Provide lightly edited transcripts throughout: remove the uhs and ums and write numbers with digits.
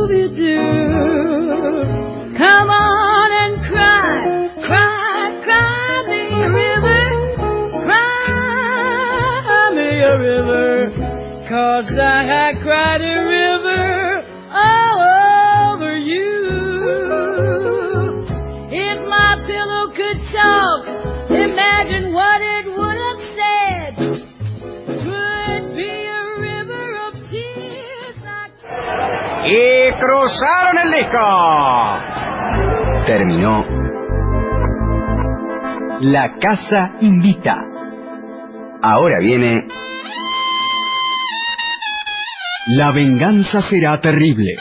Scooby-Doo. Come on and cry, cry, cry me a river. Cry me a river. 'Cause I cried a river all over you. If my pillow could talk, imagine what it would have said. Could be a river of tears like... ¡Y cruzaron el disco! Terminó La Casa Invita. Ahora viene La Venganza Será Terrible.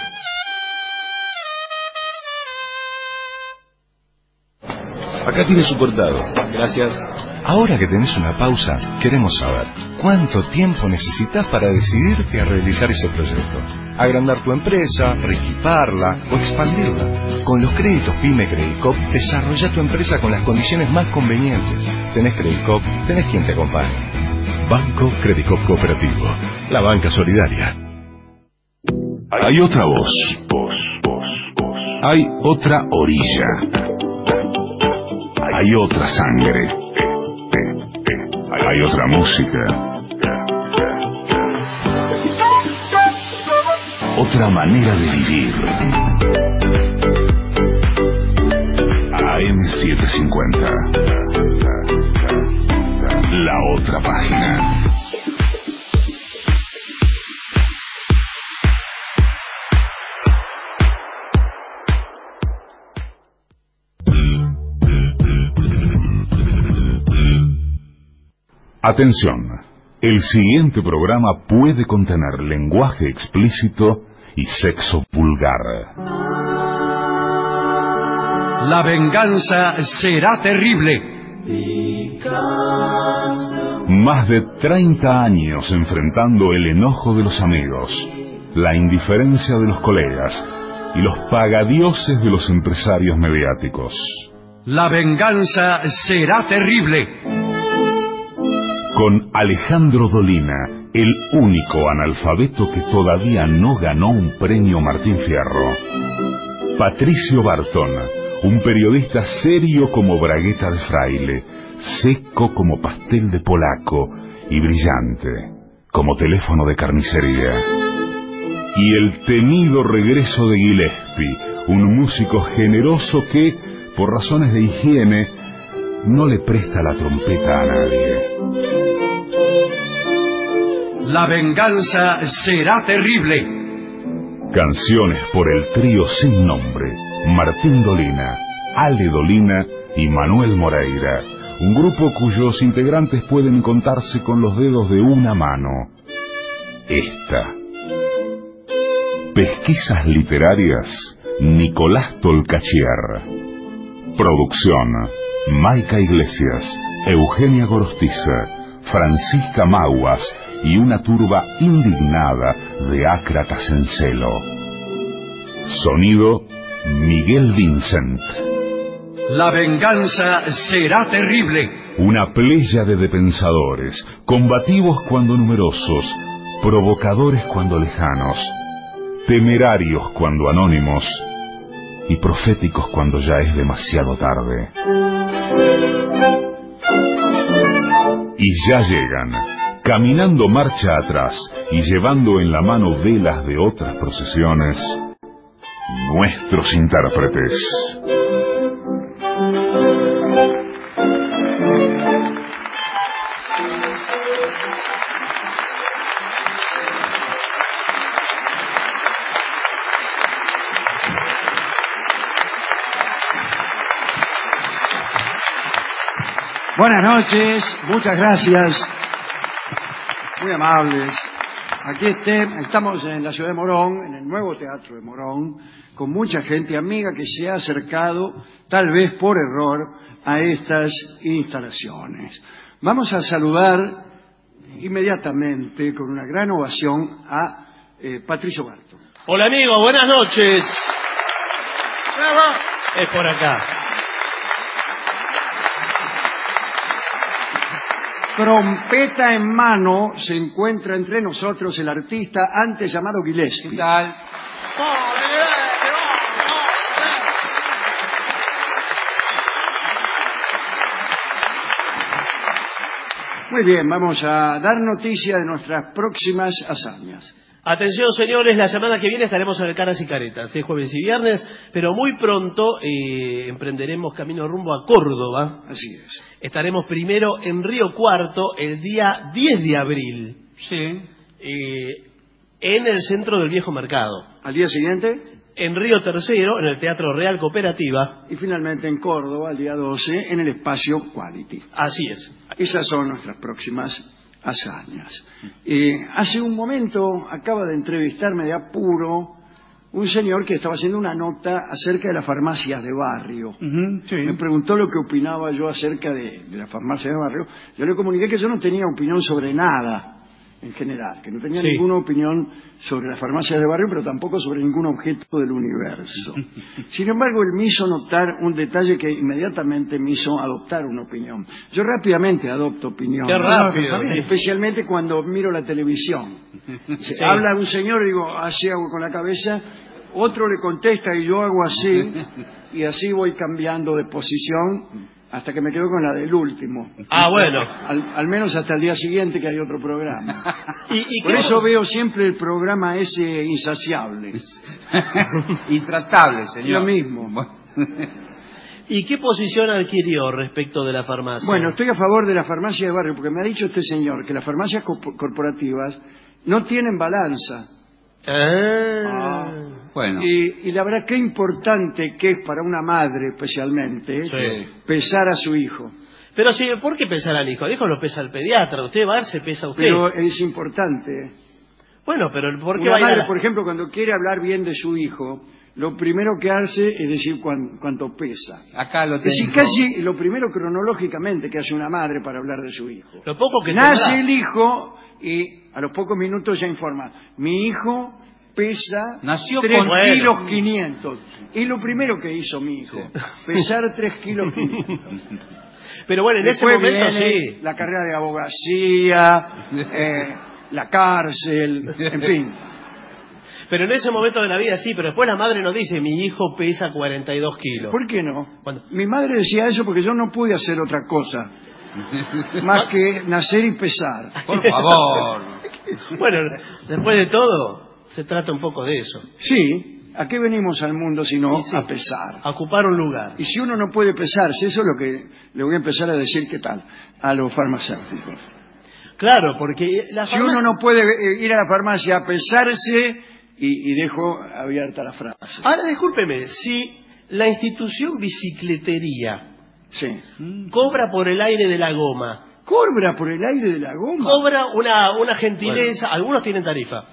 Acá tiene su portado. Gracias. Ahora que tenés una pausa, queremos saber ¿cuánto tiempo necesitas para decidirte a realizar ese proyecto? Agrandar tu empresa, reequiparla o expandirla. Con los créditos PYME Credicop, desarrolla tu empresa con las condiciones más convenientes. Tenés Credicop, tenés quien te acompañe. Banco Credicop Cooperativo, la banca solidaria. Hay otra voz. Hay otra orilla. Hay otra sangre. Hay otra música. Otra manera de vivir. AM750. La otra página. Atención, el siguiente programa puede contener lenguaje explícito y sexo vulgar. La venganza será terrible. Más de 30 años enfrentando el enojo de los amigos, la indiferencia de los colegas y los pagadioses de los empresarios mediáticos. La venganza será terrible. Con Alejandro Dolina, el único analfabeto que todavía no ganó un premio Martín Fierro. Patricio Barton, un periodista serio como bragueta de fraile, seco como pastel de polaco y brillante como teléfono de carnicería. Y el temido regreso de Gillespie, un músico generoso que, por razones de higiene, no le presta la trompeta a nadie. La venganza será terrible. Canciones por el trío sin nombre, Martín Dolina, Ale Dolina y Manuel Moreira, un grupo cuyos integrantes pueden contarse con los dedos de una mano. Esta. Pesquisas literarias, Nicolás Tolcachier. Producción, Maica Iglesias, Eugenia Gorostiza, Francisca Maguas y una turba indignada de ácratas en celo. Sonido, Miguel Vincent. La venganza será terrible. Una pléyade de pensadores, combativos cuando numerosos, provocadores cuando lejanos, temerarios cuando anónimos y proféticos cuando ya es demasiado tarde. Y ya llegan, caminando marcha atrás y llevando en la mano velas de otras procesiones, nuestros intérpretes. Buenas noches, muchas gracias, muy amables. Aquí estamos en la ciudad de Morón, en el nuevo Teatro de Morón, con mucha gente amiga que se ha acercado, tal vez por error, a estas instalaciones. Vamos a saludar inmediatamente, con una gran ovación, a Patricio Barton. Hola amigos, buenas noches. ¡Bravo! Es por acá. Trompeta en mano se encuentra entre nosotros el artista antes llamado Gillespie. ¿Qué tal? Muy bien, vamos a dar noticia de nuestras próximas hazañas. Atención, señores, la semana que viene estaremos en el Caras y Caretas, jueves y viernes, pero muy pronto emprenderemos camino rumbo a Córdoba. Así es. Estaremos primero en Río Cuarto el día 10 de abril. Sí. En el centro del Viejo Mercado. Al día siguiente. En Río Tercero, en el Teatro Real Cooperativa. Y finalmente en Córdoba, el día 12, en el Espacio Quality. Así es. Esas son nuestras próximas hazañas. Hace un momento acaba de entrevistarme de apuro un señor que estaba haciendo una nota acerca de las farmacias de barrio. Sí. Me preguntó lo que opinaba yo acerca de las farmacias de barrio. Yo le comuniqué que yo no tenía opinión sobre nada en general, que no tenía ninguna opinión sobre las farmacias de barrio, pero tampoco sobre ningún objeto del universo. Sin embargo, él me hizo notar un detalle que inmediatamente me hizo adoptar una opinión. Yo rápidamente adopto opinión. ¡Qué rápido! Especialmente cuando miro la televisión. Habla un señor y digo, así hago con la cabeza, otro le contesta y yo hago así, y así voy cambiando de posición hasta que me quedo con la del último. Ah, bueno. Al menos hasta el día siguiente que hay otro programa. ¿Y Por eso veo siempre el programa ese insaciable. Intratable, señor. Lo mismo. ¿Y qué posición adquirió respecto de la farmacia? Bueno, estoy a favor de la farmacia de barrio, porque me ha dicho este señor que las farmacias corporativas no tienen balanza. Bueno. Y la verdad, qué importante que es para una madre, especialmente, pesar a su hijo. Pero sí, ¿por qué pesar al hijo? El hijo lo pesa el pediatra. Usted va a ver, se pesa usted. Pero es importante. Bueno, pero ¿por qué Una va a ir madre, por ejemplo, cuando quiere hablar bien de su hijo, lo primero que hace es decir cuánto pesa. Acá lo Es decir, tengo. casi lo primero cronológicamente que hace una madre para hablar de su hijo. Lo poco que Nace tendrá. el hijo y a los pocos minutos ya informa. Mi hijo pesa Nació 3 con- kilos 500. Es lo primero que hizo mi hijo. Pesar 3 kilos 500. Pero bueno, en Después ese momento viene la carrera de abogacía, la cárcel, en fin. Pero en ese momento de la vida sí, pero después la madre nos dice, mi hijo pesa 42 kilos. ¿Por qué no? Bueno. Mi madre decía eso porque yo no pude hacer otra cosa más que nacer y pesar. Por favor. Bueno, después de todo, se trata un poco de eso. Sí, ¿a qué venimos al mundo sino Y sí, a pesar? a ocupar un lugar. Y si uno no puede pesarse, eso es lo que le voy a empezar a decir, ¿qué tal? A los farmacéuticos. Claro, porque la Si uno no puede ir a la farmacia a pesarse, y dejo abierta la frase. Ahora, discúlpeme, si la institución bicicletería Sí. cobra por el aire de la goma, ¿Cobra por el aire de la goma? cobra una gentileza, algunos tienen tarifa.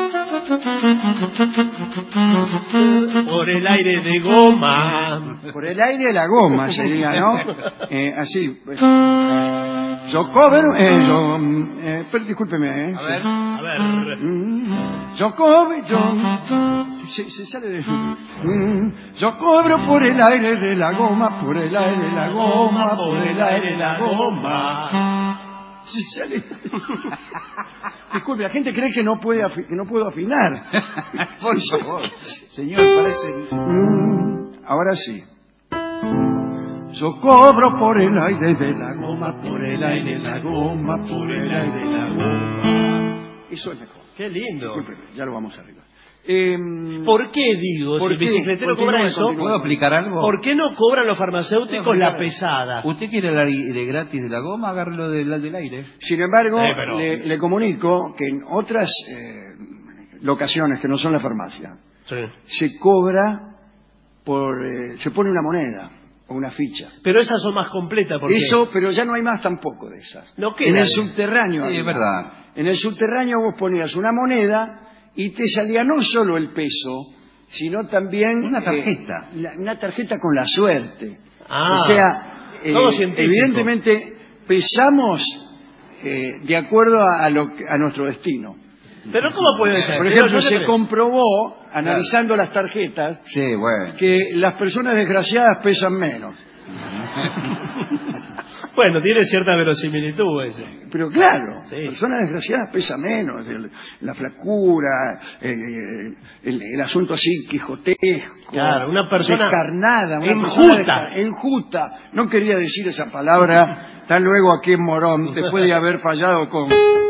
Por el aire de goma. Por el aire de la goma sería, ¿no? Así. Pues. Yo cobro... pero discúlpeme, ¿eh? A ver. A ver. Yo cobro... Se sale de... Yo cobro por el aire de la goma, por el aire de la goma, por el aire de la goma. Se sale... Disculpe, la gente cree que no puedo afinar. Por favor. Señor, parece... Ahora sí. Yo cobro por el aire de la goma, por el aire de la goma, por el aire de la goma. Eso es mejor. Qué lindo. Disculpe, ya lo vamos a arreglar. ¿Por qué digo? Si ¿Por el qué? bicicletero Continúe, cobra eso, continúe. ¿Puedo aplicar algo? ¿por qué no cobran los farmacéuticos la pesada? ¿Usted quiere el aire gratis de la goma? Agárrelo del aire. Sin embargo, pero- le comunico que en otras locaciones que no son la farmacia, Sí. se cobra por... se pone una moneda o una ficha. Pero esas son más completas porque... Eso, pero ya no hay más tampoco de esas. No queda. En el subterráneo. Sí, había. es verdad. En el subterráneo vos ponías una moneda y te salía no solo el peso, sino también... Una tarjeta. una tarjeta con la suerte. Ah, O sea, todo científico. evidentemente pesamos de acuerdo a nuestro destino. Pero ¿cómo puede ser? Por ejemplo, Yo le se creo. comprobó, analizando las tarjetas, Sí, bueno. que las personas desgraciadas pesan menos. Bueno, tiene cierta verosimilitud ese. Pero claro, Sí. personas desgraciadas pesa menos, la flacura, el asunto así quijotesco, Claro, una persona descarnada, una enjuta. persona enjuta. No quería decir esa palabra, está luego aquí en Morón, después de haber fallado con...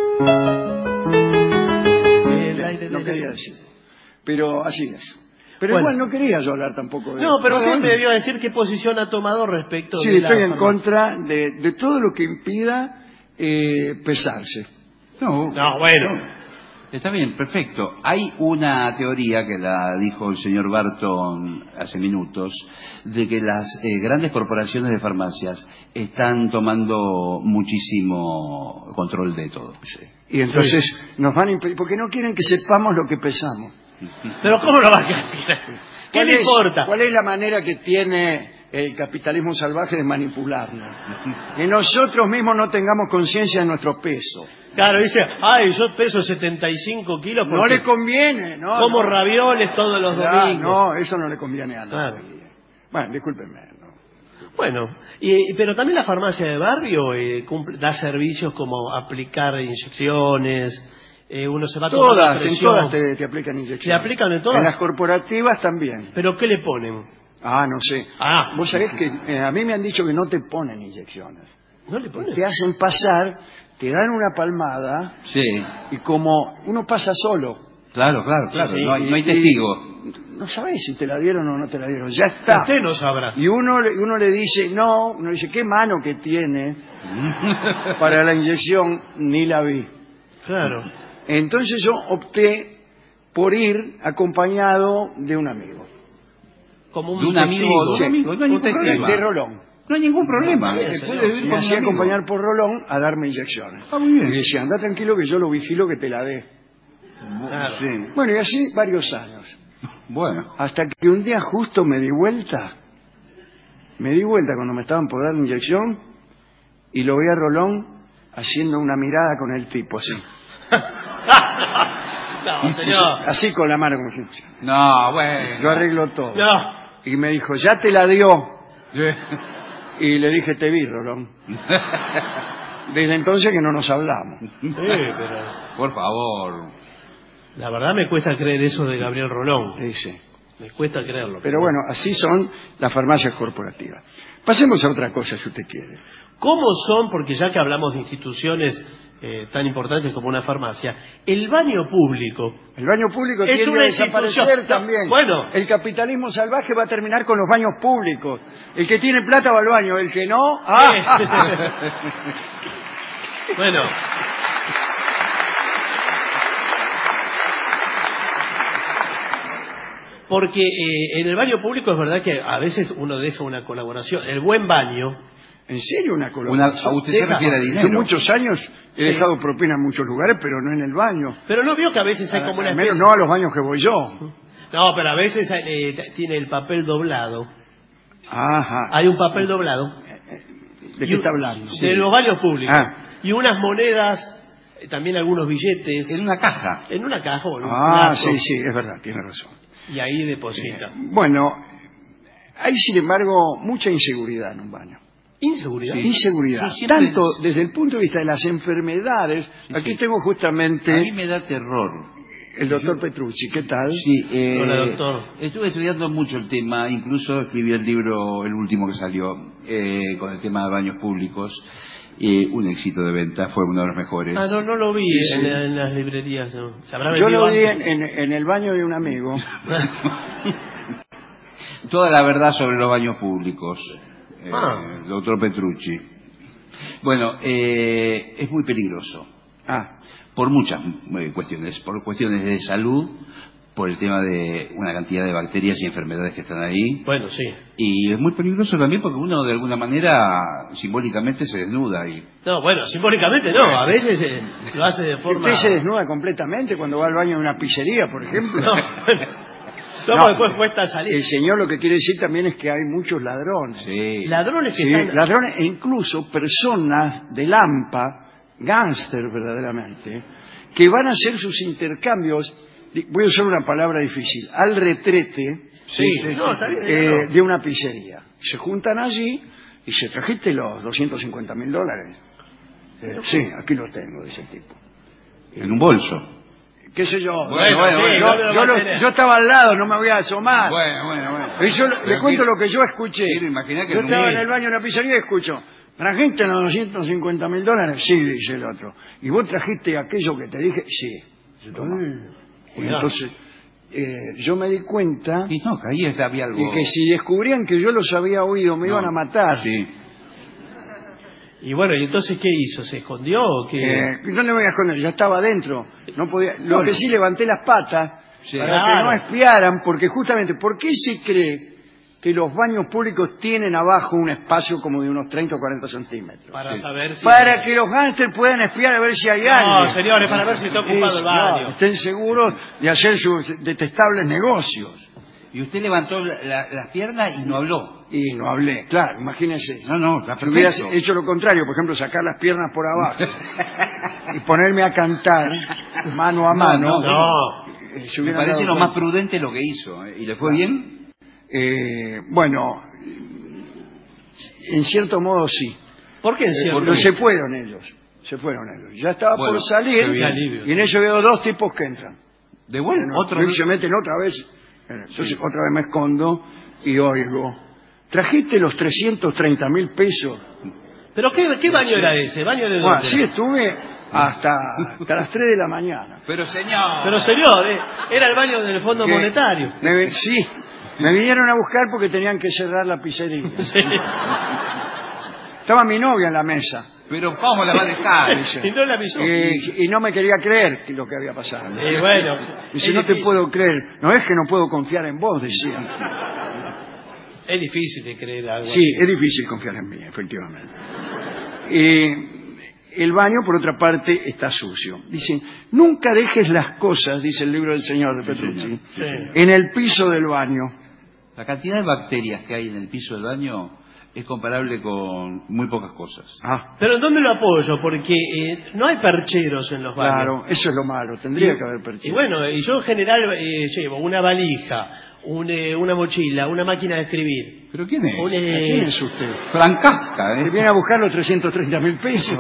No quería decir, pero así es. Pero Bueno. igual no quería yo hablar tampoco de... No, pero usted me debió decir qué posición ha tomado respecto Sí, de la estoy en farmacia. contra de todo lo que impida pesarse. No, bueno. Está bien, perfecto. Hay una teoría que la dijo el señor Barton hace minutos, de que las grandes corporaciones de farmacias están tomando muchísimo control de todo. Sí. Y entonces nos van a impedir, porque no quieren que sepamos lo que pesamos. Pero ¿cómo lo va a cambiar? ¿Qué le importa? ¿Cuál es la manera que tiene el capitalismo salvaje de manipularnos? Que nosotros mismos no tengamos conciencia de nuestro peso. Claro, dice, ay, yo peso 75 kilos porque No le conviene, ¿no? como no. ravioles todos los domingos. No, eso no le conviene a nadie. Claro. Bueno, discúlpenme. ¿no? Bueno, pero también la farmacia de barrio da servicios como aplicar inyecciones, uno se va a tomar la Todas, en presión. todas te aplican inyecciones. ¿Le aplican en todas? En las corporativas también. ¿Pero qué le ponen? Ah, no sé. Ah. Vos sabés que a mí me han dicho que no te ponen inyecciones. ¿No le ponen? Te hacen pasar, te dan una palmada Sí, y como uno pasa solo, claro, Sí. no hay testigo. no sabés si te la dieron o no te la dieron, ya está. Usted no sabrá. Y uno le dice, no, uno dice, ¿qué mano que tiene para la inyección? Ni la vi. Claro. Entonces yo opté por ir acompañado de un amigo. Como De un amigo, testigo. de un amigo, no hay ningún testigo. De Rolón. No hay ningún problema. Bien, Puede señor. ir Me con hacía un amigo. acompañar por Rolón a darme inyecciones. Ah, muy bien. Y decía, anda tranquilo que yo lo vigilo que te la dé. Claro. Sí. Bueno, y así varios años. Bueno, Hasta que un día justo me di vuelta cuando me estaban por dar la inyección y lo vi a Rolón haciendo una mirada con el tipo así. No, señor. Así con la mano como si, no, bueno. yo arreglo todo. No. Y me dijo, ya te la dio. Sí. Y le dije, te vi, Rolón. Desde entonces que no nos hablamos. Sí, pero Por favor. la verdad me cuesta creer eso de Gabriel Rolón. Dice. Me cuesta creerlo. Pero bueno, así son las farmacias corporativas. Pasemos a otra cosa, si usted quiere. ¿Cómo son, porque ya que hablamos de instituciones tan importantes como una farmacia, el baño público? El baño público Es tiende una a desaparecer institución. también. Bueno. El capitalismo salvaje va a terminar con los baños públicos. El que tiene plata va al baño, el que no... ¡ah! Bueno. Porque en el baño público es verdad que a veces uno deja una colaboración. El buen baño. ¿En serio una colaboración? ¿Usted se refiere a dinero? Yo muchos años he dejado propina en muchos lugares, pero no en el baño. Pero no vio que a veces hay como una Al menos especie... no a los baños que voy yo. No, pero a veces tiene el papel doblado. Ajá. Hay un papel doblado. ¿De qué está hablando? De los baños públicos. Ah. Y unas monedas, también algunos billetes. En una caja. En una caja o en un Ah, plato. sí, es verdad, tiene razón. Y ahí deposita. Bueno, hay sin embargo mucha inseguridad en un baño. ¿Inseguridad? Inseguridad. Yo siempre- Tanto desde el punto de vista de las enfermedades. Aquí tengo A mí justamente me da terror. el doctor Petrucci. ¿Qué tal? Sí, Hola, doctor. Estuve estudiando mucho el tema, incluso escribí el libro, el último que salió, con el tema de baños públicos. Un éxito de venta, fue uno de los mejores. Ah, no lo vi Sí. en las librerías. ¿No? ¿Se habrá Yo vendido lo vi antes? en el baño de un amigo. Toda la verdad sobre los baños públicos, doctor Petrucci. Bueno, es muy peligroso. Ah, Por muchas cuestiones. Por cuestiones de salud, por el tema de una cantidad de bacterias y enfermedades que están ahí. Bueno, sí. Y es muy peligroso también porque uno de alguna manera simbólicamente se desnuda y No, bueno, simbólicamente no. A veces lo hace de forma... ¿usted se desnuda completamente cuando va al baño de una pizzería, por ejemplo? No, bueno. ¿Cómo No. después cuesta salir? El señor lo que quiere decir también es que hay muchos ladrones. sí. Ladrones que Sí, están... ladrones e incluso personas de Lampa, gángster verdaderamente, que van a hacer sus intercambios, voy a usar una palabra difícil, al retrete, No, está bien, de una pizzería. Se juntan allí y se trajiste los $250.000. Sí, aquí los tengo, dice el tipo. En un bolso. ¿Qué sé yo? Bueno, Yo estaba al lado, no me voy a asomar. Bueno. Y yo le cuento lo que yo escuché. Yo Estaba en el baño de la pizzería y escucho, ¿trajiste los $250.000? Sí, dice el otro. ¿Y vos trajiste aquello que te dije? Sí. Y entonces, yo me di cuenta y no, que ahí había algo. Y que si descubrían que yo los había oído, me iban a matar. Sí. Y bueno, ¿y entonces qué hizo? ¿Se escondió o qué? ¿Dónde me voy a esconder? Ya estaba adentro. No podía. Lo que sí, levanté las patas para que no espiaran, porque justamente, ¿por qué se cree que los baños públicos tienen abajo un espacio como de unos 30 o 40 centímetros? Para saber si... Para que los gángsters puedan espiar a ver si hay alguien. No, señores, para ver si está ocupado el baño. Estén seguros de hacer sus detestables negocios. Y usted levantó las piernas y no habló. Y no hablé, claro, imagínense. No, si hubieras hecho lo contrario, por ejemplo, sacar las piernas por abajo y ponerme a cantar mano a mano. Me parece lo más prudente lo que hizo. ¿Y le fue bien? Bueno, en cierto modo sí. ¿Por qué en cierto modo? Se fueron ellos. Ya estaba por salir y en eso veo dos tipos que entran. ¿De vuelta? Y se meten otra vez. Entonces otra vez me escondo y oigo, ¿trajiste los 330.000 pesos? ¿Pero qué baño era ese? ¿Baño de dónde? Sí, estuve hasta las 3 de la mañana. Pero señor, era el baño del Fondo Monetario. Sí, me vinieron a buscar porque tenían que cerrar la pizzería. Sí. Estaba mi novia en la mesa. Pero ¿cómo la va a dejar? Y no la avisó. Y no me quería creer lo que había pasado. Bueno, dice, no te puedo creer. No es que no puedo confiar en vos, decía. Es difícil de creer algo Sí, así. es difícil confiar en mí, efectivamente. El baño, por otra parte, está sucio. Dicen, nunca dejes las cosas, dice el libro del Señor de Petrucci, en el piso del baño. La cantidad de bacterias que hay en el piso del baño es comparable con muy pocas cosas. Pero ¿en dónde lo apoyo? Porque no hay percheros en los baños. Claro, eso es lo malo, tendría que haber percheros. Y bueno, yo en general llevo una valija, una mochila, una máquina de escribir. ¿Pero quién es? ¿Quién es usted? Francasca, ¿eh? Se viene a buscar los 330.000 pesos.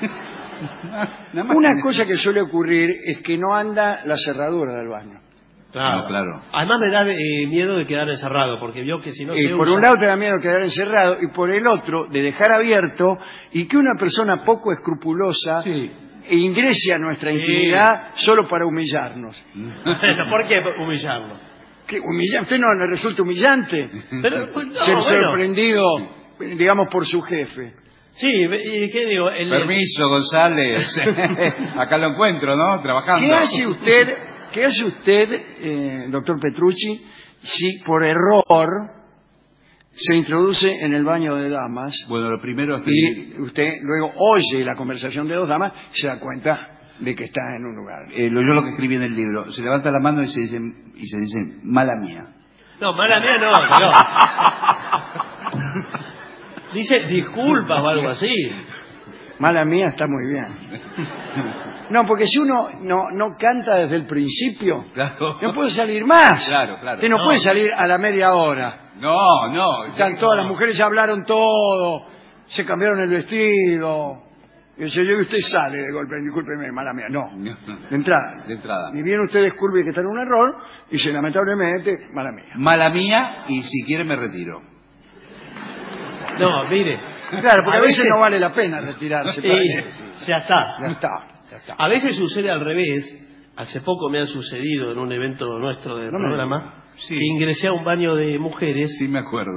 Una cosa que suele ocurrir es que no anda la cerradura del baño. Claro. Además me da miedo de quedar encerrado, porque vio que si no se por un lado te da miedo quedar encerrado, y por el otro, de dejar abierto, y que una persona poco escrupulosa ingrese a nuestra intimidad solo para humillarnos. ¿Por qué humillarnos? ¿A usted no le resulta humillante? Ser sorprendido, digamos, por su jefe. Sí, ¿y qué digo? Permiso, González. Acá lo encuentro, ¿no? Trabajando. ¿Qué hace usted, doctor Petrucci, si por error se introduce en el baño de damas? Bueno, lo primero es que... Y usted luego oye la conversación de dos damas, se da cuenta de que está en un lugar. Yo lo que escribí en el libro, se levanta la mano y se dice, mala mía. No, mala mía no. Dice disculpas o algo así. Mala mía está muy bien. No, porque si uno no canta desde el principio, no puede salir más. Claro. Usted no puede salir a la media hora. No. Están todas las mujeres, ya hablaron todo, se cambiaron el vestido. Y usted sale de golpe, discúlpeme, mala mía. No, de entrada. Ni bien usted descubre que está en un error, y dice, lamentablemente, mala mía. Mala mía, y si quiere me retiro. No, mire. Claro, porque a veces no vale la pena retirarse. Ya está. A veces sucede al revés. Hace poco me ha sucedido en un evento nuestro del programa. Que ingresé a un baño de mujeres. Sí, me acuerdo.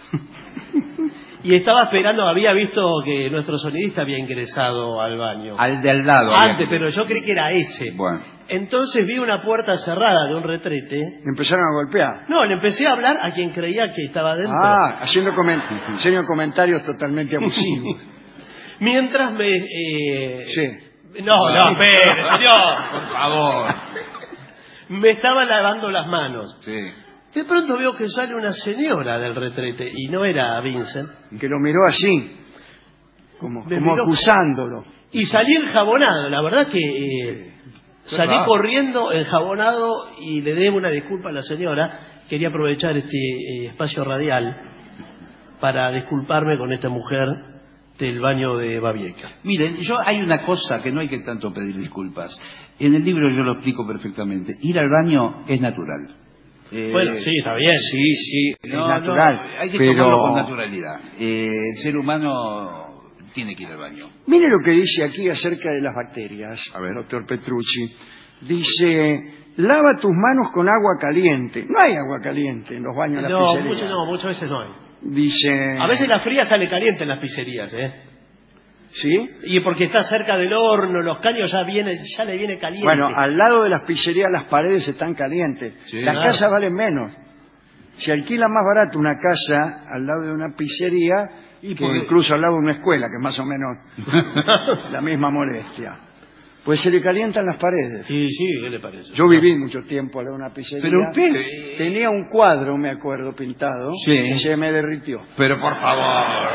Y estaba esperando, había visto que nuestro sonidista había ingresado al baño. Al de al lado. Antes, pero yo creí que era ese. Bueno. Entonces vi una puerta cerrada de un retrete. ¿Le empezaron a golpear? No, le empecé a hablar a quien creía que estaba dentro. Haciendo comentarios totalmente abusivos. Mientras me... Sí. No, espere, señor. Por favor. Me estaba lavando las manos. Sí. De pronto veo que sale una señora del retrete, y no era Vincent. Que lo miró así, como acusándolo. Y salí enjabonado, la verdad que Salí corriendo, enjabonado, y le debo una disculpa a la señora. Quería aprovechar este espacio radial para disculparme con esta mujer del baño de Babieca. Miren, hay una cosa que no hay que tanto pedir disculpas. En el libro yo lo explico perfectamente. Ir al baño es natural. Bueno, sí, está bien. Sí, es natural. No, hay que tomarlo con naturalidad. El ser humano tiene que ir al baño. Mire lo que dice aquí acerca de las bacterias. A ver, doctor Petrucci. Dice, lava tus manos con agua caliente. No hay agua caliente en los baños de las pizzerías. Muchas veces no hay. Dice... A veces la fría sale caliente en las pizzerías, ¿eh? ¿Sí? Y porque está cerca del horno, los caños ya le viene caliente. Bueno, al lado de las pizzerías las paredes están calientes. Sí, las casas valen menos. Se alquila más barato una casa al lado de una pizzería que incluso al lado de una escuela, que es más o menos la misma molestia. Pues se le calientan las paredes. Sí, ¿qué le parece? Yo viví mucho tiempo al lado de una pizzería. Pero usted... Tenía un cuadro, me acuerdo, pintado, y se me derritió. Pero por favor...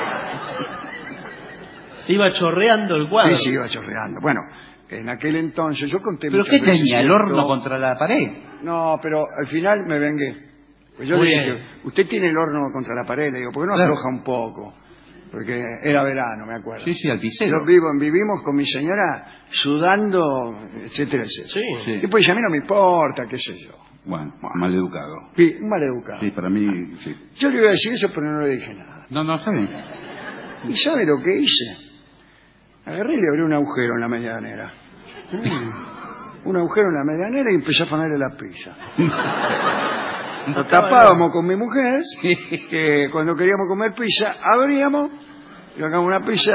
Iba chorreando el cuadro. Sí, iba chorreando. Bueno, en aquel entonces yo conté ¿Pero muchas qué veces tenía? ¿El esto. horno contra la pared? No, pero al final me vengué. Pues yo Muy le dije, bien. usted tiene el horno contra la pared. Le digo, ¿por qué no Claro. afloja un poco? Porque era verano, me acuerdo. Sí, al pisero. Vivimos con mi señora sudando, etcétera, etcétera. Sí. Y pues a mí no me importa, qué sé yo. Bueno, mal educado. Sí, un maleducado. Sí, para mí, sí. Yo le iba a decir eso, pero no le dije nada. No, está bien. ¿Y sabe lo que hice? Agarré y le abrí un agujero en la medianera. Un agujero en la medianera y empecé a ponerle la pizza. Lo tapábamos con mi mujer, que cuando queríamos comer pizza, abríamos, y sacamos una pizza,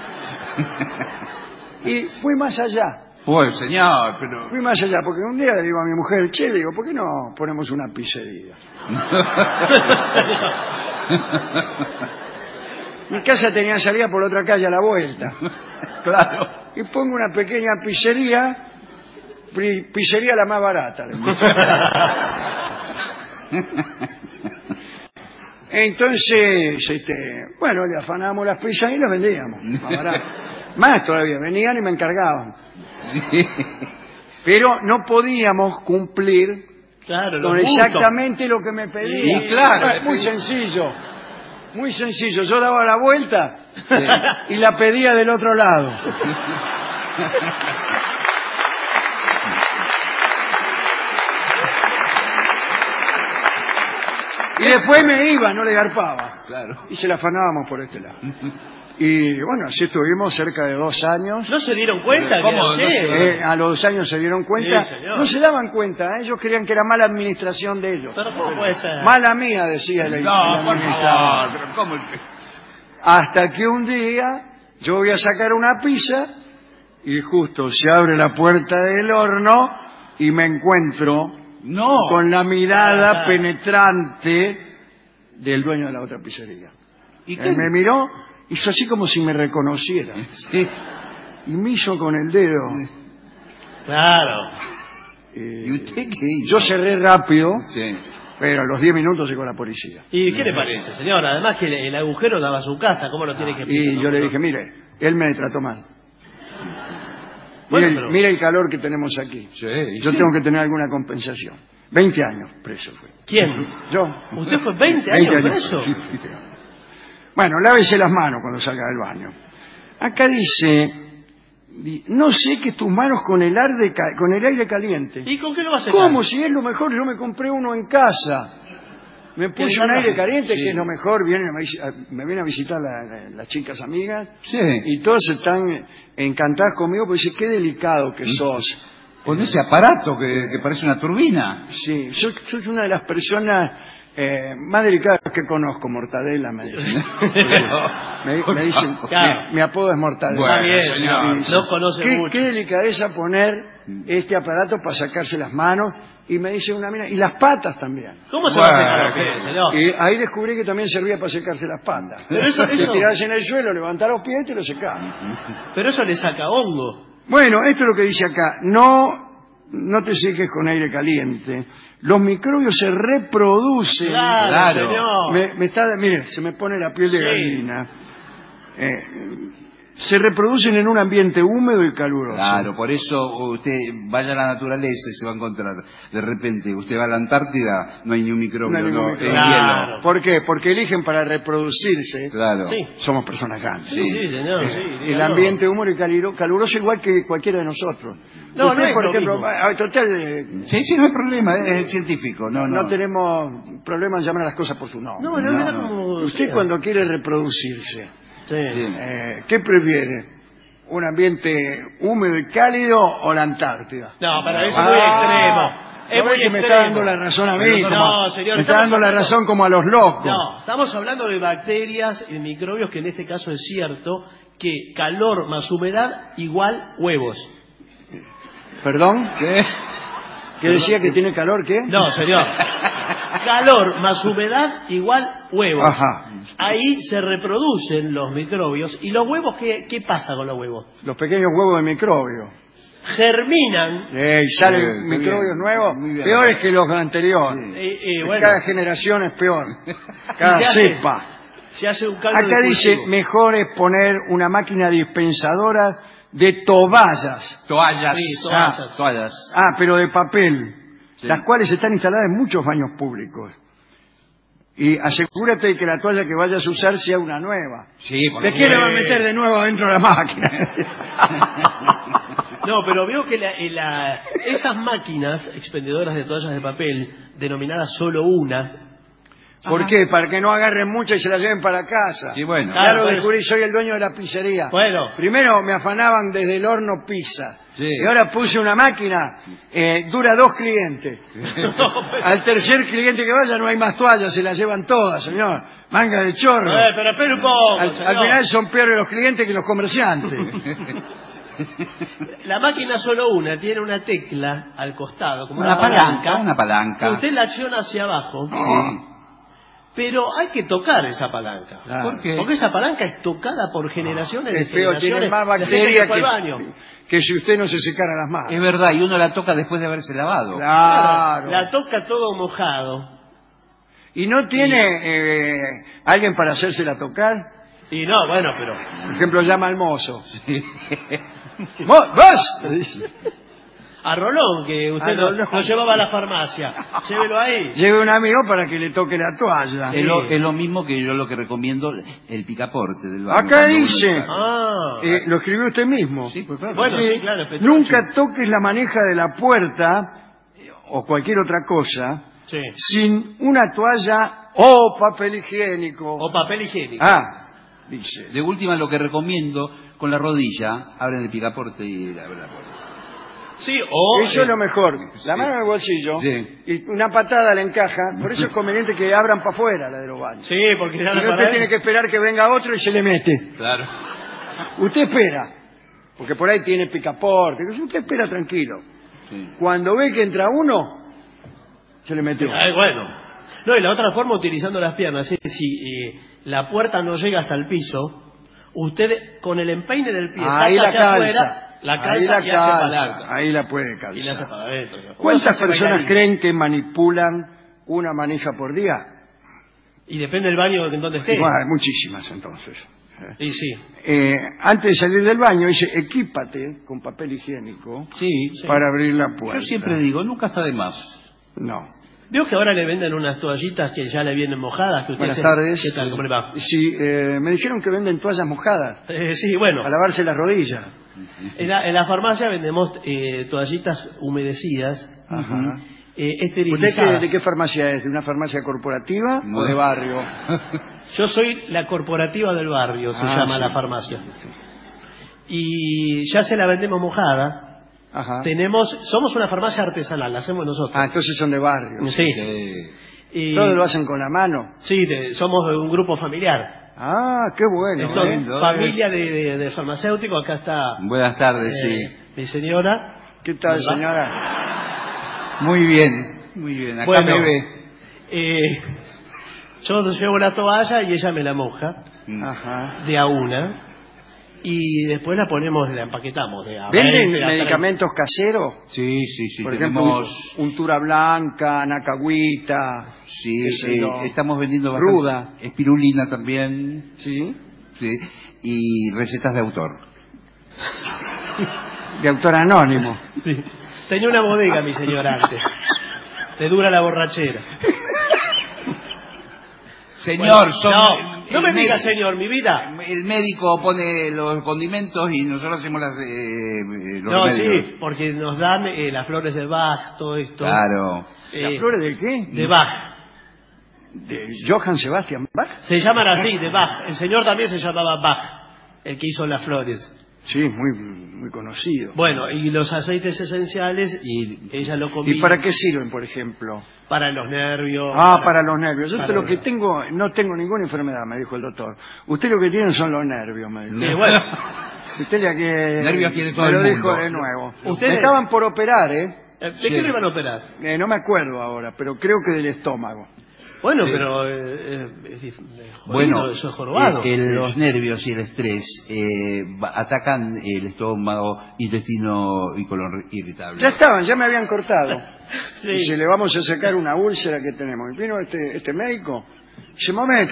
y fui más allá. Pues, señor, pero... Fui más allá, porque un día le digo a mi mujer, che, le digo, ¿por qué no ponemos una pizzería? Mi casa tenía salida por otra calle a la vuelta. Claro. Y pongo una pequeña pizzería, pizzería la más barata. Entonces, bueno, le afanábamos las pizzas y las vendíamos. Más barato. Más todavía, venían y me encargaban. Pero no podíamos cumplir con exactamente lo que me pedían. Sí, claro. Muy sencillo. Muy sencillo. Yo daba la vuelta y la pedía del otro lado. Y después me iba, no le garpaba. Claro. Y se la afanábamos por este lado. Y bueno, así estuvimos cerca de 2 años. ¿No se dieron cuenta? ¿Cómo? A los 2 años se dieron cuenta. Sí, señor. No se daban cuenta, ellos creían que era mala administración de ellos. Pero ¿cómo puede ser? Mala mía, decía el No, por administrador. favor, pero ¿cómo? Hasta que un día yo voy a sacar una pizza y justo se abre la puerta del horno y me encuentro con la mirada penetrante del dueño de la otra pizzería. ¿Y Él me miró, hizo así como si me reconociera. Sí. Y me hizo con el dedo. Claro. ¿Y usted qué hizo? Yo cerré rápido, Sí. pero a los 10 minutos llegó la policía. ¿Y qué le parece, señor? Además que el agujero daba a su casa, ¿cómo lo tiene que explicar? Y yo le dije, mire, él me trató mal. Bueno, Mire, pero- mire el calor que tenemos aquí. Sí, Yo tengo que tener alguna compensación. 20 años preso fue. ¿Quién? Yo. ¿Usted fue 20 años preso? Sí. Bueno, lávese las manos cuando salga del baño. Acá dice, no sé que tus manos con el aire caliente. ¿Y con qué lo va a hacer? ¿Cómo? Si es lo mejor, yo me compré uno en casa. Me puse un aire caliente, que es lo mejor. Me vienen a visitar las chicas amigas. Sí. Y todos están encantadas conmigo porque dicen, qué delicado que sos. Con ese aparato que parece una turbina. Sí, soy una de las personas más delicadas que conozco, Mortadela, me dicen. me dicen, Claro. mi apodo es Mortadela. Bueno, Está bien, señor. no, no conoce mucho. Qué delicadeza poner este aparato para sacarse las manos. Y me dice una mina, y las patas también. ¿Cómo se va a secar usted, señor? Y ahí descubrí que también servía para secarse las patas. Pero eso- Te tirás en el suelo, levantás los pies y te los secás. Pero eso le saca hongo. Bueno, esto es lo que dice acá. No te seques con aire caliente. Los microbios se reproducen. Claro, señor. Mire, se me pone la piel de Sí. gallina. Se reproducen en un ambiente húmedo y caluroso. Claro, por eso usted vaya a la naturaleza y se va a encontrar. De repente, usted va a la Antártida, no hay ni un microbio, no, es hielo. ¿Por qué? Porque eligen para reproducirse. Claro. Sí. Somos personas grandes. Sí, señor. Sí, el ambiente húmedo y caluroso igual que cualquiera de nosotros. No, usted, no es por lo ejemplo, mismo. Total, Sí, no hay problema, es científico. no tenemos problema en llamar a las cosas por su nombre. No, como Usted sea. cuando quiere reproducirse, Sí. ¿qué prefiere? ¿Un ambiente húmedo y cálido o la Antártida? No, para eso es muy extremo. Es muy que extremo. me está dando la razón a mí. No, señor. Me está dando la razón como a los locos. No, estamos hablando de bacterias y microbios, que en este caso es cierto que calor más humedad igual huevos. ¿Perdón? ¿Qué decía que tiene calor? ¿Qué? No, señor. Calor más humedad igual huevos. Ajá. Ahí se reproducen los microbios. ¿Y los huevos qué pasa con los huevos? Los pequeños huevos de microbio. Germinan. Y salen microbios nuevos, peores que los anteriores. Bueno. Cada generación es peor. Cada cepa. Se hace un caldo Acá de dice, cultivo. mejor es poner una máquina dispensadora de toallas. Toallas. Sí, toallas. Pero de papel. Sí. Las cuales están instaladas en muchos baños públicos. Y asegúrate de que la toalla que vayas a usar sea una nueva. Sí, por ¿De qué le va a meter de nuevo dentro de la máquina? No, pero veo que esas máquinas expendedoras de toallas de papel, denominadas solo una. ¿Por qué? Para que no agarren muchas y se las lleven para casa. Sí, bueno. Ya lo Claro, descubrí, soy el dueño de la pizzería. Bueno. Primero me afanaban desde el horno pizza. Sí. Y ahora puse una máquina, dura 2 clientes. Al tercer cliente que vaya no hay más toallas, se las llevan todas, señor. Manga de chorro. Pero espera un poco, Al final son peores los clientes que los comerciantes. La máquina solo una tiene una tecla al costado, como Una palanca. que usted la acciona hacia abajo. Sí. Pero hay que tocar esa palanca. Claro. ¿Por qué? Porque esa palanca es tocada por generaciones de Es feo, generaciones tiene más de gente bacterias fue al baño. que si usted no se secara las manos. Es verdad, y uno la toca después de haberse lavado. Claro. La toca todo mojado. ¿Y no tiene alguien para hacérsela tocar? Y no, bueno, pero... Por ejemplo, llama al mozo. ¡Vos! A Rolón, que usted A Rolón. lo llevaba a la farmacia. Llévelo ahí. Lleve un amigo para que le toque la toalla. Es lo mismo que yo lo que recomiendo, el picaporte del baño. Acá Cuando uno dice, está- lo escribió usted mismo. Sí, pues claro. Bueno, Sí, sí, claro, es Petrucci. nunca toques la manija de la puerta o cualquier otra cosa Sí. sin una toalla o papel higiénico. O papel higiénico. Dice. De última, lo que recomiendo, con la rodilla, abren el picaporte y la abren la puerta. Sí, o... Eso es lo mejor. La sí. mano en el bolsillo Sí. y una patada le encaja. Por eso es conveniente que abran para afuera la de los baños. Sí, porque ya Si no no, usted tiene que esperar que venga otro y se le mete. Claro. Usted espera, porque por ahí tiene picaporte. Usted espera tranquilo. Sí. Cuando ve que entra uno, se le metió. Ay, bueno. No, y la otra forma, utilizando las piernas, es si la puerta no llega hasta el piso, usted con el empeine del pie Ahí saca la hacia calza. afuera, la calza y hace palanca. Ahí la puede Y la hace calzar. para adentro. ¿Cuántas Hace personas bailarín. creen que manipulan una manija por día? Y depende del baño en donde esté. Bueno, hay muchísimas entonces. Y sí. Antes de salir del baño, dice, equípate con papel higiénico Sí. para abrir la puerta. Yo siempre digo, nunca está de más. No. Veo que ahora le venden unas toallitas que ya le vienen mojadas. Que usted Buenas tardes. ¿Qué tal? ¿Cómo le va? Sí, me dijeron que venden toallas mojadas Sí, bueno. para lavarse las rodillas. En la farmacia vendemos toallitas humedecidas, Ajá. esterilizadas. ¿Usted de qué farmacia es? ¿De una farmacia corporativa o de barrio? Yo soy la corporativa del barrio, se llama sí. la farmacia. Y ya se la vendemos mojada. Ajá. Somos una farmacia artesanal, la hacemos nosotros. Entonces son de barrio. Sí. Sí. Y, Todo lo hacen con la mano. sí, somos de un grupo familiar. Qué bueno. Entonces, lindo, familia de farmacéuticos, acá está Buenas tardes, sí. mi señora. ¿Qué tal, ¿Verdad? señora? Muy bien, muy bien. Acá Bueno, me ve. yo llevo la toalla y ella me la moja, Ajá. de a una, y después la ponemos, la empaquetamos. De a ¿Venden 20, a 30. medicamentos caseros? Sí, sí, sí. Por tenemos... ejemplo, untura blanca, nacahuita. Sí, qué sé yo. estamos vendiendo bastante. Ruda. Espirulina también. Sí. Sí, y recetas de autor. De autor anónimo. Sí. Tenía una bodega, mi señor, antes. Te dura la borrachera. Señor, bueno, no me diga señor, mi vida. El médico pone los condimentos y nosotros hacemos los no, remedios. sí, porque nos dan las flores de Bach, todo esto. Claro. ¿Las flores de qué? De Bach. ¿De Johann Sebastian Bach? Se llaman así, de Bach. El señor también se llamaba Bach, el que hizo las flores. Sí, muy conocido. Bueno, y los aceites esenciales, y ella lo combina. ¿Y para qué sirven, por ejemplo? Para los nervios. Para los nervios. Yo lo que tengo, no tengo ninguna enfermedad, me dijo el doctor. Usted lo que tiene son los nervios, me dijo. Bueno. Usted ya que... Nervios tiene todo me lo el dijo mundo. de nuevo. ¿Ustedes? Me estaban por operar, ¿eh? ¿De qué le iban a operar? No me acuerdo ahora, pero creo que del estómago. Bueno, Sí. pero Bueno, eso es jorobado. Los nervios y el estrés atacan el estómago, intestino y colon irritable. Ya me habían cortado. Sí. Dice, le vamos a sacar una úlcera que tenemos. Y vino este médico. Dice, momento.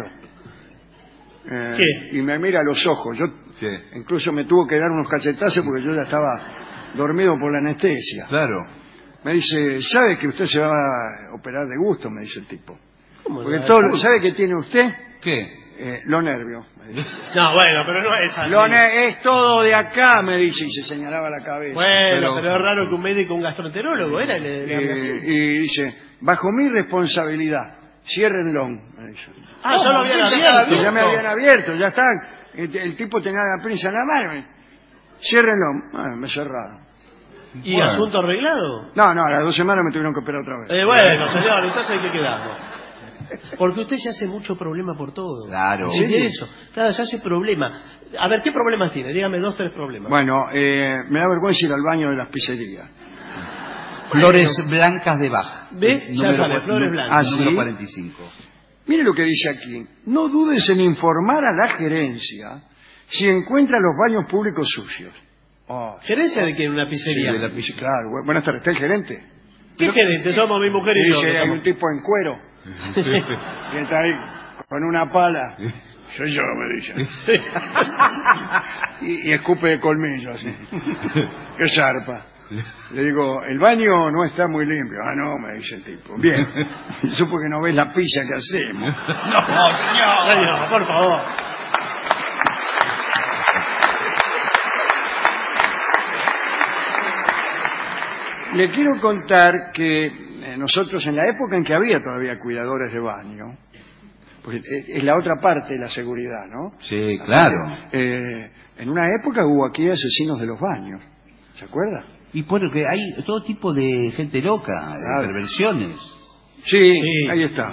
¿Qué? Y me mira a los ojos. Yo incluso me tuvo que dar unos cachetazos porque yo ya estaba dormido por la anestesia. Claro. Me dice, ¿sabe que usted se va a operar de gusto? Me dice el tipo. ¿Cómo Porque no? ¿sabe qué tiene usted? ¿Qué? Los nervios. Me dice. No, bueno, pero no es así. Es todo de acá, me dice, y se señalaba la cabeza. Bueno, pero es raro que un médico, un gastroenterólogo, era le hable así. Y dice, bajo mi responsabilidad, ciérrenlo. Me dice. Ya lo habían abierto. Ya me habían abierto, ya está. El tipo tenía la pinza en la mano. Ciérrenlo. Me cerraron. ¿Y Bueno. asunto arreglado? No, a las 2 semanas me tuvieron que operar otra vez. Bueno, señor, entonces hay que quedarnos. Porque usted se hace mucho problema por todo. Claro. ¿Sí? Eso. Claro, se hace problema. A ver, ¿qué problemas tiene? Dígame 2, 3 problemas. Bueno, me da vergüenza ir al baño de las pizzerías. Flores blancas de Bach. ¿Ve? Ya sabe, flores blancas. ¿sí? Número 45. Mire lo que dice aquí. No dudes en informar a la gerencia si encuentra los baños públicos sucios. ¿Gerencia de qué? ¿En una pizzería? Sí, de la pizzería. Claro, buenas tardes, ¿está el gerente? ¿Qué gerente? Somos mi mujer y yo. Dice, que hay estamos- un tipo en cuero. Que está ahí con una pala. Soy yo, me dice. Sí. Y escupe de colmillo, así. Qué zarpa. Le digo, el baño no está muy limpio. No, me dice el tipo. Bien. Supo que no ves la pizza que hacemos. No, señor, por favor. Le quiero contar que nosotros en la época en que había todavía cuidadores de baño, porque es la otra parte de la seguridad, ¿no? Sí, claro. En una época hubo aquí asesinos de los baños, ¿se acuerda? Y porque hay todo tipo de gente loca, de perversiones. Sí, ahí está.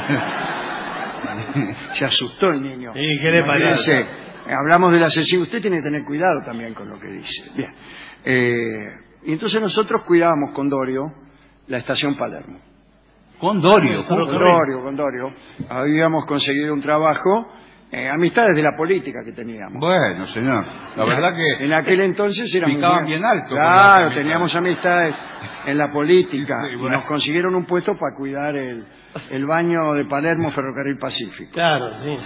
Se asustó el niño. Sí, ¿qué le parece? Imagínese, hablamos del asesino, usted tiene que tener cuidado también con lo que dice. Bien. Y entonces nosotros cuidábamos con Dorio la estación Palermo. Con Dorio. Con Dorio. Habíamos conseguido un trabajo, amistades de la política que teníamos. Bueno, señor, la verdad que En aquel entonces éramos picaban bien alto. con las Claro, amistades. teníamos amistades en la política. Sí, Y bueno. nos consiguieron un puesto para cuidar el baño de Palermo Ferrocarril Pacífico. Claro, sí.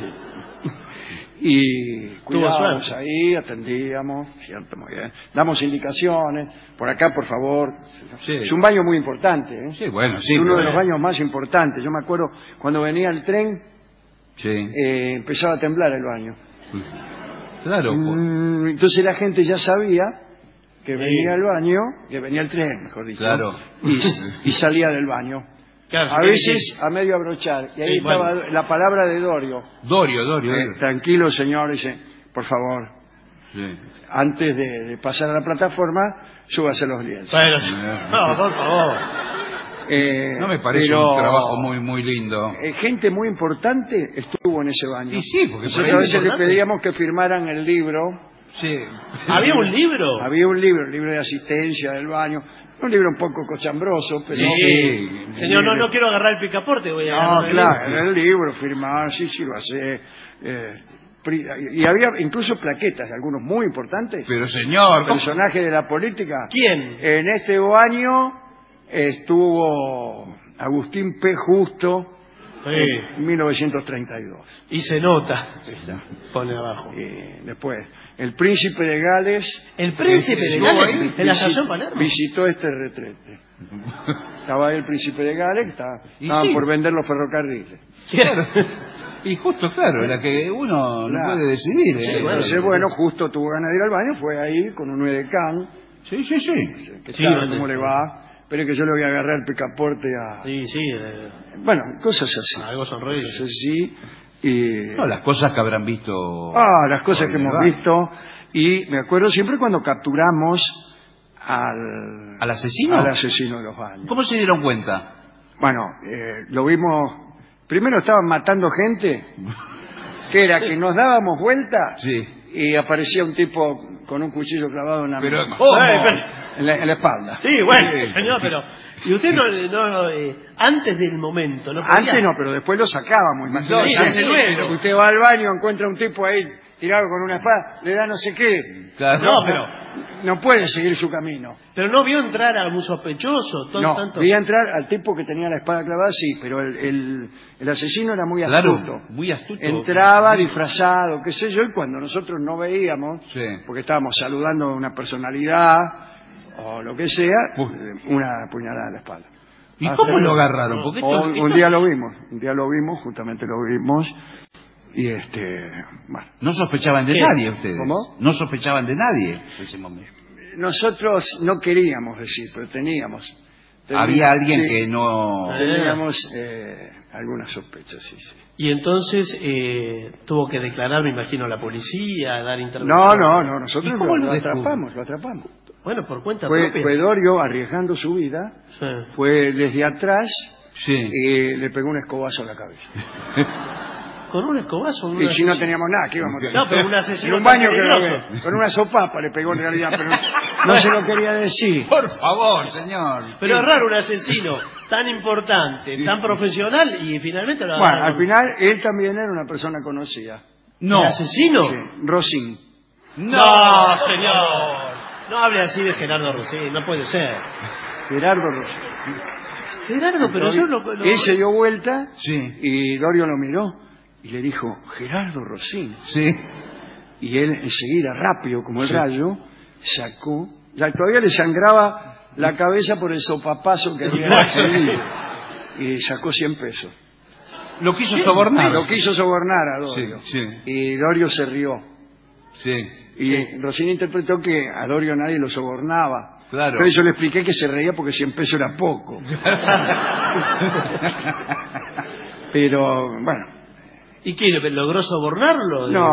Y cuidábamos suerte. ahí, atendíamos, cierto, muy bien. Damos indicaciones, por acá, por favor. Sí. Es un baño muy importante, ¿eh? Sí, bueno, sí. Es uno pero- de los baños más importantes. Yo me acuerdo cuando venía el tren, Sí. empezaba a temblar el baño. Claro. Entonces la gente ya sabía que venía el baño, que venía el tren, mejor dicho. Claro. Y salía del baño. Claro, A veces a medio abrochar. Y ahí Sí, estaba bueno. la palabra de Dorio. Dorio. Tranquilo, señor, dice, por favor, Sí. antes de pasar a la plataforma, súbase los lienzos. Bueno, no, por favor. No me parece pero, un trabajo muy lindo. gente muy importante estuvo en ese baño. Y sí, porque por Nosotros ahí a veces le importante. pedíamos que firmaran el libro. Sí. ¿Había un libro? Había un libro de asistencia del baño. Un libro un poco cochambroso, pero... Sí. Señor, no quiero agarrar el picaporte, voy a No, agarrar el claro, libro. era el libro, firmar, sí, lo hace. Y había incluso plaquetas de algunos muy importantes. Pero señor, ¿cómo? Personajes de la política. ¿Quién? En este año estuvo Agustín P. Justo, En 1932. Y se nota. Ahí está. Pone abajo. Después, el príncipe de Gales. El príncipe de Gales, en la estación Palermo. Visitó este retrete. Estaba ahí el príncipe de Gales, que estaban sí, por vender los ferrocarriles. Claro. Y justo, claro, la que uno no puede decidir. Sí, entonces, bueno, justo tuvo ganas de ir al baño, fue ahí con un edecán. Sí. ¿Qué tal? ¿Cómo le va? Espere que yo le voy a agarrar el picaporte a... Sí. Bueno, cosas así. Algo sonríe. Cosas así. Y... No, las cosas que habrán visto. Las cosas que hemos visto. Y me acuerdo siempre cuando capturamos ¿Al asesino? Al asesino de los baños. ¿Cómo se dieron cuenta? Bueno, lo vimos... Primero estaban matando gente, que era que nos dábamos vuelta y aparecía un tipo con un cuchillo clavado en la mano. ¿Cómo? En la espalda. Sí, bueno, señor, pero... ¿Y usted no antes del momento, no podía? Antes no, pero después lo sacábamos. Imagínese, luego. usted va al baño, encuentra un tipo ahí tirado con una espada, le da no sé qué. Claro. No, pero... No puede seguir su camino. Pero no vio entrar a un sospechoso. No, veía entrar al tipo que tenía la espada clavada, sí, pero el asesino era muy astuto. Claro, muy astuto. Entraba disfrazado, qué sé yo, y cuando nosotros no veíamos, porque estábamos saludando a una personalidad o lo que sea, una puñalada en la espalda. ¿Y cómo lo agarraron? Porque un día lo vimos, justamente lo vimos. Y bueno. No sospechaban de nadie ustedes. ¿Cómo? No sospechaban de nadie en ese momento. Nosotros no queríamos decir, pero teníamos. Había alguien que no... Teníamos algunas sospechas, sí. Y entonces tuvo que declarar, me imagino, a la policía, dar intervención. No, nosotros lo atrapamos. Bueno, por cuenta propia. Fue Dorio, arriesgando su vida, fue desde atrás y le pegó un escobazo a la cabeza. ¿Con un escobazo? Y si no teníamos nada, ¿qué íbamos a tener? No, pero un asesino. En un baño que con una sopapa le pegó en realidad, pero no se lo quería decir. Por favor, señor. Pero es raro un asesino tan importante, tan profesional y finalmente lo Bueno, al final él también era una persona conocida. No. ¿El asesino? Sí, Rosín. No, señor. No hable así de Gerardo Rosín, no puede ser. Gerardo Rosín. Gerardo, pero yo no... Él se dio vuelta y Dorio lo miró. Y le dijo, Gerardo Rosín. Sí. Y él enseguida, rápido como el rayo, sacó... todavía le sangraba la cabeza por el sopapazo que había recibido. Y sacó 100 pesos. Lo quiso sobornar. Lo quiso sobornar a Dorio. Y Dorio se rió. Y Rosín interpretó que a Dorio nadie lo sobornaba. Claro. Pero yo le expliqué que se reía porque 100 pesos era poco. Pero, bueno... ¿Y qué? ¿Logró sobornarlo? No,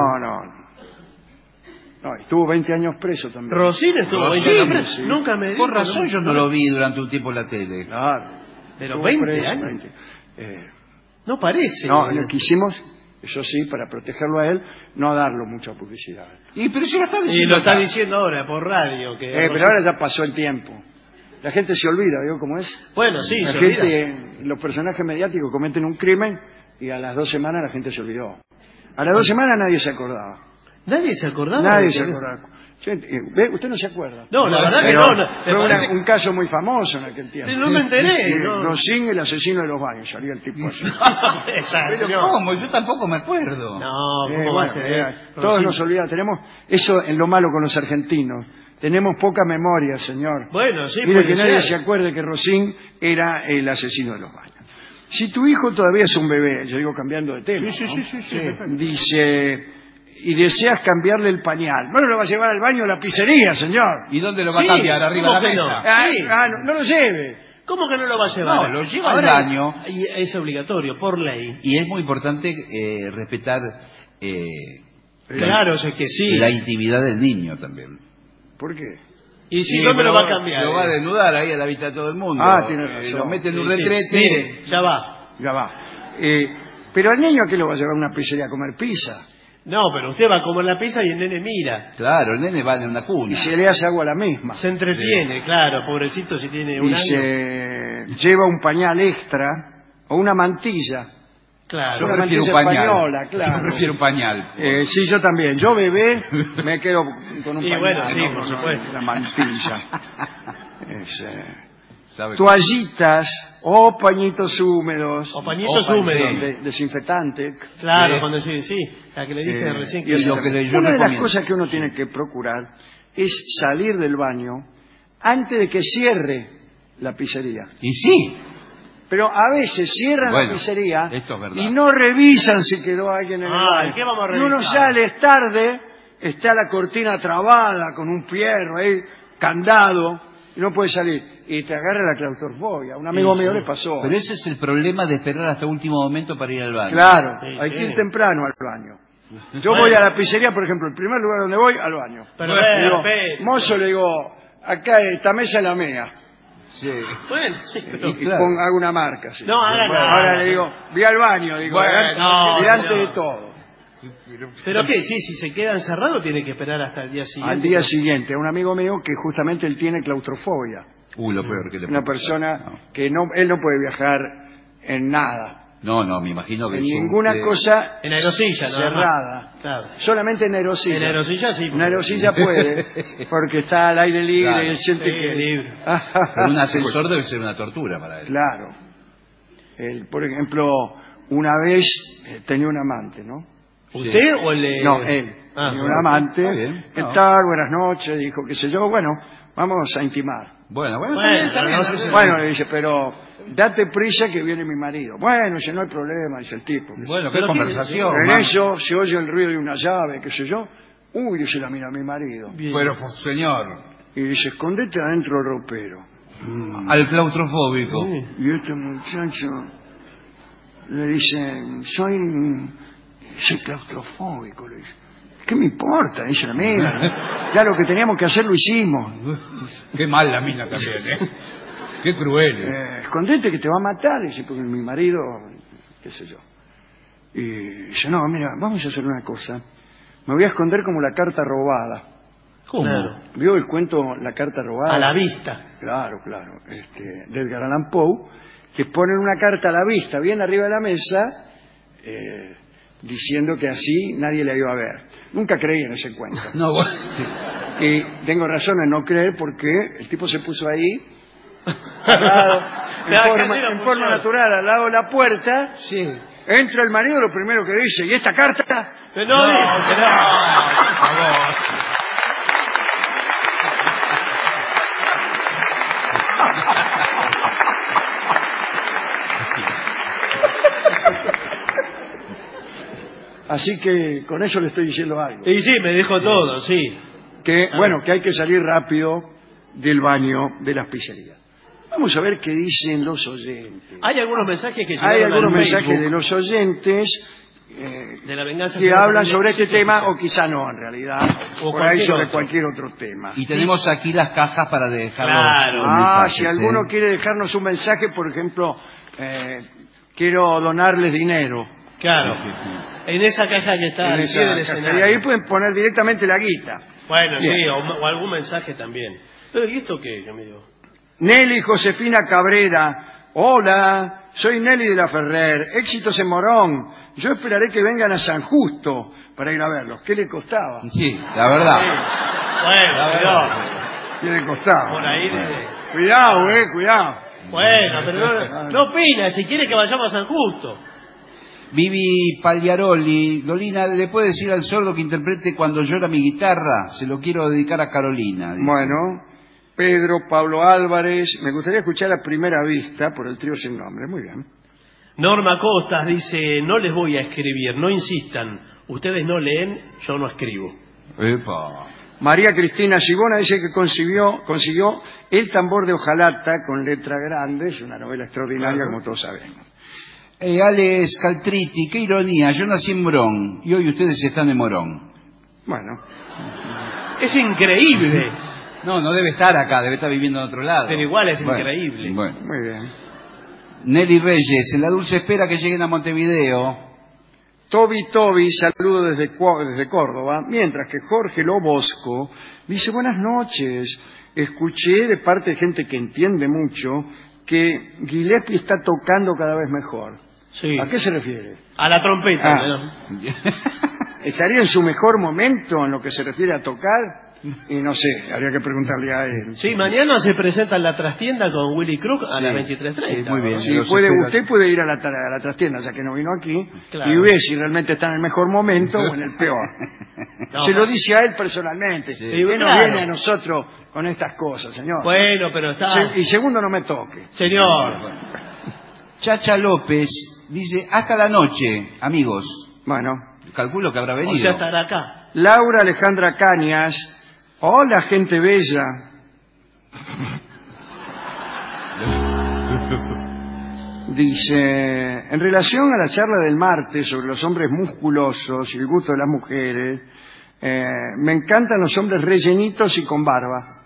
estuvo 20 años preso también. ¿Rosín estuvo 20 años preso? Sí. Nunca me dijo. Por razón yo no lo vi durante un tiempo en la tele. Claro. ¿Pero 20 años? No parece. No, lo que hicimos, eso sí, para protegerlo a él, no darlo mucha publicidad. Pero si lo está diciendo. Y lo está diciendo ahora, por radio. Pero ahora ya pasó el tiempo. La gente se olvida, ¿vio cómo es? Bueno, sí, la se gente, olvida. Los personajes mediáticos cometen un crimen y a las 2 semanas la gente se olvidó. A las 2 semanas nadie se acordaba. ¿Nadie se acordaba? Nadie se acordaba. ¿Ve? Usted no se acuerda. No, la verdad pero que no. Fue un caso muy famoso en aquel tiempo. No me enteré. Rosín, el asesino de los baños, salía el tipo así. Pero ¿cómo? Yo tampoco me acuerdo. No, ¿cómo va a ser? Todos nos olvidamos. Tenemos eso en lo malo con los argentinos. Tenemos poca memoria, señor. Bueno, sí. Mire que nadie se acuerde que Rosín era el asesino de los baños. Si tu hijo todavía es un bebé, yo digo cambiando de tema, sí. Dice, y deseas cambiarle el pañal, no lo va a llevar al baño a la pizzería, señor. ¿Y dónde lo va a cambiar? ¿Arriba de la mesa? No lo lleve. ¿Cómo que no lo va a llevar? No, lo lleva al baño. Y es obligatorio, por ley. Y es muy importante respetar claro, sé que sí. la intimidad del niño también. ¿Por qué? Y si no me lo va a cambiar. Lo va a desnudar ahí a la vista de todo el mundo. Tiene razón. Lo mete en un retrete. Ya va. Pero al niño, ¿a qué lo va a llevar a una pizzería a comer pizza? No, pero usted va a comer la pizza y el nene mira. Claro, el nene va en una cuna. Y se le hace agua a la misma. Se entretiene, claro, pobrecito si tiene un año. Se lleva un pañal extra o una mantilla. Claro. Yo prefiero un pañal. Española, claro. Yo prefiero un pañal. Sí, yo también. Yo bebé me quedo con un pañal. Bueno, sí, por supuesto. La mantilla. toallitas o pañitos húmedos. O pañitos húmedos. Desinfectante. Claro, cuando sí, la que le dije recién que... Una de las cosas que uno tiene que procurar es salir del baño antes de que cierre la pizzería. Y sí. Pero a veces cierran la pizzería esto es verdad. y no revisan si quedó alguien en el baño. ¿Qué vamos a revisar? Y uno sale, es tarde, está la cortina trabada con un fierro ahí, candado, y no puede salir. Y te agarra la claustrofobia. Un amigo mío le pasó. Pero ese es el problema de esperar hasta último momento para ir al baño. Claro, hay que ir temprano al baño. Yo voy a la pizzería, por ejemplo, el primer lugar donde voy, al baño. Pero mozo, le digo, acá esta mesa es la mía. Sí. Bueno, sí, pero... Y hago una marca. Sí. No, ahora le digo, vi al baño, digo, delante de todo. ¿Pero qué? Sí, si se queda encerrado tiene que esperar hasta el día siguiente. Al día siguiente, a un amigo mío que justamente él tiene claustrofobia. Lo peor que le Una persona que él no puede viajar en nada. No, me imagino que... En ninguna cosa en aerosilla, cerrada. Claro. Solamente en aerosilla. En aerosilla sí. En aerosilla puede, porque está al aire libre, Claro. y él siente que... libre. Pero un ascensor debe ser una tortura para él. Claro. Él, por ejemplo, una vez tenía un amante, ¿no? ¿Usted o el...? No, él. Tenía un amante. ¿Qué tal? Buenas noches. Dijo, qué sé yo. Bueno, vamos a intimar. Bueno, le dice, pero date prisa que viene mi marido. Bueno, dice, no hay problema, dice el tipo. Bueno, qué conversación. En eso se oye el ruido de una llave, qué sé yo. Uy, dice la mira mi marido. Bien. Pero, pues, señor. Y dice, escondete adentro del ropero. Al claustrofóbico. Y este muchacho le dice, soy claustrofóbico, le dice. ¿Qué me importa? Dice la mina. Ya lo que teníamos que hacer lo hicimos. Qué mal la mina también, ¿eh? Qué cruel. Escondete que te va a matar, dice, porque mi marido, qué sé yo. Y dice, no, mira, vamos a hacer una cosa. Me voy a esconder como la carta robada. ¿Cómo? Claro. ¿Vio el cuento La carta robada? A la vista. Claro. De Edgar Allan Poe, que ponen una carta a la vista, bien arriba de la mesa, diciendo que así nadie la iba a ver. Nunca creí en ese cuento. No, bueno. Y tengo razón en no creer porque el tipo se puso ahí, parado, en forma natural, al lado de la puerta. Sí. Entra el marido, lo primero que dice, ¿y esta carta? No, por favor. Así que con eso le estoy diciendo algo. Y sí, me dijo todo, sí. Que hay que salir rápido del baño de las pizzerías. Vamos a ver qué dicen los oyentes. Hay algunos mensajes que hay algunos mensajes de los oyentes de La Venganza que hablan sobre este tema, o quizá no, en realidad, o por ahí sobre cualquier otro tema. Y tenemos aquí las cajas para dejar los mensajes. Si alguno quiere dejarnos un mensaje, por ejemplo, quiero donarles dinero. Claro. En esa caja que está al pie del escenario. Y ahí pueden poner directamente la guita. Bueno, bien. Sí, o algún mensaje también. ¿Y esto qué, amigo? Nelly Josefina Cabrera. Hola, soy Nelly de la Ferrer. Éxitos en Morón. Yo esperaré que vengan a San Justo para ir a verlos. ¿Qué le costaba? Sí, la verdad. Sí. Bueno, cuidado. ¿Qué le costaba? Por ahí. Cuidado. Bueno, pero no opina. Si quiere que vayamos a San Justo. Vivi Pagliaroli, Dolina, ¿le puede decir al sordo que interprete Cuando llora mi guitarra? Se lo quiero dedicar a Carolina. Dice. Bueno, Pedro Pablo Álvarez, me gustaría escuchar a Primera Vista por el trío sin nombre. Muy bien. Norma Costas dice, no les voy a escribir, no insistan. Ustedes no leen, yo no escribo. Epa. María Cristina Sibona dice que consiguió El tambor de hojalata con letra grande. Es una novela extraordinaria, como todos sabemos. Alex Caltriti, qué ironía, yo nací en Morón y hoy ustedes están en Morón. Bueno. Es increíble. No debe estar acá, debe estar viviendo en otro lado. Pero igual es increíble. Bueno. Muy bien. Nelly Reyes, en la dulce espera que lleguen a Montevideo. Toby, saludo desde Córdoba, mientras que Jorge Lobosco dice, buenas noches, escuché de parte de gente que entiende mucho que Gillespie está tocando cada vez mejor. Sí. ¿A qué se refiere? A la trompeta. ¿Estaría en su mejor momento en lo que se refiere a tocar? y no sé, habría que preguntarle a él. Sí, mañana se presenta en la trastienda con Willy Crook a las 23:30. Muy bien. Sí, usted puede ir a la trastienda, ya que no vino aquí, Claro. y ve si realmente está en el mejor momento o en el peor. No. Se lo dice a él personalmente. Sí, ¿Qué nos claro. viene a nosotros con estas cosas, señor? Bueno, pero está... Y segundo, no me toque. Señor. Chacha López dice, hasta la noche, amigos. Bueno. Calculo que habrá O venido. sea, estará acá. Laura Alejandra Cañas. Hola, gente bella. Dice, en relación a la charla del martes sobre los hombres musculosos y el gusto de las mujeres, me encantan los hombres rellenitos y con barba.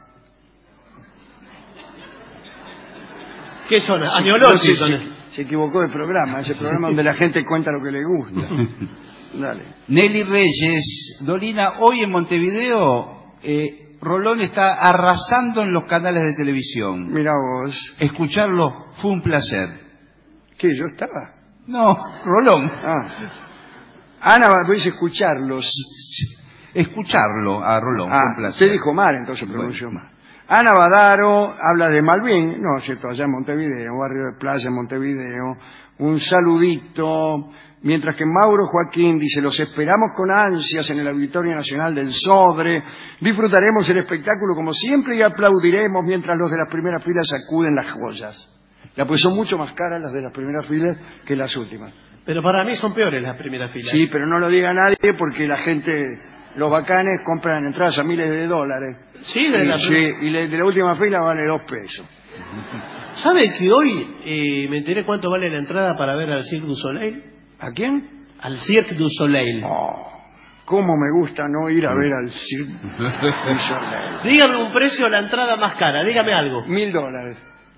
¿Qué son? Añolosis son. Se equivocó de programa, ese programa donde la gente cuenta lo que le gusta. Dale. Nelly Reyes, Dolina, hoy en Montevideo, Rolón está arrasando en los canales de televisión. Mira vos. Escucharlo fue un placer. ¿Qué? ¿Yo estaba? No, Rolón. Ana, vais a escucharlos. Escucharlo a Rolón fue un placer. Usted dijo mal, entonces pronunció mal. Ana Badaro habla de Malvin, no, es cierto, allá en Montevideo, barrio de playa en Montevideo. Un saludito. Mientras que Mauro Joaquín dice, los esperamos con ansias en el Auditorio Nacional del Sodre, disfrutaremos el espectáculo como siempre y aplaudiremos mientras los de las primeras filas sacuden las joyas. Ya pues son mucho más caras las de las primeras filas que las últimas. Pero para mí son peores las primeras filas. Sí, pero no lo diga nadie porque la gente, los bacanes, compran entradas a miles de dólares. Sí, de la de la última fila vale 2 pesos. ¿Sabe que hoy me enteré cuánto vale la entrada para ver al Cirque du Soleil? ¿A quién? Al Cirque du Soleil. Cómo me gusta no ir a ver al Cirque du Soleil. Dígame un precio de la entrada más cara, dígame algo. $1.000.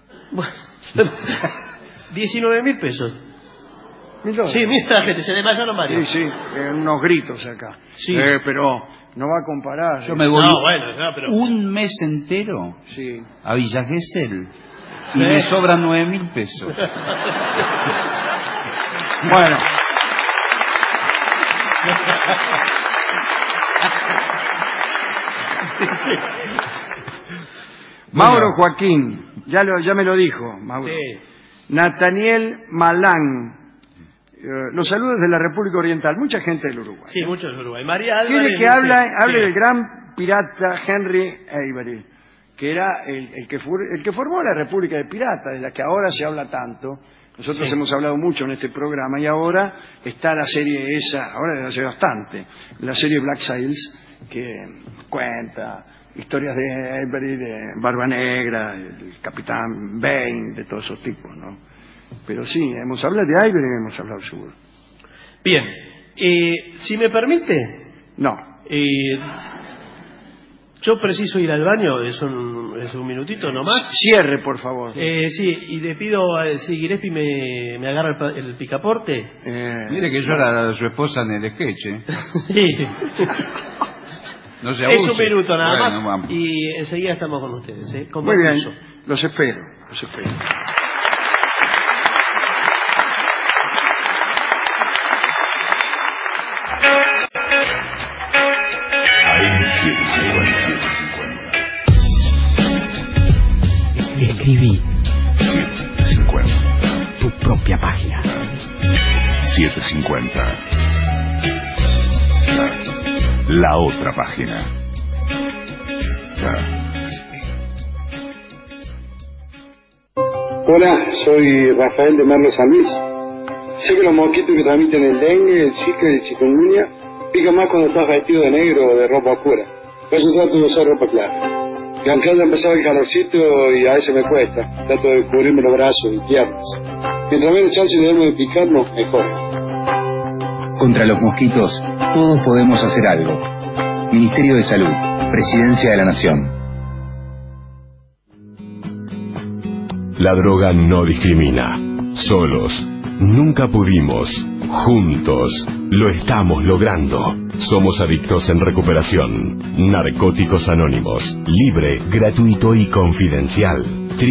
19.000 pesos. $1.000. Sí, mira, gente, se desmayaron varios. Sí, unos gritos acá. Sí. Pero no va a comparar. Yo me voy pero... un mes entero a Villa Gesell y Sí. me sobran 9.000 pesos. Bueno. Mauro Joaquín, ya me lo dijo, Mauro. Sí. Nathaniel Malán, los saludos de la República Oriental, mucha gente del Uruguay. Sí, muchos del Uruguay. María Álvarez. Quiere que hable del gran pirata Henry Avery, que era el que formó la República de Piratas, de la que ahora se habla tanto. Nosotros hemos hablado mucho en este programa y ahora está la serie esa, ahora desde hace bastante, la serie Black Sails, que cuenta historias de Avery, de Barba Negra, del Capitán Bane, de todos esos tipos, ¿no? Pero sí, hemos hablado de Avery y hemos hablado seguro. Bien, si me permite... No. Yo preciso ir al baño, es un minutito nomás. Cierre, por favor. Sí, y le pido si Gillespie me agarra el picaporte. Mire que yo era su esposa en el sketch, ¿eh? Sí. No se abuse. Es un minuto nada Bueno, más. vamos. Y enseguida estamos con ustedes, ¿eh? Con Muy bien, permiso. los espero. Escribí 750. tu propia página. 750. La otra página. Hola, soy Rafael de Merlo San Luis. Sé que los mosquitos que transmiten el dengue, el zika y el chikungunya pican más cuando estás vestido de negro o de ropa oscura. Por eso trato de usar ropa clara. Y aunque haya empezado el calorcito y a veces me cuesta, trato de cubrirme los brazos y piernas. Mientras menos chance tenemos de picarnos, mejor. Contra los mosquitos, todos podemos hacer algo. Ministerio de Salud, Presidencia de la Nación. La droga no discrimina. Solos, nunca pudimos. Juntos, lo estamos logrando. Somos adictos en recuperación. Narcóticos Anónimos. Libre, gratuito y confidencial.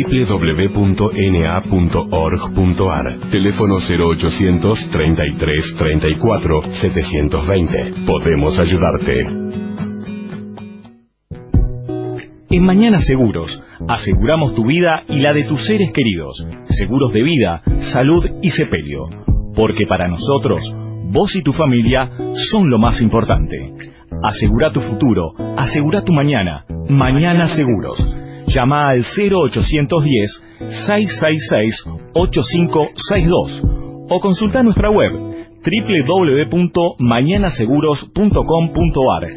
www.na.org.ar. Teléfono 0800 33 34 720. Podemos ayudarte. En Mañana Seguros, aseguramos tu vida y la de tus seres queridos. Seguros de vida, salud y sepelio. Porque para nosotros, vos y tu familia son lo más importante. Asegura tu futuro, asegura tu mañana. Mañana Seguros. Llama al 0810-666-8562 o consulta nuestra web www.mañanaseguros.com.ar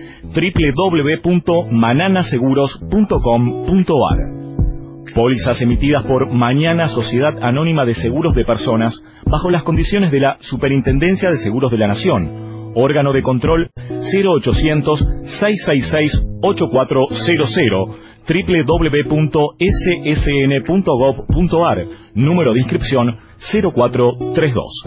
www.mananaseguros.com.ar. Pólizas emitidas por Mañana Sociedad Anónima de Seguros de Personas bajo las condiciones de la Superintendencia de Seguros de la Nación. Órgano de control 0800-666-8400, www.ssn.gov.ar, número de inscripción 0432.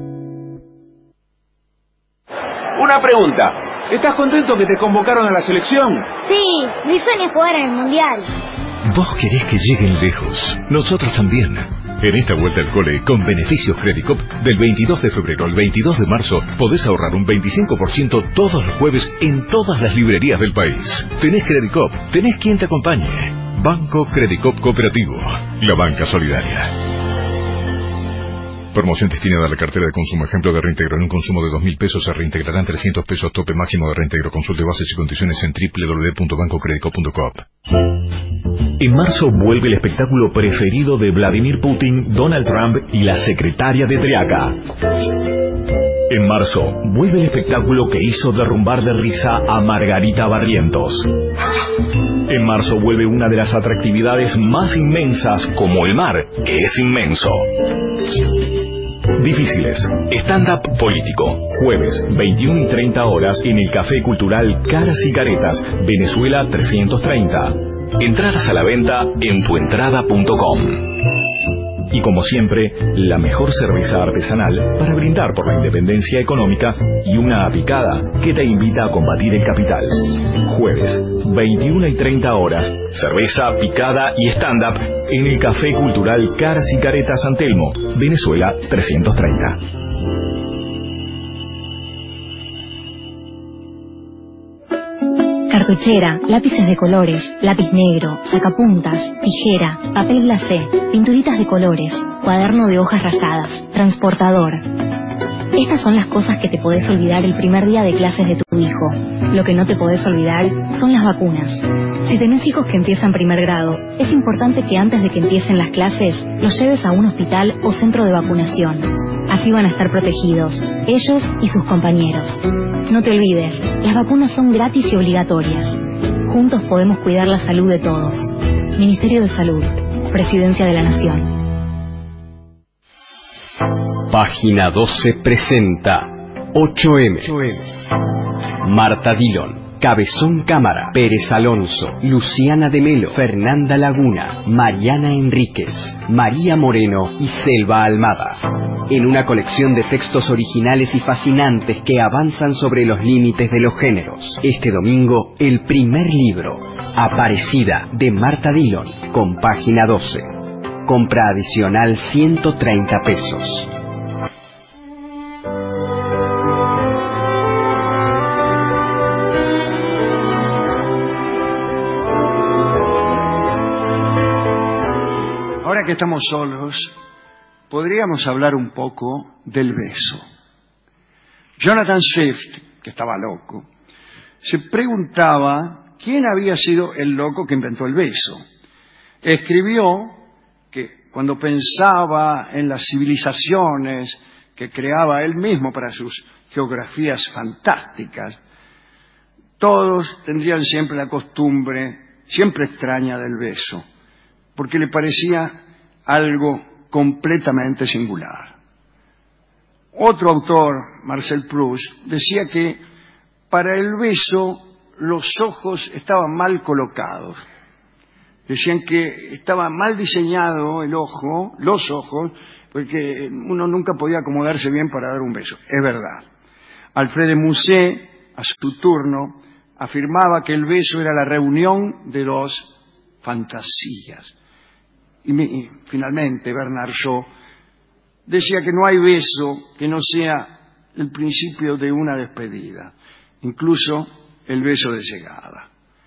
Una pregunta. ¿Estás contento que te convocaron a la selección? Sí, mi sueño es jugar en el Mundial. Vos querés que lleguen lejos. Nosotros también. En esta vuelta al cole, con beneficios Credicop, del 22 de febrero al 22 de marzo, podés ahorrar un 25% todos los jueves en todas las librerías del país. Tenés Credicop, tenés quien te acompañe. Banco Credicop Cooperativo, la banca solidaria. Promoción destinada a la cartera de consumo. Ejemplo de reintegro. En un consumo de 2.000 pesos se reintegrarán 300 pesos. Tope máximo de reintegro. Consulte bases y condiciones en www.bancocredico.com. En marzo vuelve el espectáculo preferido de Vladimir Putin, Donald Trump y la secretaria de Triaca. En marzo vuelve el espectáculo que hizo derrumbar de risa a Margarita Barrientos. En marzo vuelve una de las atractividades más inmensas, como el mar, que es inmenso. Difíciles. Stand-up político. Jueves, 21 y 30 horas en el Café Cultural Caras y Caretas, Venezuela 330. Entradas a la venta en tuentrada.com. Y como siempre, la mejor cerveza artesanal para brindar por la independencia económica y una picada que te invita a combatir el capital. Jueves, 21 y 30 horas, cerveza, picada y stand-up en el Café Cultural Caras y Caretas San Telmo, Venezuela 330. Cartuchera, lápices de colores, lápiz negro, sacapuntas, tijera, papel glacé, pinturitas de colores, cuaderno de hojas rayadas, transportador. Estas son las cosas que te podés olvidar el primer día de clases de tu hijo. Lo que no te podés olvidar son las vacunas. Si tenés hijos que empiezan primer grado, es importante que antes de que empiecen las clases, los lleves a un hospital o centro de vacunación. Así van a estar protegidos, ellos y sus compañeros. No te olvides, las vacunas son gratis y obligatorias. Juntos podemos cuidar la salud de todos. Ministerio de Salud, Presidencia de la Nación. Página 12 presenta 8M. Marta Dillon, Cabezón Cámara, Pérez Alonso, Luciana de Melo, Fernanda Laguna, Mariana Enríquez, María Moreno y Selva Almada. En una colección de textos originales y fascinantes que avanzan sobre los límites de los géneros. Este domingo, el primer libro, Aparecida, de Marta Dillon, con Página 12. Compra adicional 130 pesos. Ahora que estamos solos, podríamos hablar un poco del beso. Jonathan Swift, que estaba loco, se preguntaba quién había sido el loco que inventó el beso. Escribió que cuando pensaba en las civilizaciones que creaba él mismo para sus geografías fantásticas, todos tendrían siempre la costumbre, siempre extraña, del beso, porque le parecía algo completamente singular. Otro autor, Marcel Proust, decía que para el beso los ojos estaban mal colocados. Decían que estaba mal diseñado el ojo, los ojos, porque uno nunca podía acomodarse bien para dar un beso. Es verdad. Alfred de Musset, a su turno, afirmaba que el beso era la reunión de dos fantasías. Y finalmente Bernard Shaw decía que no hay beso que no sea el principio de una despedida, incluso el beso de llegada.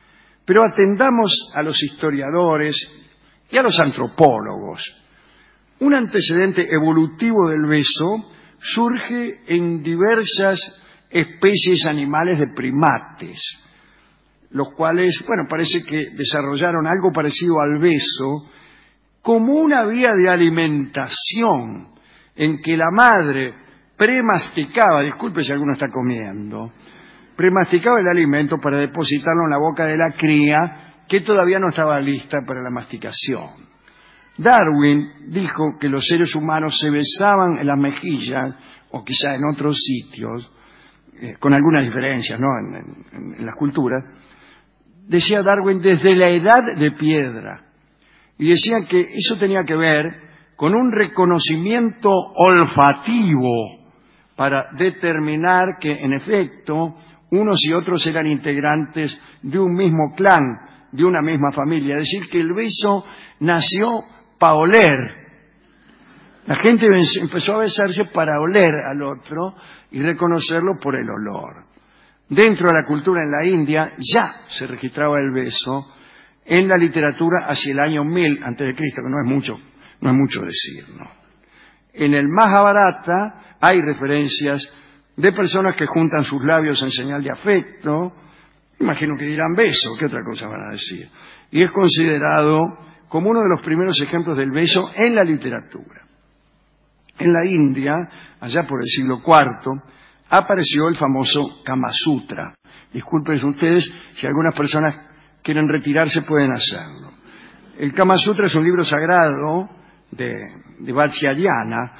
Pero atendamos a los historiadores y a los antropólogos. Un antecedente evolutivo del beso surge en diversas especies animales de primates, los cuales, bueno, parece que desarrollaron algo parecido al beso como una vía de alimentación en que la madre premasticaba, disculpe si alguno está comiendo, premasticaba el alimento para depositarlo en la boca de la cría que todavía no estaba lista para la masticación. Darwin dijo que los seres humanos se besaban en las mejillas, o quizá en otros sitios, con algunas diferencias, ¿no?, en las culturas. Decía Darwin, desde la edad de piedra. Y decía que eso tenía que ver con un reconocimiento olfativo para determinar que, en efecto, unos y otros eran integrantes de un mismo clan, de una misma familia. Es decir, que el beso nació para oler. La gente empezó a besarse para oler al otro y reconocerlo por el olor. Dentro de la cultura en la India ya se registraba el beso en la literatura hacia el año 1000 a.C., que no es mucho decir, ¿no? En el Mahabharata hay referencias de personas que juntan sus labios en señal de afecto. Imagino que dirán beso, ¿qué otra cosa van a decir? Y es considerado como uno de los primeros ejemplos del beso en la literatura. En la India, allá por el siglo IV, apareció el famoso Kama Sutra. Disculpen ustedes, si algunas personas quieren retirarse pueden hacerlo. El Kama Sutra es un libro sagrado de Vatsyayana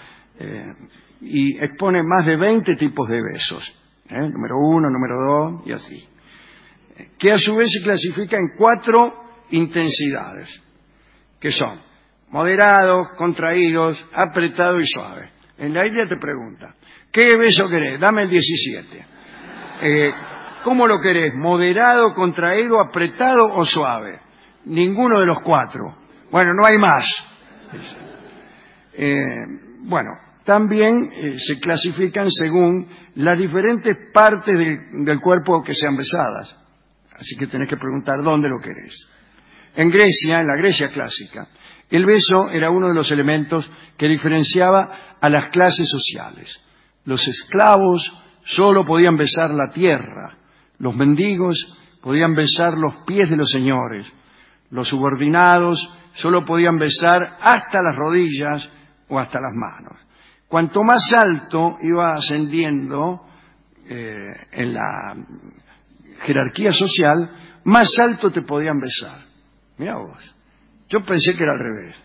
y expone más de 20 tipos de besos. Número 1, número 2 y así. Que a su vez se clasifica en 4 intensidades, que son moderados, contraídos, apretado y suave. En la India te pregunta, ¿qué beso querés? Dame el 17. ¿Cómo lo querés? ¿Moderado, contraído, apretado o suave? Ninguno de los 4. Bueno, no hay más. Bueno, también se clasifican según las diferentes partes del cuerpo que sean besadas. Así que tenés que preguntar dónde lo querés. En Grecia, en la Grecia clásica, el beso era uno de los elementos que diferenciaba a las clases sociales. Los esclavos solo podían besar la tierra, los mendigos podían besar los pies de los señores, los subordinados solo podían besar hasta las rodillas o hasta las manos. Cuanto más alto iba ascendiendo en la jerarquía social, más alto te podían besar. Mirá vos, yo pensé que era al revés.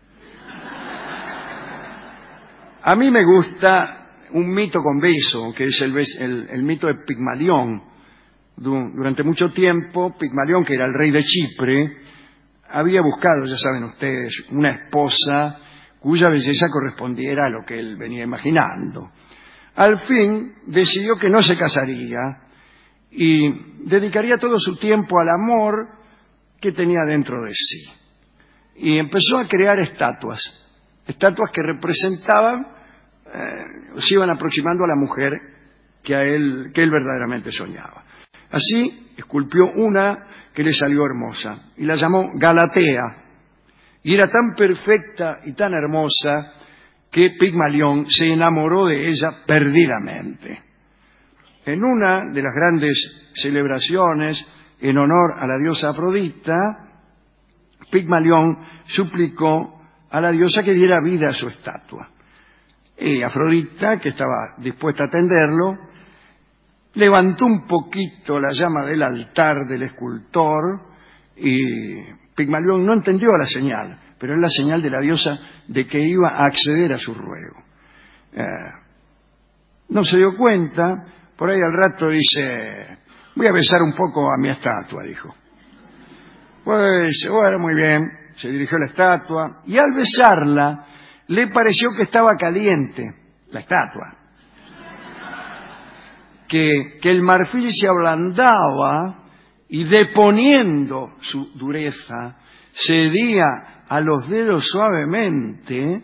A mí me gusta un mito con beso, que es el mito de Pigmalión. Durante mucho tiempo, Pigmalión, que era el rey de Chipre, había buscado, ya saben ustedes, una esposa cuya belleza correspondiera a lo que él venía imaginando. Al fin, decidió que no se casaría y dedicaría todo su tiempo al amor que tenía dentro de sí. Y empezó a crear estatuas que representaban, se iban aproximando a la mujer que él verdaderamente soñaba. Así esculpió una que le salió hermosa y la llamó Galatea. Y era tan perfecta y tan hermosa que Pigmalión se enamoró de ella perdidamente. En una de las grandes celebraciones en honor a la diosa Afrodita, Pigmalión suplicó a la diosa que diera vida a su estatua. Y Afrodita, que estaba dispuesta a atenderlo, levantó un poquito la llama del altar del escultor y Pigmalión no entendió la señal, pero es la señal de la diosa de que iba a acceder a su ruego. No se dio cuenta, por ahí al rato dice, voy a besar un poco a mi estatua, dijo. Pues, bueno, muy bien, se dirigió a la estatua y al besarla le pareció que estaba caliente, la estatua. Que el marfil se ablandaba y deponiendo su dureza, cedía a los dedos suavemente.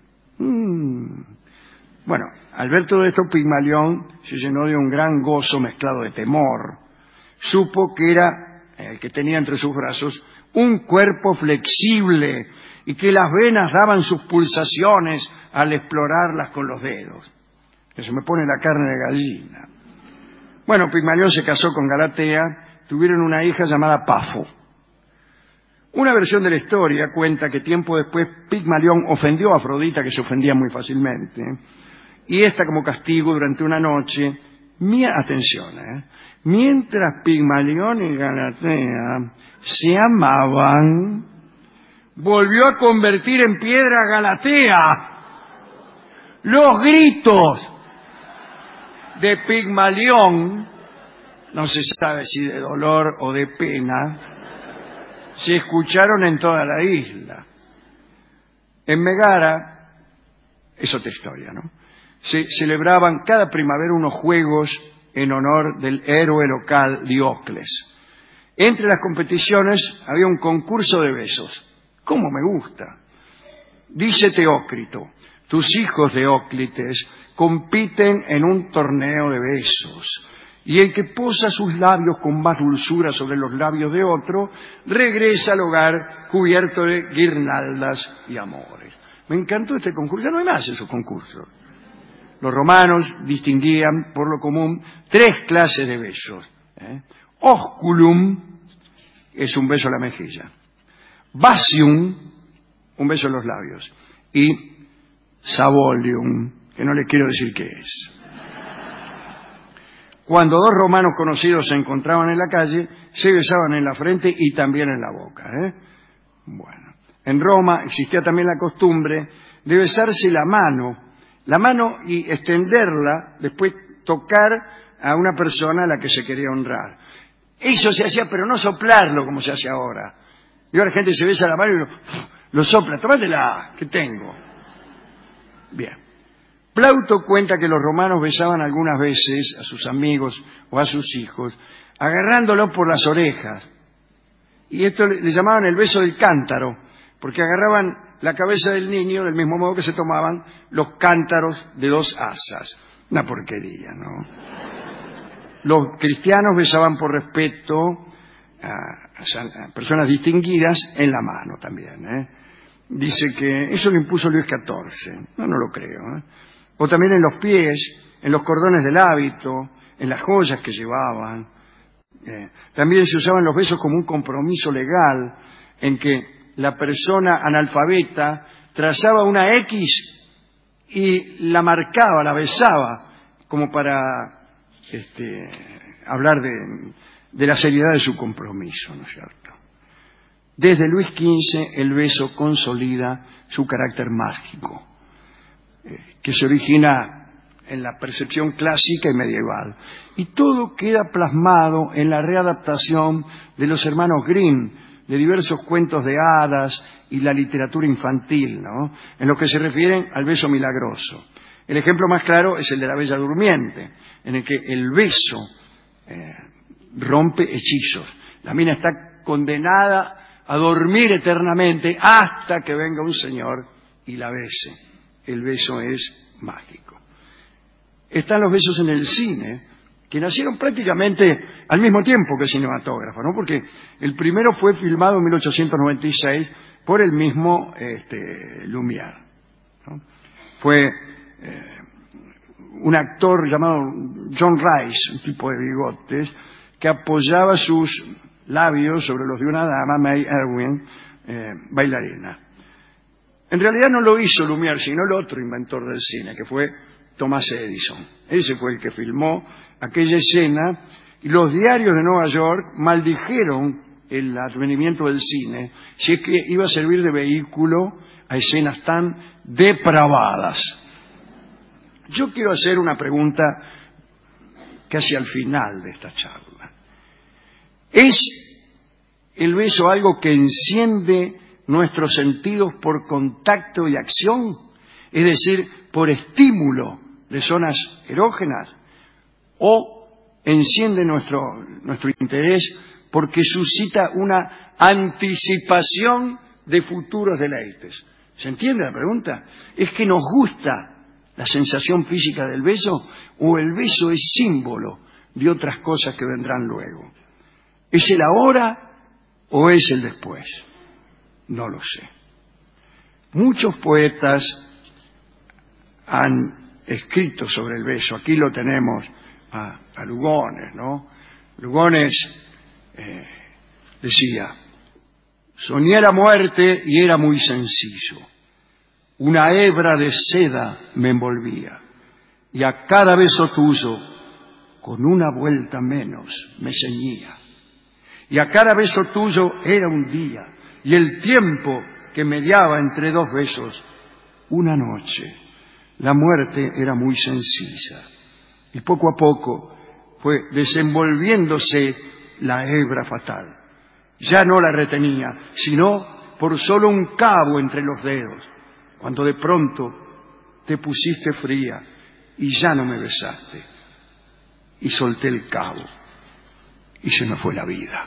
Bueno, al ver todo esto, Pigmalión se llenó de un gran gozo mezclado de temor. Supo que era el que tenía entre sus brazos, un cuerpo flexible y que las venas daban sus pulsaciones al explorarlas con los dedos. Que se me pone la carne de gallina. Bueno, Pigmalión se casó con Galatea, tuvieron una hija llamada Pafo. Una versión de la historia cuenta que tiempo después Pigmalión ofendió a Afrodita, que se ofendía muy fácilmente, y esta como castigo durante una noche, mientras Pigmalión y Galatea se amaban, volvió a convertir en piedra a Galatea. Los gritos de Pigmalión, no se sabe si de dolor o de pena, se escucharon en toda la isla. En Megara, es otra historia, ¿no? Se celebraban cada primavera unos juegos en honor del héroe local Diocles. Entre las competiciones había un concurso de besos. ¿Cómo me gusta? Dice Teócrito, tus hijos Teóclites compiten en un torneo de besos, y el que posa sus labios con más dulzura sobre los labios de otro, regresa al hogar cubierto de guirnaldas y amores. Me encantó este concurso, ya no hay más esos concursos. Los romanos distinguían, por lo común, 3 clases de besos. Osculum es un beso a la mejilla. Basium, un beso en los labios. Y Sabolium, que no le quiero decir qué es. Cuando 2 romanos conocidos se encontraban en la calle, se besaban en la frente y también en la boca. Bueno, en Roma existía también la costumbre de besarse la mano y extenderla, después tocar a una persona a la que se quería honrar. Eso se hacía, pero no soplarlo como se hace ahora. Y ahora la gente se besa la mano y lo sopla. Tómatela, que tengo. Bien. Plauto cuenta que los romanos besaban algunas veces a sus amigos o a sus hijos, agarrándolos por las orejas. Y esto le llamaban el beso del cántaro, porque agarraban la cabeza del niño del mismo modo que se tomaban los cántaros de 2 asas. Una porquería, ¿no? Los cristianos besaban por respeto a personas distinguidas en la mano también. Dice que eso lo impuso Luis XIV. No lo creo. O también en los pies, en los cordones del hábito, en las joyas que llevaban. También se usaban los besos como un compromiso legal en que la persona analfabeta trazaba una X y la marcaba, la besaba, como para hablar de la seriedad de su compromiso, ¿no es cierto? Desde Luis XV el beso consolida su carácter mágico, que se origina en la percepción clásica y medieval. Y todo queda plasmado en la readaptación de los hermanos Grimm, de diversos cuentos de hadas y la literatura infantil, ¿no? En lo que se refieren al beso milagroso. El ejemplo más claro es el de la Bella Durmiente, en el que el beso rompe hechizos. La mina está condenada a dormir eternamente hasta que venga un señor y la bese. El beso es mágico. Están los besos en el cine, que nacieron prácticamente al mismo tiempo que el cinematógrafo, ¿no? Porque el primero fue filmado en 1896 por el mismo Lumière, ¿no? Fue un actor llamado John Rice, un tipo de bigotes, que apoyaba sus labios sobre los de una dama, May Irwin, bailarina. En realidad no lo hizo Lumière, sino el otro inventor del cine, que fue Thomas Edison. Ese fue el que filmó aquella escena, y los diarios de Nueva York maldijeron el advenimiento del cine, si es que iba a servir de vehículo a escenas tan depravadas. Yo quiero hacer una pregunta casi al final de esta charla. ¿Es el beso algo que enciende nuestros sentidos por contacto y acción? Es decir, por estímulo de zonas erógenas, o enciende nuestro interés porque suscita una anticipación de futuros deleites. ¿Se entiende la pregunta? ¿Es que nos gusta la sensación física del beso, o el beso es símbolo de otras cosas que vendrán luego? ¿Es el ahora o es el después? No lo sé. Muchos poetas han escrito sobre el beso. Aquí lo tenemos a Lugones, ¿no? Lugones decía: soñé la muerte y era muy sencillo. Una hebra de seda me envolvía y a cada beso tuyo con una vuelta menos me ceñía. Y a cada beso tuyo era un día y el tiempo que mediaba entre dos besos una noche. La muerte era muy sencilla y poco a poco fue desenvolviéndose la hebra fatal. Ya no la retenía, sino por solo un cabo entre los dedos, cuando de pronto te pusiste fría y ya no me besaste. Y solté el cabo y se me fue la vida.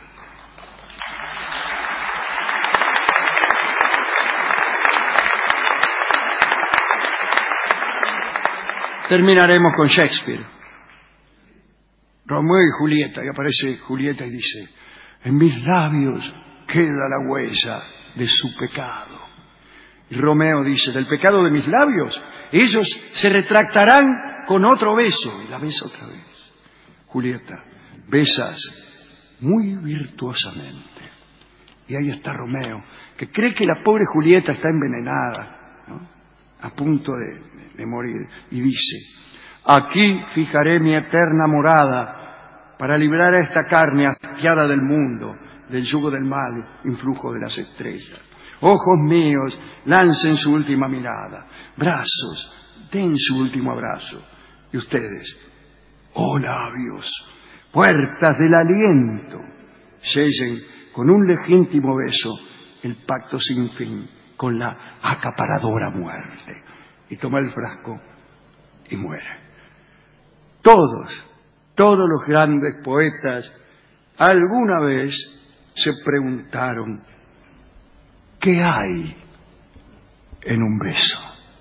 Terminaremos con Shakespeare. Romeo y Julieta, y aparece Julieta y dice: en mis labios queda la huella de su pecado. Y Romeo dice: del pecado de mis labios, ellos se retractarán con otro beso. Y la besa otra vez. Julieta: besas muy virtuosamente. Y ahí está Romeo, que cree que la pobre Julieta está envenenada, ¿no? A punto de morir, y dice: aquí fijaré mi eterna morada para librar a esta carne asqueada del mundo, del yugo del mal, influjo de las estrellas. Ojos míos, lancen su última mirada, brazos, den su último abrazo, y ustedes, oh labios, puertas del aliento, sellen con un legítimo beso el pacto sin fin con la acaparadora muerte. Y toma el frasco y muere. Todos los grandes poetas alguna vez se preguntaron: ¿qué hay en un beso?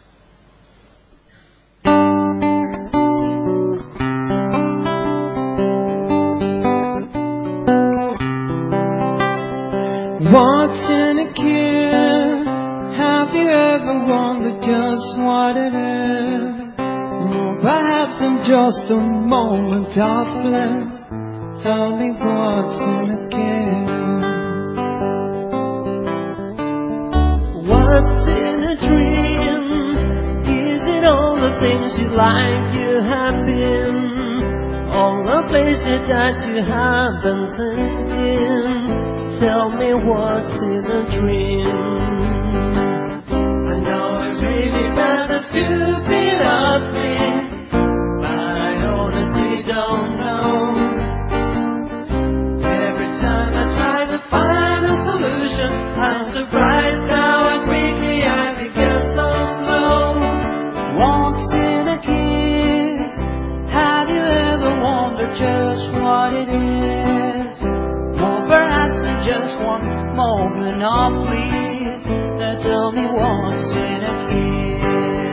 What's in a kiss? Have you ever wondered just what it is? Or perhaps in just a moment of bliss. Tell me what's in a kiss. What's in a dream? Is it all the things you like you have been? All the places that you haven't seen? Tell me what's in a dream. I know it's really rather stupid of me, but I honestly don't know. Every time I try to find a solution, I'm surprised how quickly I become so slow. What's in a kiss? Have you ever wondered just what it is? Or perhaps in just one moment, oh please, tell me what's in a kiss.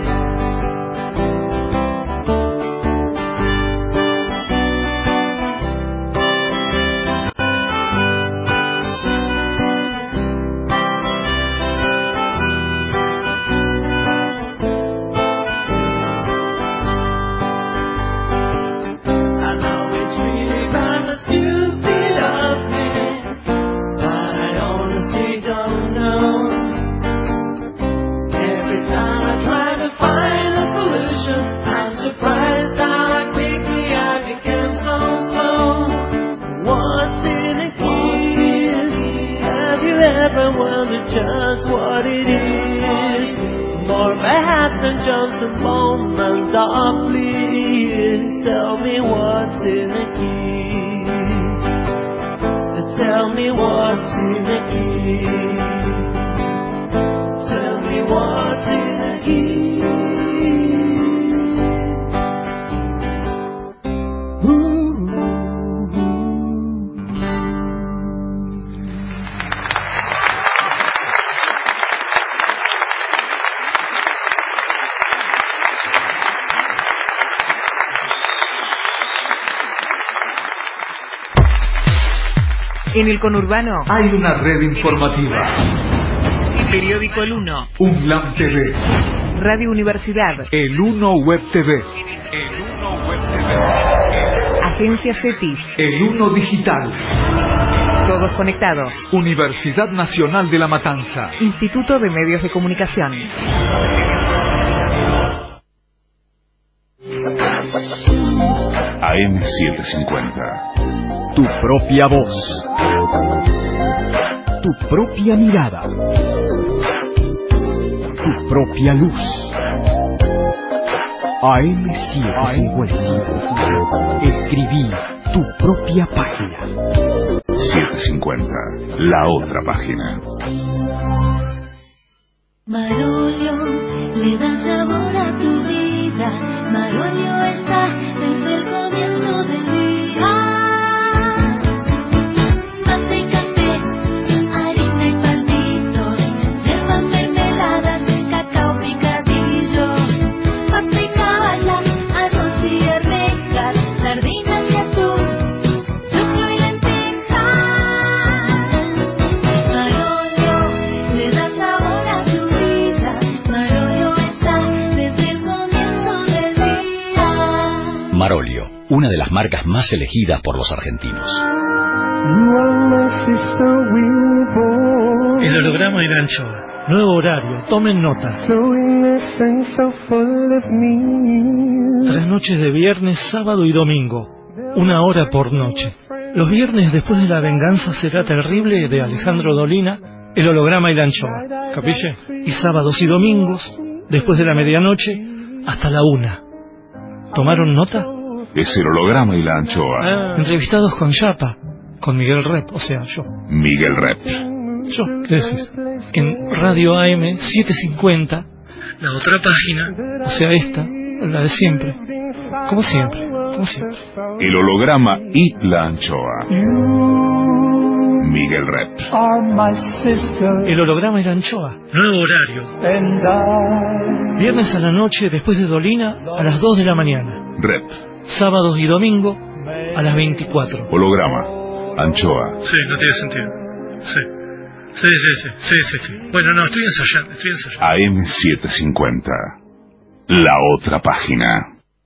I know it's really kinda stupid of me, but I honestly don't know. Every time I try to find a solution, I'm surprised how quickly I became so slow. What's in a kiss? Have you ever wondered just what it is? Or perhaps in just a moment, oh please, tell me what's in a kiss. Tell me what's in a kiss. Tell me what's in a kiss. En el conurbano hay una red informativa. Periódico El Uno. UNLAM TV. Radio Universidad. El Uno Web TV. Agencia CETIS. El Uno Digital. Todos conectados. Universidad Nacional de La Matanza. Instituto de Medios de Comunicación. AM750. Tu propia voz. Tu propia mirada. Tu propia luz. AM750. Escribí tu propia página. 750. La otra página. Marolio le da sabor a tu vida. Marolio está desde el comienzo del día. Mate y café, harina y palmitos, yerba, mermeladas, cacao picadillo, mate y caballa, arroz y arvejas, sardinas y atún, choclo y lentejas. Marolio le da sabor a tu vida. Marolio está desde el comienzo del día. Marolio, una de las marcas más elegidas por los argentinos. El holograma y la anchoa. Nuevo horario, tomen nota. 3 noches de viernes, sábado y domingo. 1 hora por noche. Los viernes, después de La venganza será terrible, de Alejandro Dolina, el holograma y la anchoa. ¿Capille? Y sábados y domingos, después de la medianoche, hasta la 1. ¿Tomaron nota? Es el holograma y la anchoa. Entrevistados con Yapa, con Miguel Rep, o sea, yo. Miguel Rep. Yo, ¿qué decís? En Radio AM 750, la otra página, o sea, esta, la de siempre. Como siempre, como siempre. El holograma y la anchoa. Miguel Rep. El holograma y la anchoa. Nuevo horario. Viernes a la noche, después de Dolina, a las 2 de la mañana. Rep. Sábados y domingo, a las 24. Holograma. Anchoa. Sí, no tiene sentido. Sí. Sí. Bueno, no, estoy ensayando. AM750. La otra página.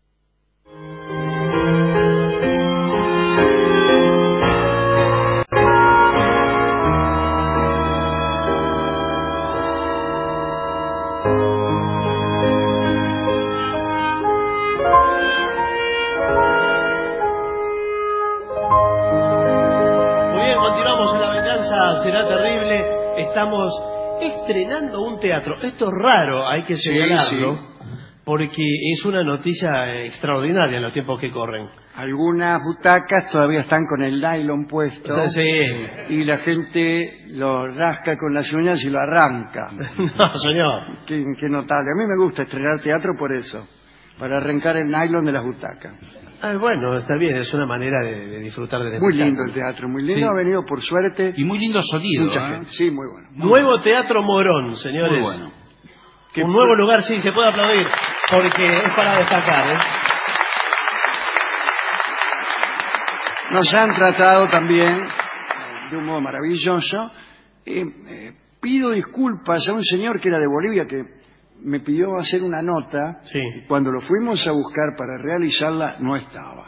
Será terrible. Estamos estrenando un teatro. Esto es raro, hay que señalarlo, porque es una noticia extraordinaria en los tiempos que corren. Algunas butacas todavía están con el nylon puesto. Sí. Y la gente lo rasca con las uñas y lo arranca. No, señor. Qué notable. A mí me gusta estrenar teatro por eso, para arrancar el nylon de las butacas. Bueno, está bien, es una manera de disfrutar del Muy espectáculo. lindo el teatro, muy lindo. Sí. Ha venido por suerte. Y muy lindo sonido. Mucha gente. Sí, muy bueno. Nuevo Teatro Morón, señores. Muy bueno. Un nuevo lugar, sí, se puede aplaudir, porque es para destacar, Nos han tratado también de un modo maravilloso. Pido disculpas a un señor que era de Bolivia que me pidió hacer una nota. Sí. Y cuando lo fuimos a buscar para realizarla, no estaba.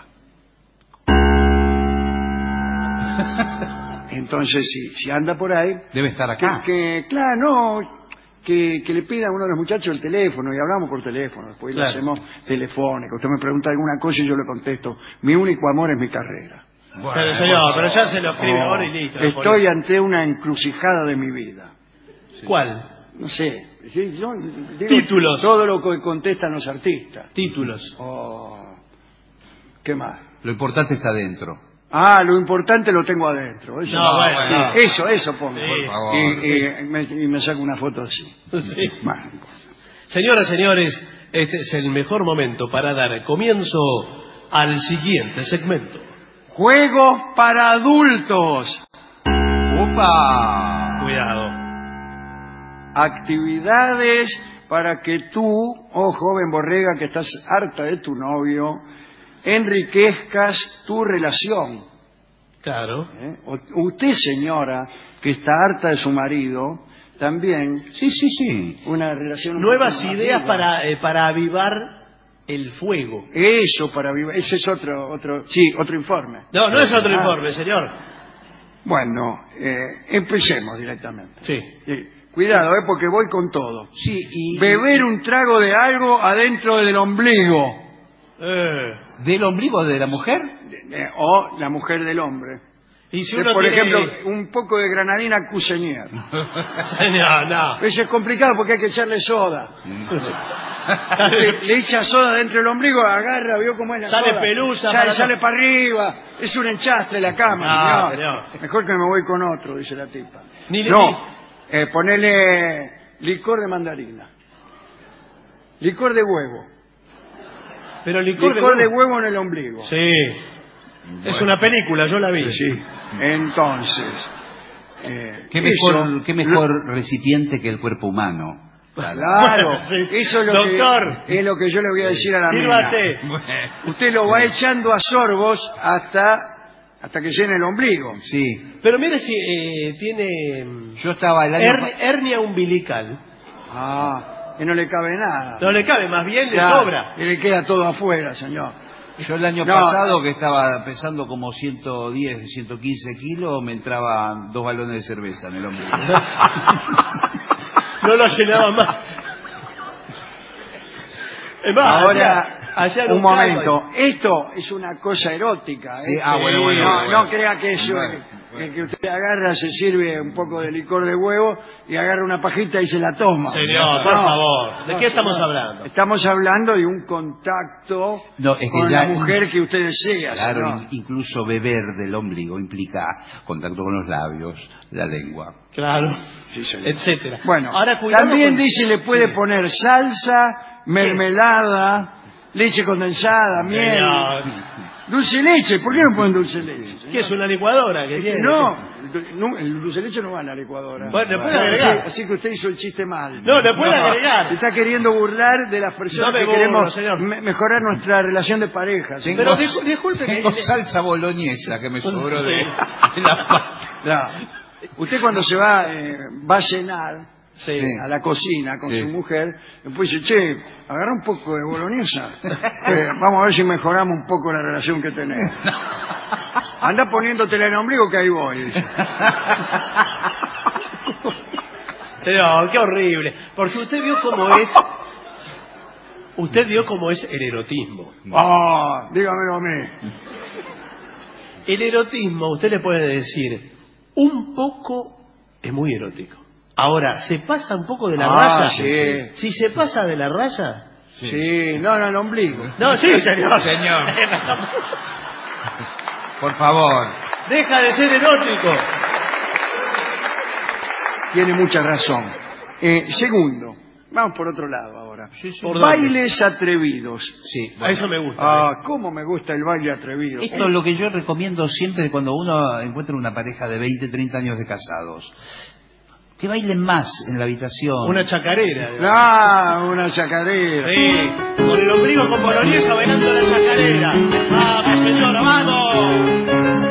Entonces, si anda por ahí... Debe estar acá. Que le pida a uno de los muchachos el teléfono y hablamos por teléfono. Después lo hacemos telefónico. Usted me pregunta alguna cosa y yo le contesto. Mi único amor es mi carrera. Bueno, pero señor, pero ya se lo escribe ahora y listo. Estoy ante una encrucijada de mi vida. Sí. ¿Cuál? No sé. ¿Sí? Yo digo títulos. Todo lo que contestan los artistas. Títulos. ¿Qué más? Lo importante está adentro. Lo importante lo tengo adentro. Eso, bueno. Eso pongo. Sí. Por favor. Y me saco una foto así. Sí. Bueno. Señoras, señores, este es el mejor momento para dar comienzo al siguiente segmento. Juegos para adultos. ¡Opa! Cuidado. Actividades para que tú, joven borrega que estás harta de tu novio, enriquezcas tu relación. Claro. Usted, señora, que está harta de su marido, también. Sí. Una relación. Nuevas ideas para avivar el fuego. Eso, para avivar. Ese es otro informe. No es otro informe, señor. Bueno, empecemos directamente. Sí. Cuidado, porque voy con todo. Sí, y... Beber un trago de algo adentro del ombligo. ¿Del ombligo de la mujer? O la mujer del hombre. Y si uno por tiene... ejemplo, un poco de granadina Cusenier. No. Eso es complicado porque hay que echarle soda. le echa soda dentro del ombligo, agarra, vio cómo es la sale soda. Pelusa. Sale para arriba. Es un enchastre la cama. Señor. Mejor que me voy con otro, dice la tipa. Ponele licor de mandarina. Licor de huevo. Pero licor de huevo en el ombligo. Sí. Bueno. Es una película, yo la vi. Sí. Entonces, ¿Qué mejor recipiente que el cuerpo humano? Claro, eso es lo que yo le voy a decir a la mina. Usted lo va echando a sorbos hasta que llene el ombligo. Sí. Pero mire si tiene... Yo estaba hernia umbilical. Y no le cabe nada. No le cabe, más bien le sobra. Y le queda todo afuera, señor. Yo el año pasado, que estaba pesando como 110, 115 kilos, me entraban 2 balones de cerveza en el ombligo. No lo llenaba más. Es más, ahora, un momento. Esto es una cosa erótica. Sí. Bueno. No crea que eso que usted agarra, se sirve un poco de licor de huevo y agarra una pajita y se la toma. Señor, por favor. ¿De qué estamos hablando? Estamos hablando de un contacto con la mujer que usted desea. Claro, señor. Incluso beber del ombligo implica contacto con los labios, la lengua. Claro, sí, etcétera. Bueno, ahora, también dice le puede poner salsa, mermelada, leche condensada, miel, dulce leche. ¿Por qué no ponen dulce leche? ¿Qué es una licuadora? El dulce leche no va en la licuadora. Bueno, le puede agregar. Así que usted hizo el chiste mal. No, le puede agregar. Se está queriendo burlar de las personas que queremos mejorar nuestra relación de pareja. Pero disculpe que... Tengo salsa boloñesa que me sobró de la pasta. Usted cuando se va a cenar a la cocina con su mujer, después dice, agarra un poco de boloñesa. Vamos a ver si mejoramos un poco la relación que tenemos. Anda poniéndote en el ombligo que ahí voy. Señor, qué horrible. Porque usted vio cómo es... Usted vio cómo es el erotismo. Dígamelo a mí. El erotismo, usted le puede decir, un poco es muy erótico. Ahora, ¿se pasa un poco de la raya? Sí. Si se pasa de la raya... Sí, no, el ombligo. No, sí, señor. Por favor. Deja de ser erótico. Tiene mucha razón. Segundo, vamos por otro lado ahora. ¿Por bailes atrevidos. Sí, a eso me gusta. Cómo me gusta el baile atrevido. Esto es lo que yo recomiendo siempre cuando uno encuentra una pareja de 20, 30 años de casados. Que bailen más en la habitación. Una chacarera. Una chacarera. Sí, con el ombligo con boloñesa bailando la chacarera. ¡Vamos, señora, vamos!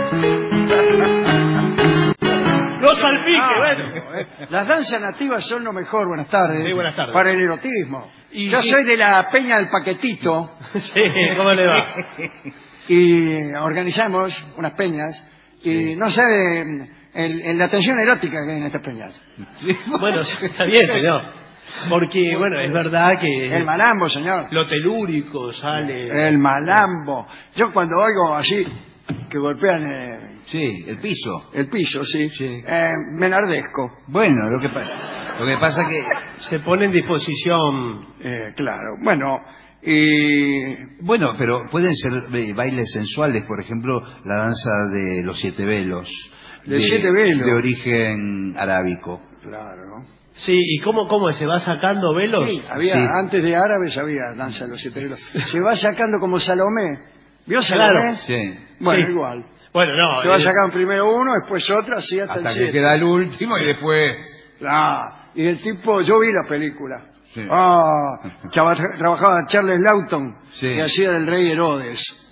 ¡No salpique, bueno! Las danzas nativas son lo mejor, buenas tardes. Sí, buenas tardes. Para el erotismo. Yo soy de la Peña del Paquetito. Sí, ¿cómo le va? Y organizamos unas peñas. Y no sabe... la atención erótica que hay en estas peñas. Sí. Bueno, está bien, señor. Porque, bueno, es verdad que... El malambo, señor. Lo telúrico sale... El malambo. Yo cuando oigo así, que golpean... el piso. El piso, sí. Me enardezco. Bueno, lo que pasa es que... Se pone en disposición... Claro. Bueno... Bueno, pero pueden ser bailes sensuales. Por ejemplo, la danza de los 7 velos. De 7 velos. De origen arábico. Claro. Sí, ¿y cómo se va sacando velos? Sí, antes de árabes había danza de los 7 velos. Se va sacando como Salomé. ¿Vio Salomé? Claro. Sí. Bueno, igual. Bueno, no. Se va sacando primero uno, después otro, así hasta el 7. Que queda el último y después... Y el tipo, yo vi la película. Sí. Trabajaba Charles Lawton, que hacía del rey Herodes.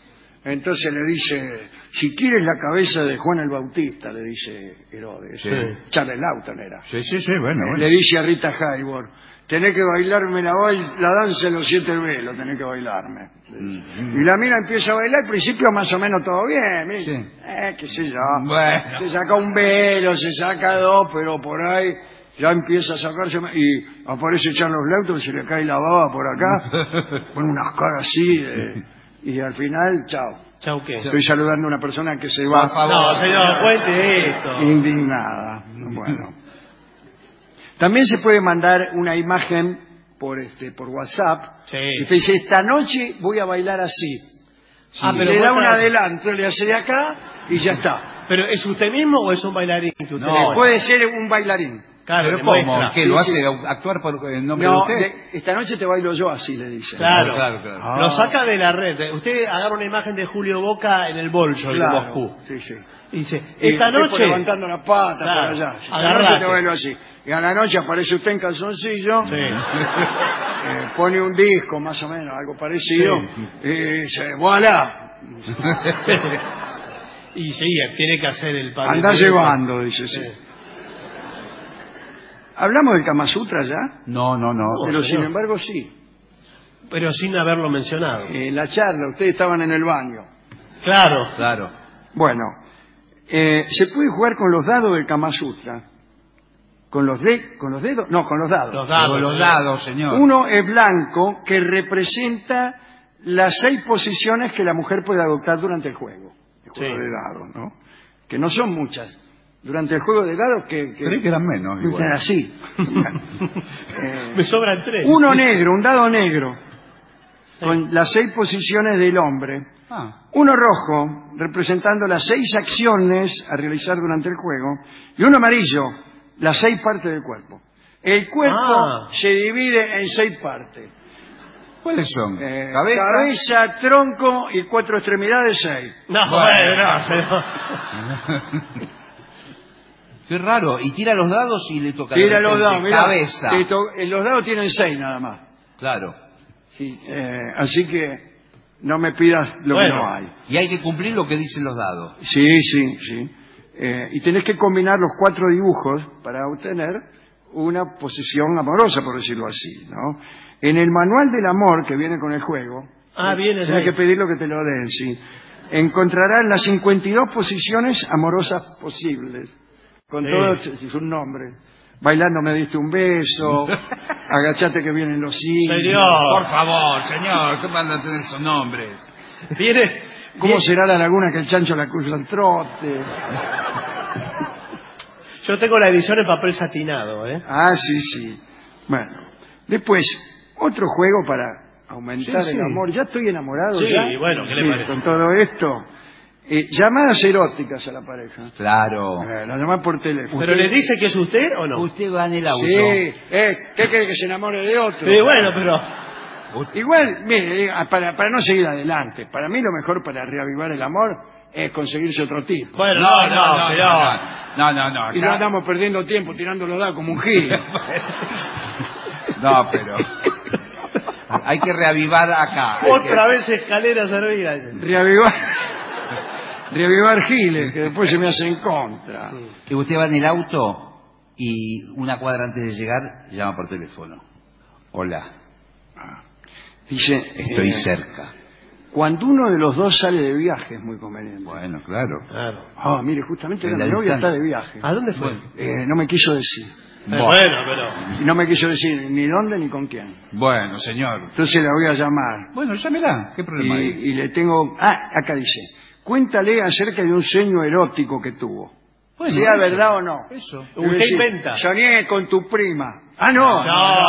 Entonces le dice, si quieres la cabeza de Juan el Bautista, le dice Herodes. Sí. Charles Laughton era. Sí, bueno. Le dice a Rita Hayworth, tenés que bailarme la danza de los 7 velos, tenés que bailarme. Y la mina empieza a bailar, al principio más o menos todo bien. Qué sé yo. Bueno. Se saca un velo, se saca 2, pero por ahí ya empieza a sacarse y aparece Charles Laughton, se le cae la baba por acá, pone unas caras así y al final, chao. ¿Chao qué? Estoy saludando a una persona que se va. Por favor. No, señor, cuente esto. Indignada. Bueno. También se puede mandar una imagen por WhatsApp. Sí. Y te dice, esta noche voy a bailar así. Pero le da muestra- un adelanto, le hace de acá y ya está. ¿Pero es usted mismo o es un bailarín que usted le muestra? Puede ser un bailarín. Claro, ¿Pero le cómo? muestra. ¿Qué? ¿Lo hace actuar en nombre de No, usted? esta noche te bailo yo así, le dice. Claro. Claro. Lo saca de la red. Usted agarra una imagen de Julio Boca en el bolso de Claro. Moscú. Sí. Y dice, Y esta después noche... levantando la pata Claro. por allá. Esta Agarrate. noche te bailo así. Y a la noche aparece usted en calzoncillo. Sí. Pone un disco, más o menos, algo parecido. Y dice, voilà. Y sí, tiene que hacer el padre. Anda llevando, dice, sí. ¿Hablamos del Kama Sutra ya? No. Pero sin señor. embargo sí. Pero sin haberlo mencionado. En la charla, ustedes estaban en el baño. Claro. Bueno, se puede jugar con los dados del Kama Sutra. ¿Con los dedos? No, con los dados. Con los dados, señor. Uno es blanco, que representa las 6 posiciones que la mujer puede adoptar durante el juego. El juego de dados, ¿no? Que no son muchas. Durante el juego de dados Creí que eran menos. Igual. Así. Me sobran 3. Uno negro, un dado negro, con las 6 posiciones del hombre. Uno rojo, representando las 6 acciones a realizar durante el juego. Y uno amarillo, las 6 partes del cuerpo. El cuerpo se divide en 6 partes. ¿Cuáles son? Cabeza, tronco y 4 extremidades, 6. No, Qué raro. Y tira los dados y le toca Tira de los repente dados, mirá, cabeza. los dados tienen 6 nada más. Claro. Sí, así que no me pidas lo que no hay. Y hay que cumplir lo que dicen los dados. Sí. Y tenés que combinar los 4 dibujos para obtener una posición amorosa, por decirlo así, ¿no? En el manual del amor que viene con el juego, viene tenés que pedirlo que te lo den, sí. Encontrarás las 52 posiciones amorosas posibles, con todo su nombre. Bailando me diste un beso, agachate que vienen los signos. Señor. Por favor, señor, ¿qué mandan a tener esos nombres? ¿Cómo será la laguna que el chancho la cruza al trote? Yo tengo la edición en papel satinado, ¿eh? Sí. Bueno, después, otro juego para aumentar el amor. Ya estoy enamorado. Sí, ya. bueno, ¿qué le parece? Con todo esto. Llamadas eróticas a la pareja. Claro. La llamás por teléfono. ¿Pero le dice que es usted o no? Usted va en el auto. Sí. ¿Qué quiere que se enamore de otro? Sí, bueno, pero... Igual, mire, para no seguir adelante, para mí lo mejor para reavivar el amor es conseguirse otro tipo. Bueno, No. Y no andamos perdiendo tiempo tirando los dados como un gil. No, pero... Hay que reavivar acá. Otra vez escalera servida. Reavivar giles, que después se me hacen contra. Y usted va en el auto y una cuadra antes de llegar llama por teléfono. Hola. Dice, Estoy cerca. Cuando uno de los dos sale de viaje es muy conveniente. Bueno, claro. Mire, justamente En la la novia está distancia. de viaje. ¿A dónde fue? No me quiso decir. Bueno, pero... Y no me quiso decir ni dónde ni con quién. Bueno, señor. Entonces la voy a llamar. Bueno, llámela. ¿Qué problema hay? Y le tengo... acá dice. Cuéntale acerca de un sueño erótico que tuvo. Bueno, sea eso. verdad o no. Eso. Le voy a Usted decir, inventa. Soñé con tu prima. No,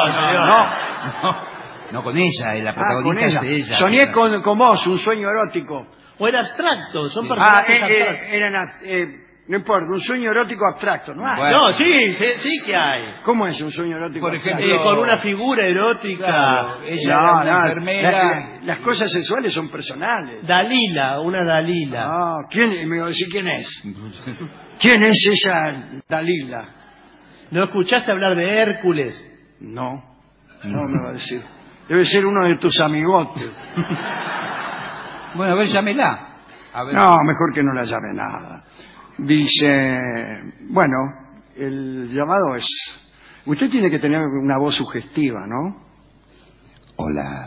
No, con ella. La con protagonista ella. es ella. Soñé con vos, un sueño erótico. O era abstracto, son personajes abstractos. No importa, un sueño erótico abstracto, ¿no hay? Bueno. No, sí que hay. ¿Cómo es un sueño erótico Por abstracto? ejemplo, Con una figura erótica. Claro, ella era una enfermera. Las cosas sexuales son personales. Dalila, una Dalila. ¿Quién? Me voy a decir quién es. ¿Quién es esa Dalila? ¿No escuchaste hablar de Hércules? No me va a decir. Debe ser uno de tus amigotes. Bueno, a ver, llámela. A ver. No, mejor que no la llame nada. Dice, bueno, el llamado es... Usted tiene que tener una voz sugestiva, ¿no? Hola.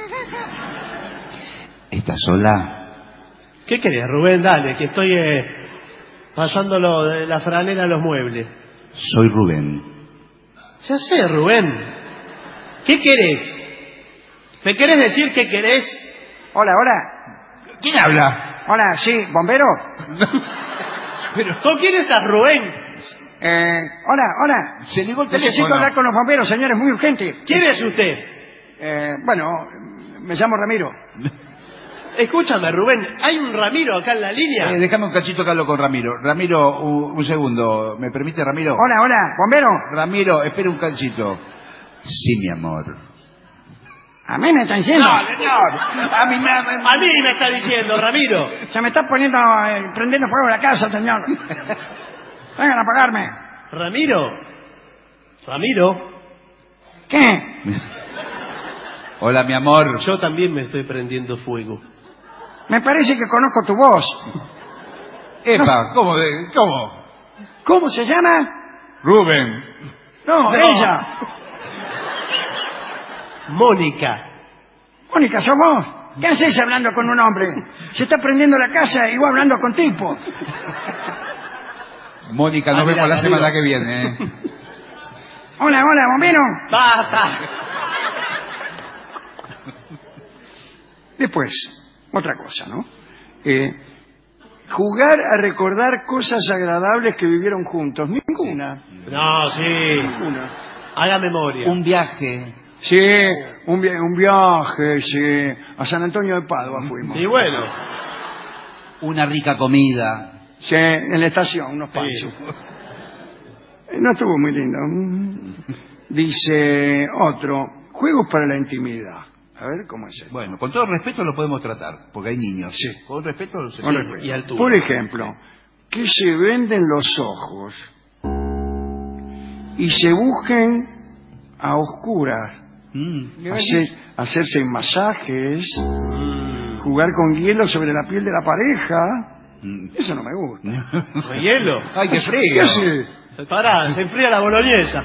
¿Estás sola? ¿Qué querés, Rubén? Dale, que estoy pasándolo de la franela a los muebles. Soy Rubén. Ya sé, Rubén. ¿Qué querés? ¿Me querés decir qué querés? Hola, hola. ¿Quién habla? Hola, sí, ¿bombero? Pero, ¿con quién estás, Rubén? Hola, hola. Se ligó el Necesito teléfono. hablar con los bomberos, señores, muy urgente. ¿Quién es usted? Bueno, me llamo Ramiro. Escúchame, Rubén, hay un Ramiro acá en la línea. Déjame un cachito que hablo con Ramiro. Ramiro, un segundo. ¿Me permite, Ramiro? Hola, hola, bombero. Ramiro, espera un cachito. Sí, mi amor. ¿A mí me está diciendo? No, señor. A mí me está diciendo, Ramiro. Se me está poniendo, prendiendo fuego la casa, señor. Vengan a apagarme. Ramiro. Ramiro. ¿Qué? Hola, mi amor. Yo también me estoy prendiendo fuego. Me parece que conozco tu voz. Epa, ¿cómo? ¿Cómo? ¿Cómo se llama? Rubén. No, ella. Mónica. Mónica, ¿sos vos? ¿Qué haces hablando con un hombre? Se está prendiendo la casa y vos hablando con tipo. Mónica, nos vemos la semana que viene. Hola, hola, bombero. ¡Basta! Después, otra cosa, ¿no? Jugar a recordar cosas agradables que vivieron juntos. Ninguna. No, sí. Ninguna. Haga memoria. Un viaje. Sí, un viaje, sí. A San Antonio de Padua fuimos. Y bueno. Una rica comida. Sí, en la estación, unos panchos. No estuvo muy lindo. Dice otro, juegos para la intimidad. A ver, ¿cómo es esto? Bueno, con todo respeto lo podemos tratar, porque hay niños. Sí. Con respeto se Con puede. respeto. Y altura. Por ejemplo, que se venden los ojos y se busquen a oscuras. Hacerse masajes, jugar con hielo sobre la piel de la pareja. Eso no me gusta. ¿Con hielo? ¡Ay, qué frío! ¿Qué hace? Pará, se enfría la boloñesa.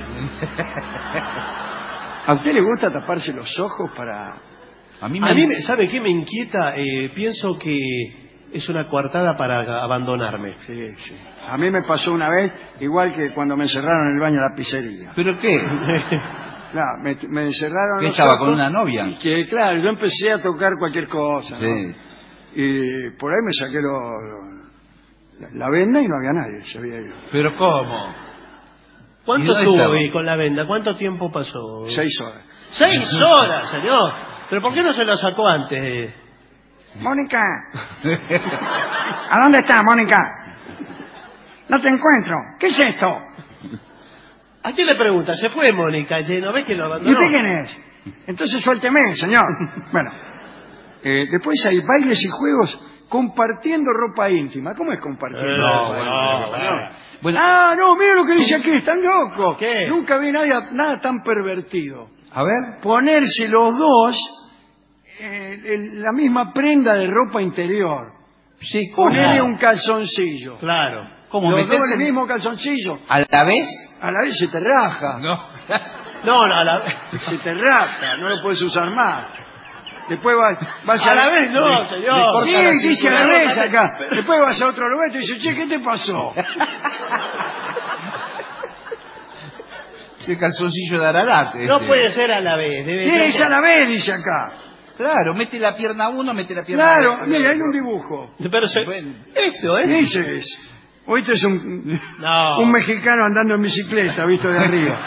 ¿A usted le gusta taparse los ojos para...? A mí ¿sabe qué me inquieta? Pienso que es una coartada para abandonarme. Sí, sí. A mí me pasó una vez, igual que cuando me encerraron en el baño de la pizzería. ¿Pero qué? Claro, me encerraron. ¿Qué estaba con una novia? Que claro, yo empecé a tocar cualquier cosa, ¿no? Sí. Y por ahí me saqué la venda y no había nadie, se había ido. ¿Pero cómo? ¿Cuánto estuvo ahí con la venda? ¿Cuánto tiempo pasó? 6 horas. 6 horas, señor. ¿Pero por qué no se lo sacó antes? Mónica. ¿A dónde está, Mónica? No te encuentro. ¿Qué es esto? ¿A quién le pregunta? Se fue Mónica, ¿no ves que lo ¿Y abandonó? usted quién es? Entonces suélteme, señor. Bueno, después hay bailes y juegos compartiendo ropa íntima. ¿Cómo es compartir ropa íntima? Bueno, No, mira lo que dice aquí, están locos. ¿Qué? Nunca vi nada tan pervertido. a ver. Ponerse los dos la misma prenda de ropa interior. Sí, ¿cómo? Ponerle un calzoncillo. Claro. ¿Cómo Los dos meterse el mismo calzoncillo. a la vez? A la vez se te raja. No. No, a la Se te raja, no lo puedes usar más. Después vas a la vez no, señor. Sí, dice a la vez acá. Después vas a otro lugar y te dice, che, ¿qué te pasó? Ese calzoncillo de Ararate. No puede ser a la vez. Sí, es a la vez, dice acá. Claro, mete la pierna uno, mete la pierna Claro, otro. mira, hay un dibujo. Pero esto, ¿eh? Ese es. O este es un No. mexicano andando en bicicleta, visto de arriba.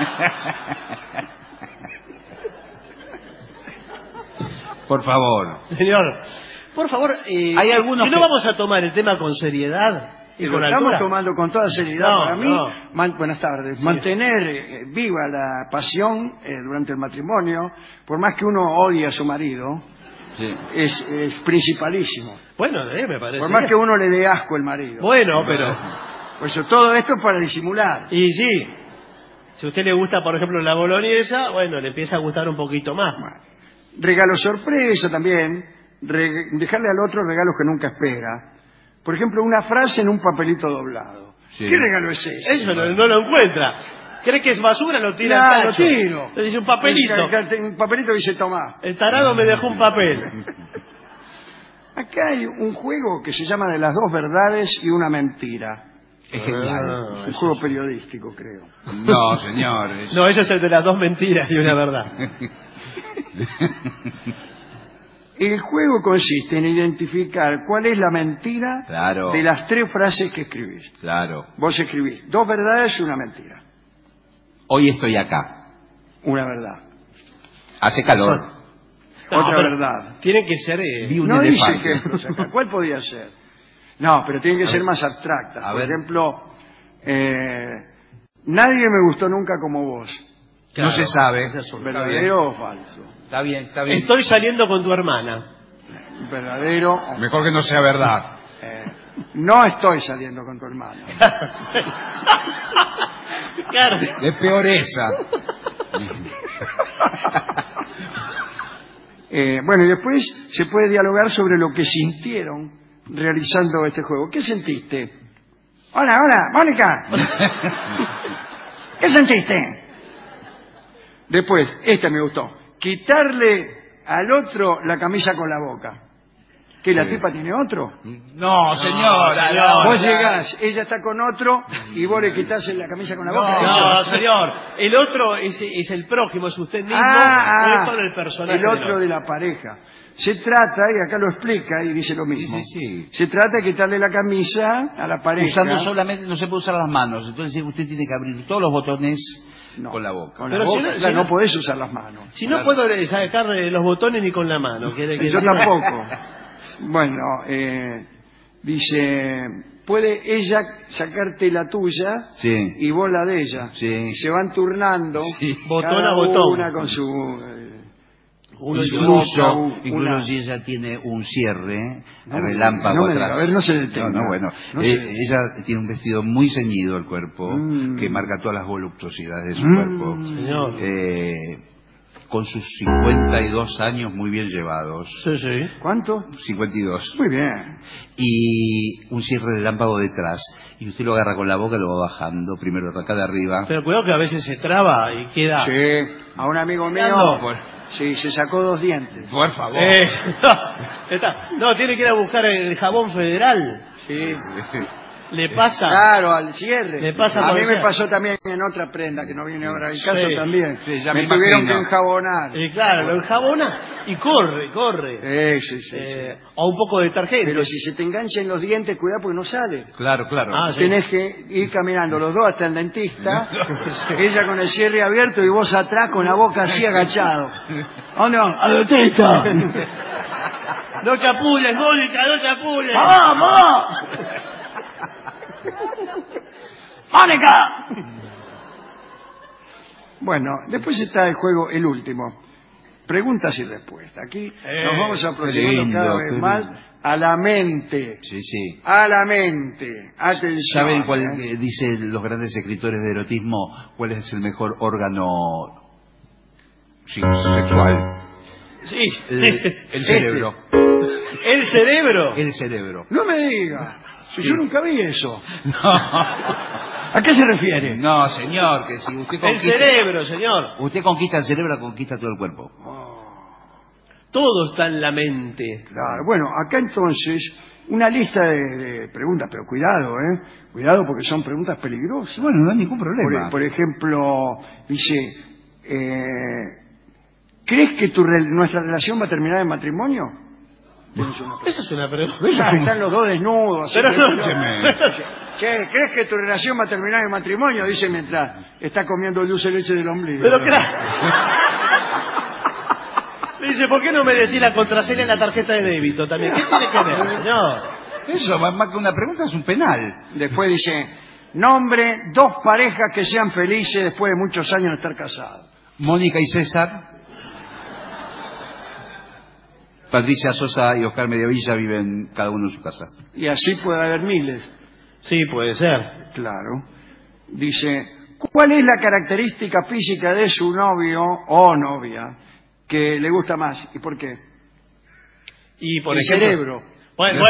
Por favor. Señor, por favor, Hay algunos si no que- vamos a tomar el tema con seriedad y Lo con estamos altura. tomando con toda seriedad. No, Para mí, no. buenas tardes, Sí. mantener viva la pasión durante el matrimonio, por más que uno odie a su marido, Sí. es principalísimo. Bueno, me parece. Por más bien. que uno le dé asco el marido. Bueno, pero... Por eso todo esto es para disimular. Y sí, si a usted le gusta, por ejemplo, la boloñesa, bueno, le empieza a gustar un poquito más. Regalo sorpresa también. dejarle al otro regalos que nunca espera. Por ejemplo, una frase en un papelito doblado. Sí. ¿Qué regalo es ese? Eso no lo encuentra. ¿Cree que es basura? Lo tira Claro, al lo tacho. tiro. Le dice un papelito. Un papelito que dice tomá. El tarado me dejó un papel. Acá hay un juego que se llama de las dos verdades y una mentira. Es genial. Un juego periodístico, creo. No, señor. No, ese es el de las dos mentiras y una verdad. El juego consiste en identificar cuál es la mentira Claro. de las tres frases que escribís. Claro. Vos escribís dos verdades y una mentira. Hoy estoy acá. Una verdad. Hace calor. Otra pero verdad. Tiene que ser... Vi un No dice elefante. ejemplos acá. ¿Cuál podría ser? No, pero tiene que ser más abstracta. A Por ver. ejemplo, nadie me gustó nunca como vos. No se sabe. ¿Verdadero o falso? Está bien, está bien. Estoy saliendo con tu hermana. ¿Verdadero o Mejor que no sea verdad. no estoy saliendo con tu hermano? Claro. Es peor esa. Bueno, y después se puede dialogar sobre lo que sintieron realizando este juego. ¿Qué sentiste? Hola, Mónica. ¿Qué sentiste? Después, esta me gustó. Quitarle al otro la camisa con la boca. ¿Que la tipa tiene otro? No, señora. Vos llegás, ella está con otro y vos le quitas la camisa con la boca. No, señor. El otro es el prójimo, es usted mismo. Ah, es todo el personaje. el otro de la pareja. Se trata, y acá lo explica y dice lo mismo. Sí. Se trata de quitarle la camisa a la pareja. Usando solamente, no se puede usar las manos. Entonces usted tiene que abrir todos los botones con la boca. Con la boca, claro, no podés usar las manos. Si no puedo sacar los botones ni con la mano. Yo tampoco. Bueno, dice, puede ella sacarte la tuya y vos la de ella. Y se van turnando, botón a cada botón. una con su... Incluso si ella tiene un cierre, relámpago atrás. A ver, no se detenga. Ella tiene un vestido muy ceñido al cuerpo, que marca todas las voluptuosidades de su cuerpo. Señor. Con sus 52 años muy bien llevados. Sí. ¿Cuánto? 52. Muy bien. Y un cierre relámpago detrás. Y usted lo agarra con la boca y lo va bajando, primero acá de arriba. Pero cuidado que a veces se traba y queda... Sí, a un amigo mío... Sí, se sacó 2 dientes. Por favor. No, tiene que ir a buscar el jabón federal. Sí. Le pasa. Claro, al cierre. Le pasa a mí por me ser. pasó también en otra prenda que no viene ahora al caso también. Sí, ya me me tuvieron imagino. que enjabonar. Claro, lo enjabona y corre. Sí. O un poco de detergente. Pero si se te enganchan los dientes, cuidado porque no sale. Claro. Tenés que ir caminando los dos hasta el dentista, ella con el cierre abierto y vos atrás con la boca así agachado. ¿A dónde van? ¡Al dentista! No chapules, Mónica, no chapules. ¡Vamos! ¡Mónica! Bueno, después está el juego, el último. Preguntas y respuestas. Aquí nos vamos aproximando cada vez más a la mente. Sí. A la mente. Atención. ¿Saben cuál dicen los grandes escritores de erotismo? ¿Cuál es el mejor órgano sexual? Sí. El cerebro. ¿El cerebro? El cerebro. No me diga. Si yo nunca vi eso. ¿A qué se refiere? No, señor, que si usted conquista... El cerebro, señor. Usted conquista el cerebro, conquista todo el cuerpo. Todo está en la mente. Claro, bueno, acá entonces una lista de preguntas, pero cuidado, cuidado porque son preguntas peligrosas. Bueno, no hay ningún problema. Por ejemplo, dice, ¿crees que nuestra relación va a terminar en matrimonio? Esa es una pregunta. Están los dos desnudos. Pero ¿Crees que tu relación va a terminar en matrimonio? Dice mientras está comiendo dulce de leche del ombligo. Pero claro. Dice, ¿por qué no me decís la contraseña en la tarjeta de débito también? ¿Qué tiene que ver, señor? Eso, más que una pregunta, es un penal. Después dice, nombre 2 parejas que sean felices después de muchos años de estar casados. Mónica y César. Patricia Sosa y Oscar Mediavilla viven cada uno en su casa. Y así puede haber miles. Sí, puede ser. Claro. Dice, ¿cuál es la característica física de su novio o novia que le gusta más? ¿Y por qué? Y por el ejemplo, cerebro. Bueno.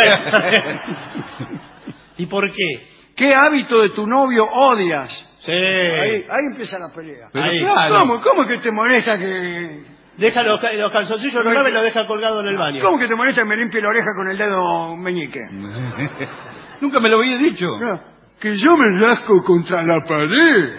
¿Y por qué? ¿Qué hábito de tu novio odias? Sí. Ahí empieza la pelea. Pero claro. ¿Cómo que te molesta que...? Deja los calzoncillos, no lave y los deja colgado en el baño. ¿Cómo que te molesta que me limpie la oreja con el dedo meñique? Nunca me lo había dicho. No, que yo me rasco contra la pared.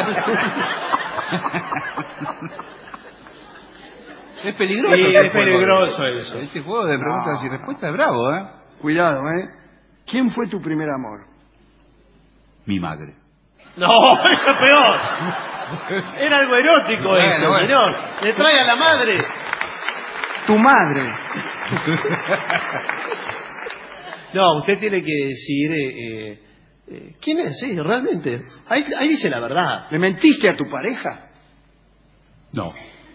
Es peligroso. Sí, es peligroso eso. Este juego de preguntas y respuestas es bravo, ¿eh? Cuidado, ¿eh? ¿Quién fue tu primer amor? Mi madre. No, eso es peor. Era algo erótico eso, señor. Le trae a la madre. Tu madre. No, usted tiene que decir... ¿quién es? Sí, realmente. Ahí dice la verdad. ¿Le mentiste a tu pareja? No.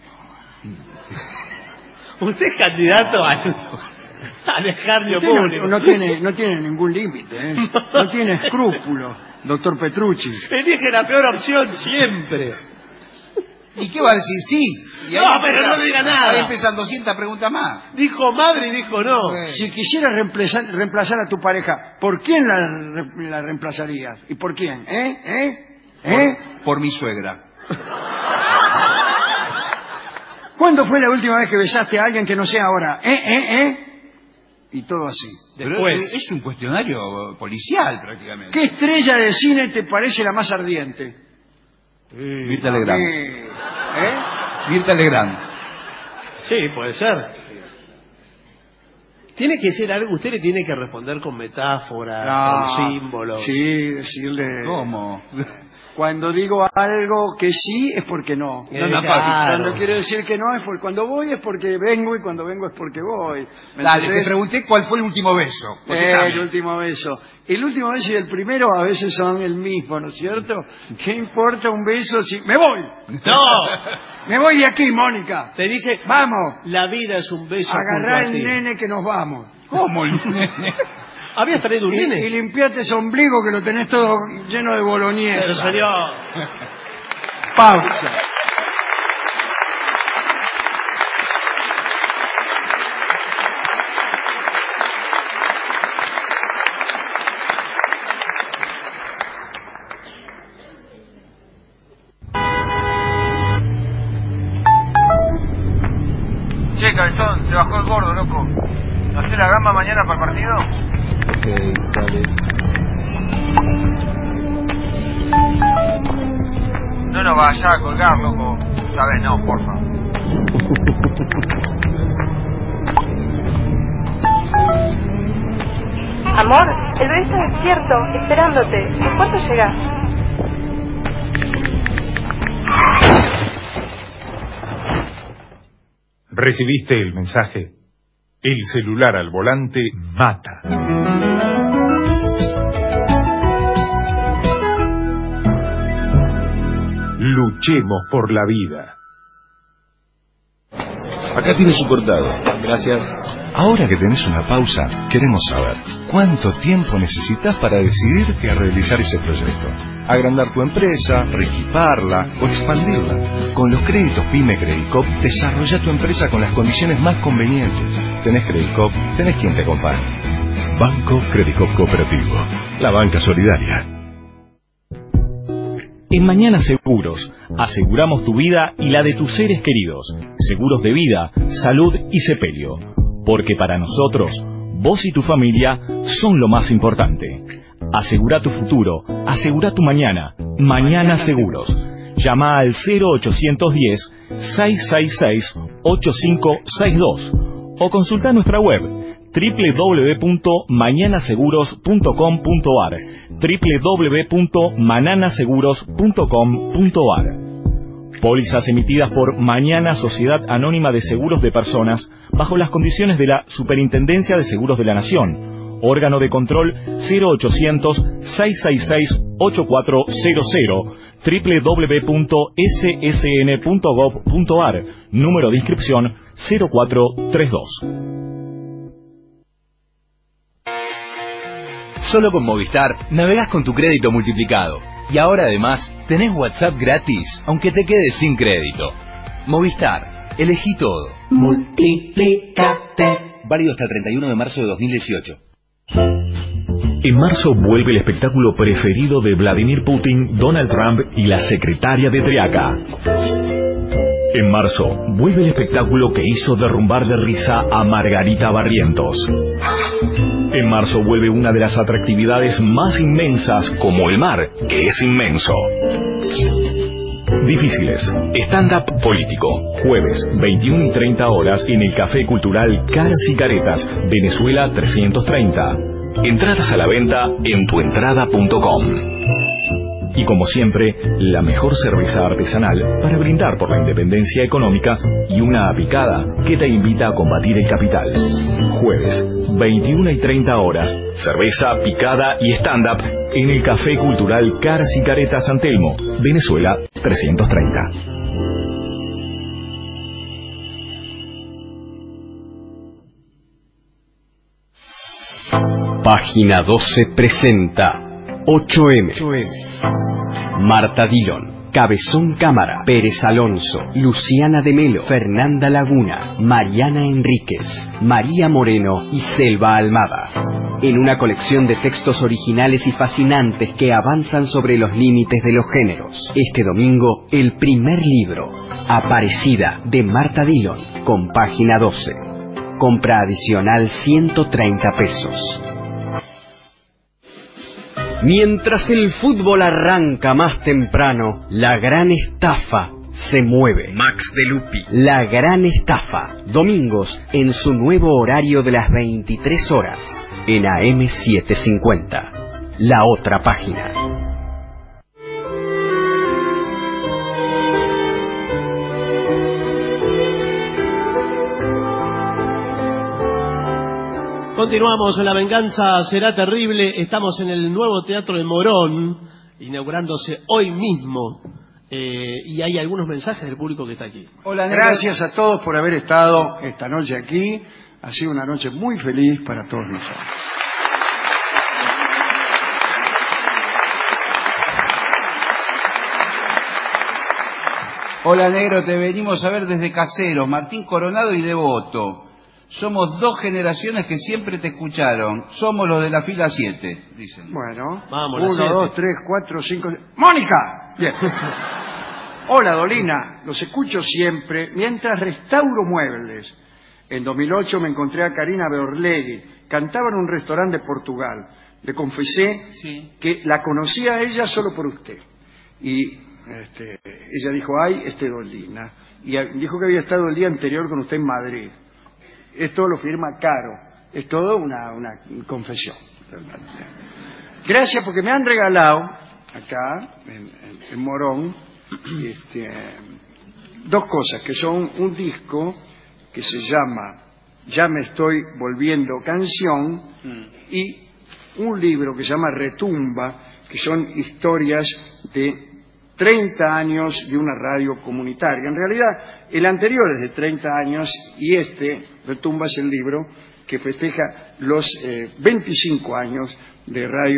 Usted es candidato al escarnio público. No tiene ningún límite, ¿eh? No tiene escrúpulos, doctor Petrucci. Elige la peor opción siempre. ¿Y qué va a decir? Sí. Y no, pero no diga nada. Ahí empiezan 200 preguntas más. Dijo madre y dijo no. Si quisieras reemplazar a tu pareja, ¿por quién la reemplazarías? ¿Y por quién? Por mi suegra. ¿Cuándo fue la última vez que besaste a alguien que no sea ahora? Y todo así. Después. Es un cuestionario policial prácticamente. ¿Qué estrella de cine te parece la más ardiente? Mirta Legrand. Mirta Legrand. Sí, puede ser. Tiene que ser algo, usted le tiene que responder con metáforas, con símbolos. Sí, decirle... ¿Cómo? Cuando digo algo que sí es porque no. Cuando quiero decir que no es porque cuando voy es porque vengo y cuando vengo es porque voy. Dale, te pregunté cuál fue el último beso. El último beso. El último beso y el primero a veces son el mismo, ¿no es cierto? ¿Qué importa un beso si... ¡Me voy! ¡No! ¡Me voy de aquí, Mónica! Te dice... ¡Vamos! La vida es un beso. Agarrá el nene que nos vamos. ¿Cómo el nene? ¿Habías traído un nene? Y limpiate ese ombligo que lo tenés todo lleno de boloñesa. Pero señor... Pausa. Che, Cabezón, se bajó el gordo, loco. ¿Hacés la gamba mañana para el partido? Ok, dale. No nos vayas a colgar, loco. Sabes, no, porfa. Amor, el bebé está despierto, esperándote. ¿En cuánto llegás? ¿Recibiste el mensaje? El celular al volante mata. Luchemos por la vida. Acá tiene su cortado. Gracias. Ahora que tenés una pausa, queremos saber cuánto tiempo necesitas para decidirte a realizar ese proyecto. Agrandar tu empresa, reequiparla o expandirla. Con los créditos PYME Credicop, desarrolla tu empresa con las condiciones más convenientes. Tenés Credicop, tenés quien te acompañe. Banco Credicop Cooperativo. La banca solidaria. En Mañana Seguros, aseguramos tu vida y la de tus seres queridos. Seguros de vida, salud y sepelio. Porque para nosotros, vos y tu familia son lo más importante. Asegura tu futuro, asegura tu mañana. Mañana Seguros. Llama al 0810-666-8562 o consulta nuestra web www.mañanaseguros.com.ar www.mananaseguros.com.ar. Pólizas emitidas por Mañana Sociedad Anónima de Seguros de Personas bajo las condiciones de la Superintendencia de Seguros de la Nación. Órgano de control 0800-666-8400 www.ssn.gov.ar. Número de inscripción 0432. Solo con Movistar navegás con tu crédito multiplicado. Y ahora además tenés WhatsApp gratis, aunque te quedes sin crédito. Movistar, elegí todo. Multiplícate. válido hasta el 31 de marzo de 2018. En marzo vuelve el espectáculo preferido de Vladimir Putin, Donald Trump y la secretaria de Triaca. En marzo vuelve el espectáculo que hizo derrumbar de risa a Margarita Barrientos. En marzo vuelve una de las atractividades más inmensas, como el mar, que es inmenso. Difíciles. Stand-up político. Jueves, 21 y 30 horas en el Café Cultural Caras y Caretas, Venezuela 330. Entradas a la venta en tuentrada.com. Y como siempre, la mejor cerveza artesanal para brindar por la independencia económica y una picada que te invita a combatir el capital. Jueves, 21 y 30 horas, cerveza, picada y stand-up en el Café Cultural Caras y Caretas San Telmo, Venezuela 330. Página 12 presenta 8M. Marta Dillon, Cabezón Cámara, Pérez Alonso, Luciana de Melo, Fernanda Laguna, Mariana Enríquez, María Moreno y Selva Almada. En una colección de textos originales y fascinantes que avanzan sobre los límites de los géneros. Este domingo, el primer libro, Aparecida, de Marta Dillon, con Página 12. Compra adicional 130 pesos. Mientras el fútbol arranca más temprano, la gran estafa se mueve. Max de Lupi. La gran estafa. Domingos en su nuevo horario de las 23 horas. En AM750. La otra página. Continuamos en La Venganza Será Terrible. Estamos en el nuevo Teatro de Morón, inaugurándose hoy mismo. Y hay algunos mensajes del público que está aquí. Hola, gracias a todos por haber estado esta noche aquí. Ha sido una noche muy feliz para todos nosotros. Hola, negro, te venimos a ver desde Caseros, Martín Coronado y Devoto. Somos dos generaciones que siempre te escucharon. Somos los de la fila 7, dicen. Bueno, vamos, 1, 2, 3, 4, 5... ¡Mónica! Bien. Hola, Dolina. Los escucho siempre mientras restauro muebles. En 2008 me encontré a Karina Beorlegui. Cantaba en un restaurante de Portugal. Le confesé que la conocía a ella solo por usted. Y ella dijo, ay, Dolina. Y dijo que había estado el día anterior con usted en Madrid. Esto lo firma Caro. Es todo una confesión. Gracias porque me han regalado acá, en Morón, dos cosas, que son un disco que se llama Ya me estoy volviendo canción y un libro que se llama Retumba, que son historias de 30 años de una radio comunitaria. En realidad, el anterior es de 30 años y Retumba es el libro que festeja los 25 años de Radio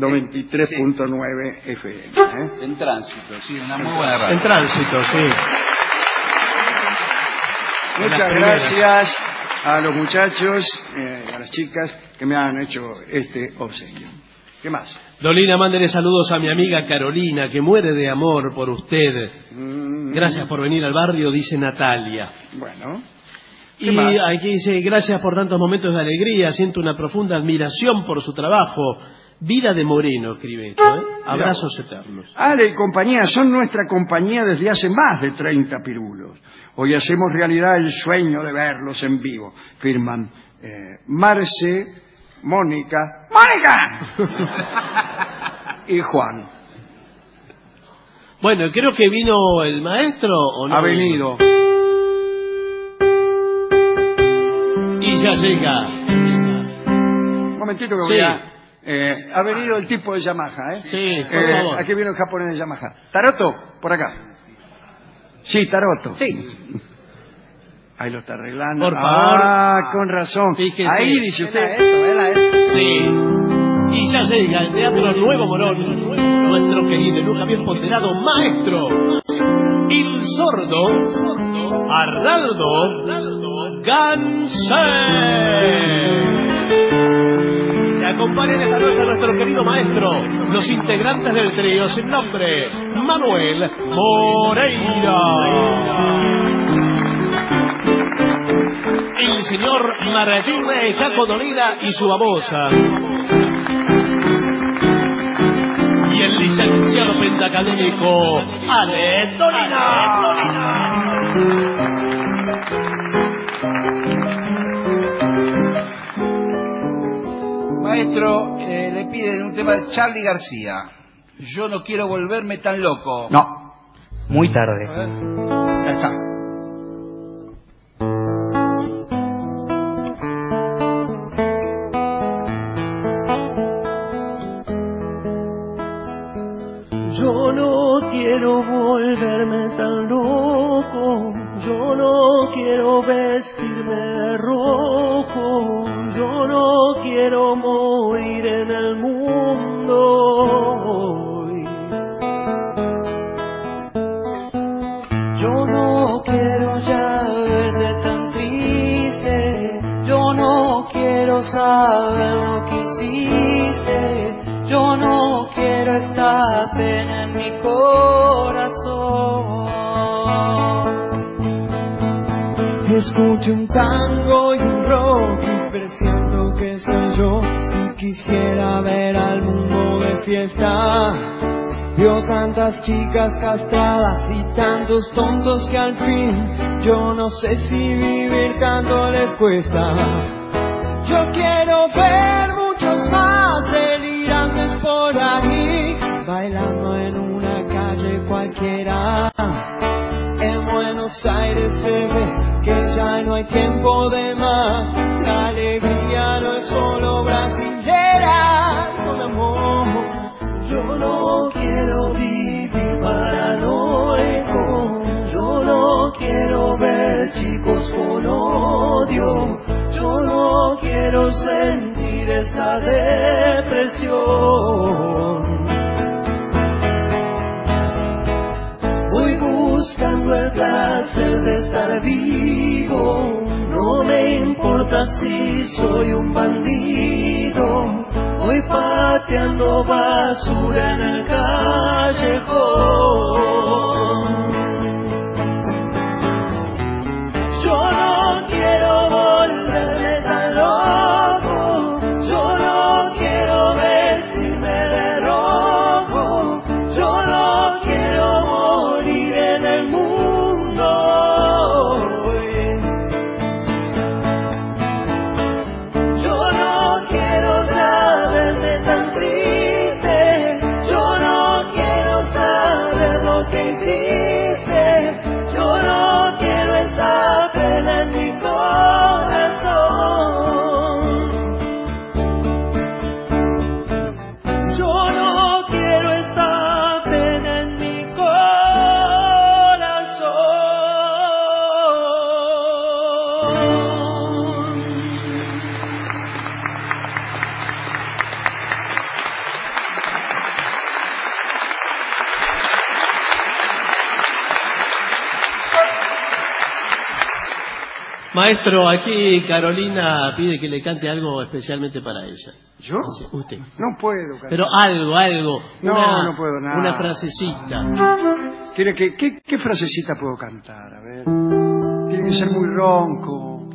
93.9 FM. En tránsito, sí, una muy buena radio. En tránsito, sí. Muchas gracias a los muchachos, a las chicas que me han hecho este obsequio. ¿Qué más? Dolina, mándele saludos a mi amiga Carolina, que muere de amor por usted. Gracias por venir al barrio, dice Natalia. Bueno. Y aquí dice, gracias por tantos momentos de alegría, siento una profunda admiración por su trabajo. Vida de Moreno, escribe esto, ¿eh? Abrazos eternos. Ale y compañía son nuestra compañía desde hace más de 30 pirulos. Hoy hacemos realidad el sueño de verlos en vivo. Firman Marce, Mónica y Juan. Bueno, creo que vino el maestro, ¿o no? Ha venido. Y ya llega. Un momentito que voy a... ha venido el tipo de Yamaha, ¿eh? Sí, por favor. Aquí viene el japonés de Yamaha. Taroto, por acá. Sí, Taroto. Sí. Ahí lo está arreglando. Por favor. Ah, con razón. Fíjese. Ahí dice usted. Sí. Y ya llega el Teatro Nuevo Morón, nuestro querido y nunca bien ponderado maestro, el sordo Arnaldo Gansé. Que acompañen esta noche a nuestro querido maestro, los integrantes del trío sin nombre, Manuel Moreira, el señor Martín Chaco Dolina y su babosa, y el licenciado pentacadémico Ale Dolina. Maestro, le piden un tema de Charly García. Yo no quiero volverme tan loco. No, muy tarde. Ya está. Yo no quiero volverme tan loco, yo no quiero vestirme de rojo, yo no quiero morir en el mundo hoy. Yo no quiero ya verte tan triste, yo no quiero saber lo que hiciste, yo no quiero esta pena en mi corazón. Escucho un tango y un rock y presiento que soy yo y quisiera ver al mundo de fiesta. Vio tantas chicas castradas y tantos tontos que al fin yo no sé si vivir tanto les cuesta. Yo quiero ver muchos más delirantes por ahí, bailando en una calle cualquiera. En Buenos Aires se ve que ya no hay tiempo de más. La alegría no es solo brasilera, con amor. Yo no quiero vivir paranoico, yo no quiero ver chicos con odio, yo no quiero sentir esta depresión. Voy buscando el placer de estar vivo, no me importa si soy un bandido. Voy pateando basura en el callejón. Yo no quiero volverme tan loco, yo no quiero vestirme de rojo, yo no quiero morir en el mundo hoy. Yo no quiero saberme tan triste, yo no quiero saber lo que hiciste, yo no quiero esta pena en mi corazón. Yo no quiero esta pena en mi corazón. Maestro, aquí Carolina pide que le cante algo especialmente para ella. ¿Yo? Sí, usted. No puedo cantar. Pero algo. No puedo nada. Una frasecita. ¿Qué frasecita puedo cantar? A ver. Tiene que ser muy ronco.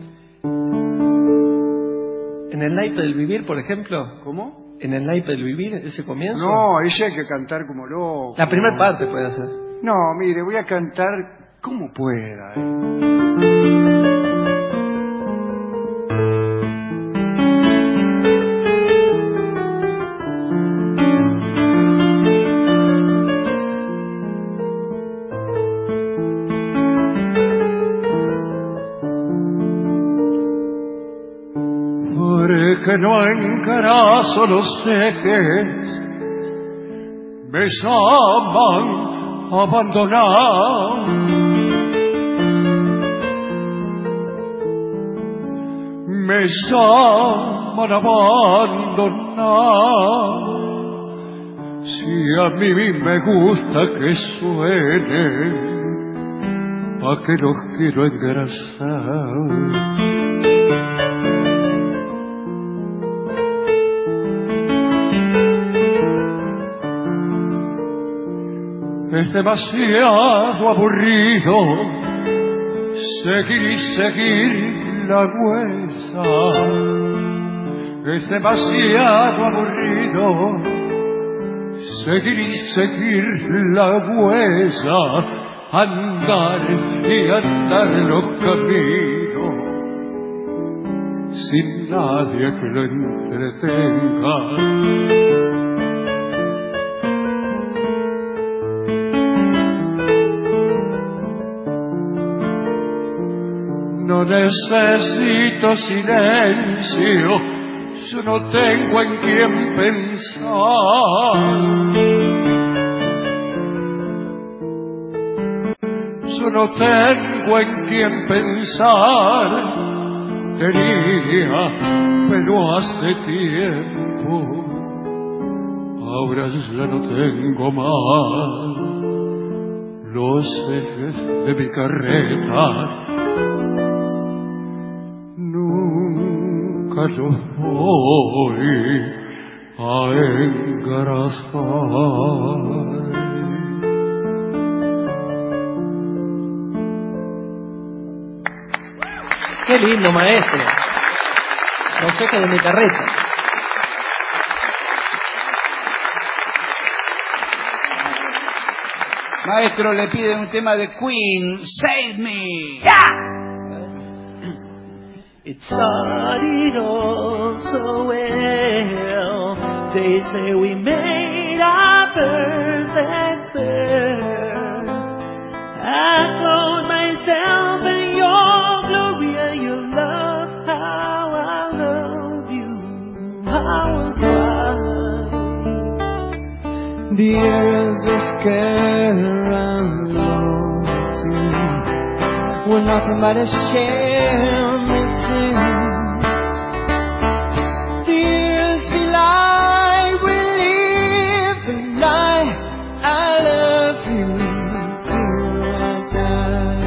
¿En el naipe del vivir, por ejemplo? ¿Cómo? ¿En el naipe del vivir, ese comienzo? No, ese hay que cantar como loco. La primera parte puede ser. No, mire, voy a cantar como pueda. Que no encarazo los ejes, me saben abandonar. Me saben abandonar. Si a mí me gusta que suene a que los quiero engrasar. Es demasiado aburrido seguir y seguir la huesa. Es demasiado aburrido seguir y seguir la huesa. Andar y andar los caminos sin nadie que lo entretenga. No necesito silencio, yo no tengo en quién pensar. Yo no tengo en quién pensar. Tenía, pero hace tiempo. Ahora ya no tengo más los ejes de mi carreta. Nunca los voy a engrasar. Qué lindo, maestro. Los ejes de mi carreta. Maestro, le pide un tema de Queen, Save Me. It started all so well. They say we made our perfect pair. I clothed myself in your glory and your love. How I love you, how I cry. The airs of care and loyalty were nothing but a sham. Tears we lie, we live tonight. I love you till I die.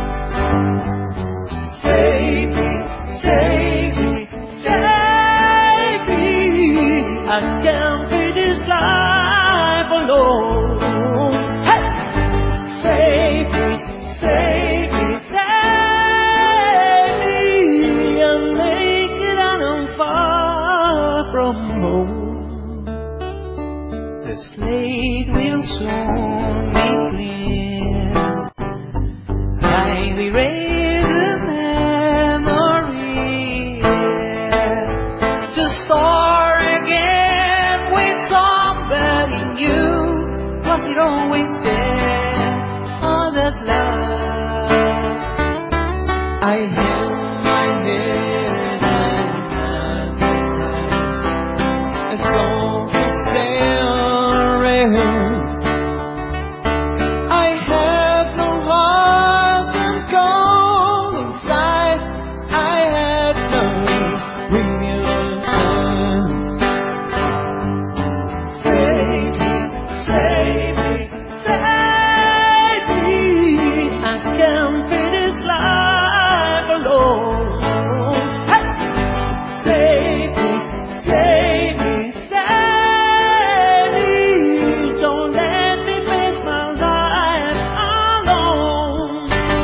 Save me, save me, save me. I can't be this life alone. Hey! Save me, save me, save me. I'm naked and I'm far from home. The slate will soon be clear. I erase the memory to start again with somebody new. Was it always there, all that love? I held my head and hands a song to sail around. I have no heart and cold inside. I had no real chance. Save me, save me, save me. I can't be this life alone. Hey! Save me, save me, save me. Don't let me face my life alone.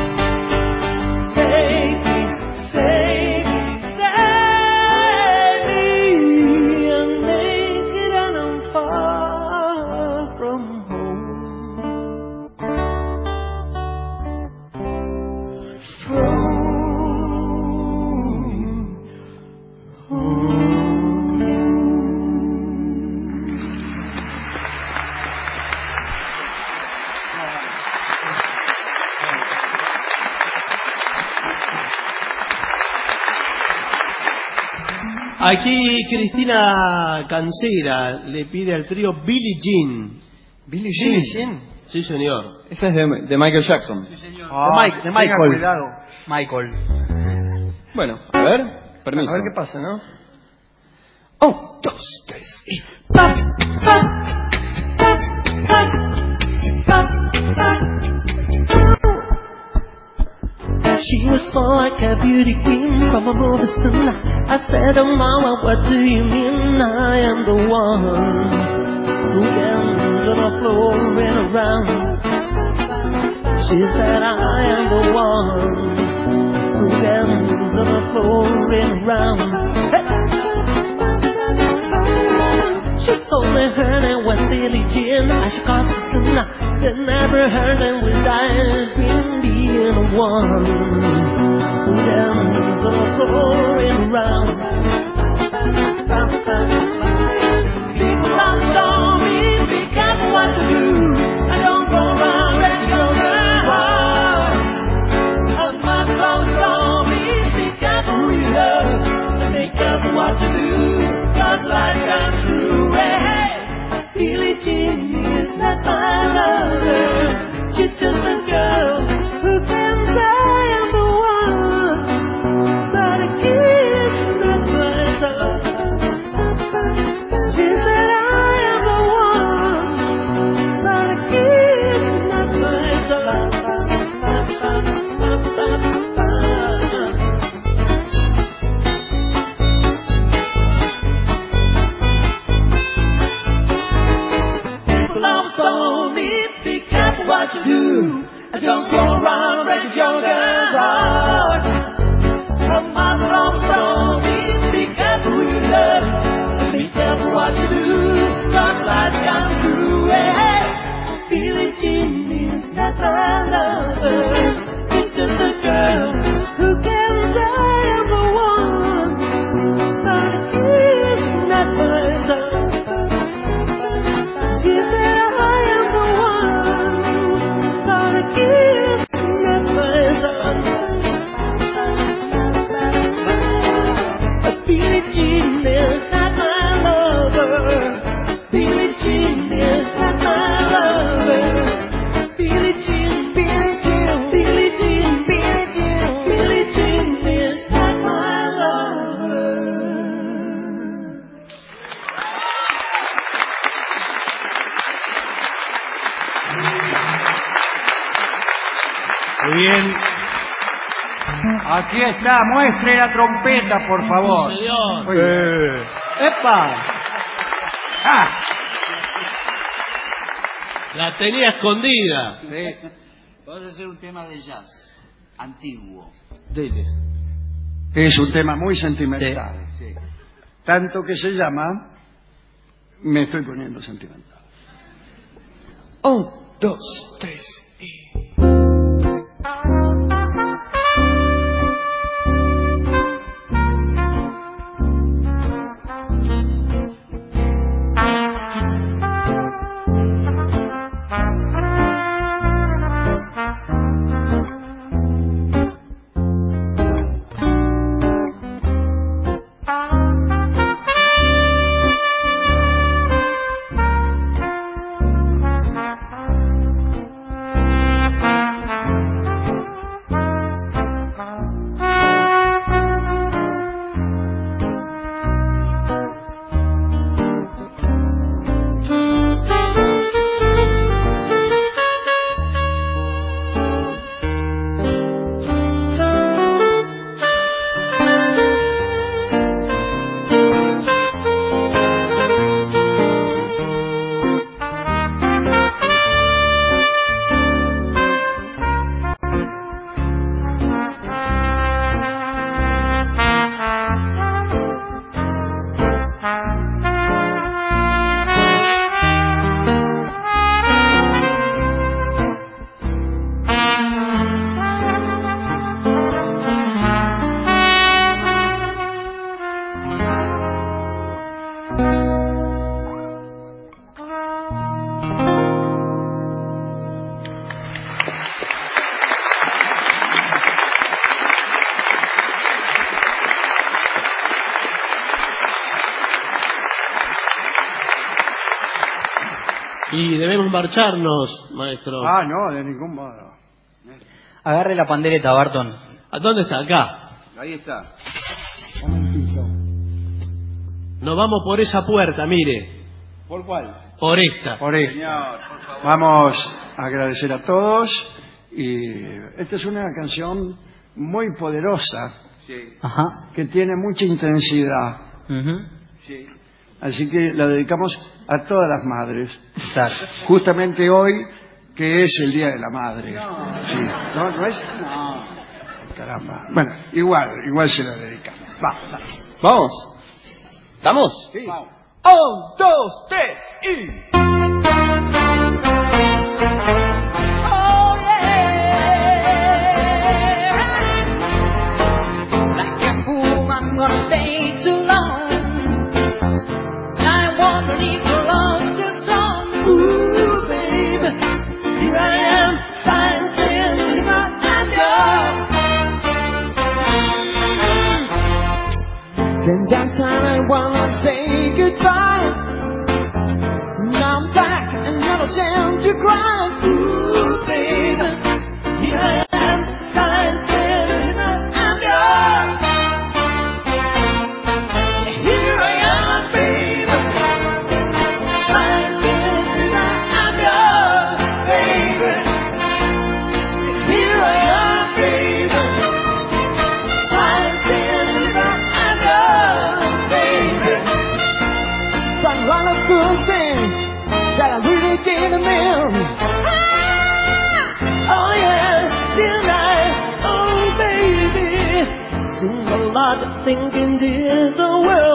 Save me, save me, save me. I'm naked and I'm far from home. Aquí Cristina Cancera le pide al trío Billie Jean. ¿Billie Jean? Jean? Sí, señor. Esa es de Michael Jackson. Sí, señor. De Michael. Tenga cuidado. Michael. Bueno, a ver, permiso. A ver qué pasa, ¿no? 1, 2, 3 y... for like a beauty queen from a movie scene. I said, oh mama, what do you mean? I am the one who dances on the floor and around. She said, I am the one who dances on the floor and around. Hey. She told me her name was Billie Jean. I should call Susanna. They never heard them with eyes been being the one who dances on the floor and around. People don't stone me, be careful what to do. I don't go around wrecking your heart. I'm not gonna stone me, be careful who you love. And be careful what you do, 'cause life comes through. Hey, Billie Jean is not my lover. She's just a girl who can say I'm the one, but a kid not myself. She said I am the one, but a kid not myself. What you do, I don't go around breaking your girl's heart. Her mother don't stone me, be careful who you love, and be careful what you do, 'cause life comes through. Hey, Billie Jean is not my lover, she's just a girl who can say I'm the one, but a kid not myself. She said I am the one, but a kid not myself. Billie Jean is not my lover. Billie Jean is not my lover. Billie Jean, Billie Jean, Billie Jean, Billie Jean, Billie Jean is not my lover. Muy bien. Aquí está, muestre la trompeta, por favor. Sí, señor. Muy bien. ¡Epa! ¡Ah! La tenía escondida. Sí. Vamos a hacer un tema de jazz antiguo. Dele. Es un tema muy sentimental. Sí. Tanto que se llama Me estoy poniendo sentimental. 1, 2, 3 y... Y debemos marcharnos, maestro. Ah, no, de ningún modo. Agarre la pandereta, Barton. ¿A dónde está? Acá. Ahí está. Nos vamos por esa puerta, mire. ¿Por cuál? Por esta. Por esta. Señor, por favor. Vamos a agradecer a todos. Y esta es una canción muy poderosa, Ajá. que tiene mucha intensidad. Sí. Así que la dedicamos a todas las madres. Exacto. Justamente hoy, que es el Día de la Madre. Sí. ¿No es? No. Caramba. Bueno, igual se la dedicamos. Vamos. ¿Estamos? Sí. Vamos. 1, 2, 3 y... Oh yeah. Like a fool, I'm gonna stay too long. I wonder if you love this song. Ooh, baby, here I am, dancing, I'm yours. Then that time I wanna say goodbye. Now I'm back and never seem to cry. Ooh, baby, here I am, dancing, I'm yours. Here I am, baby, dancing, I'm yours, baby. Here I am, baby, dancing, I'm yours, baby. But one of good things that I really didn't mean. Oh yeah, tonight, oh baby, sing a lot thinking there's a world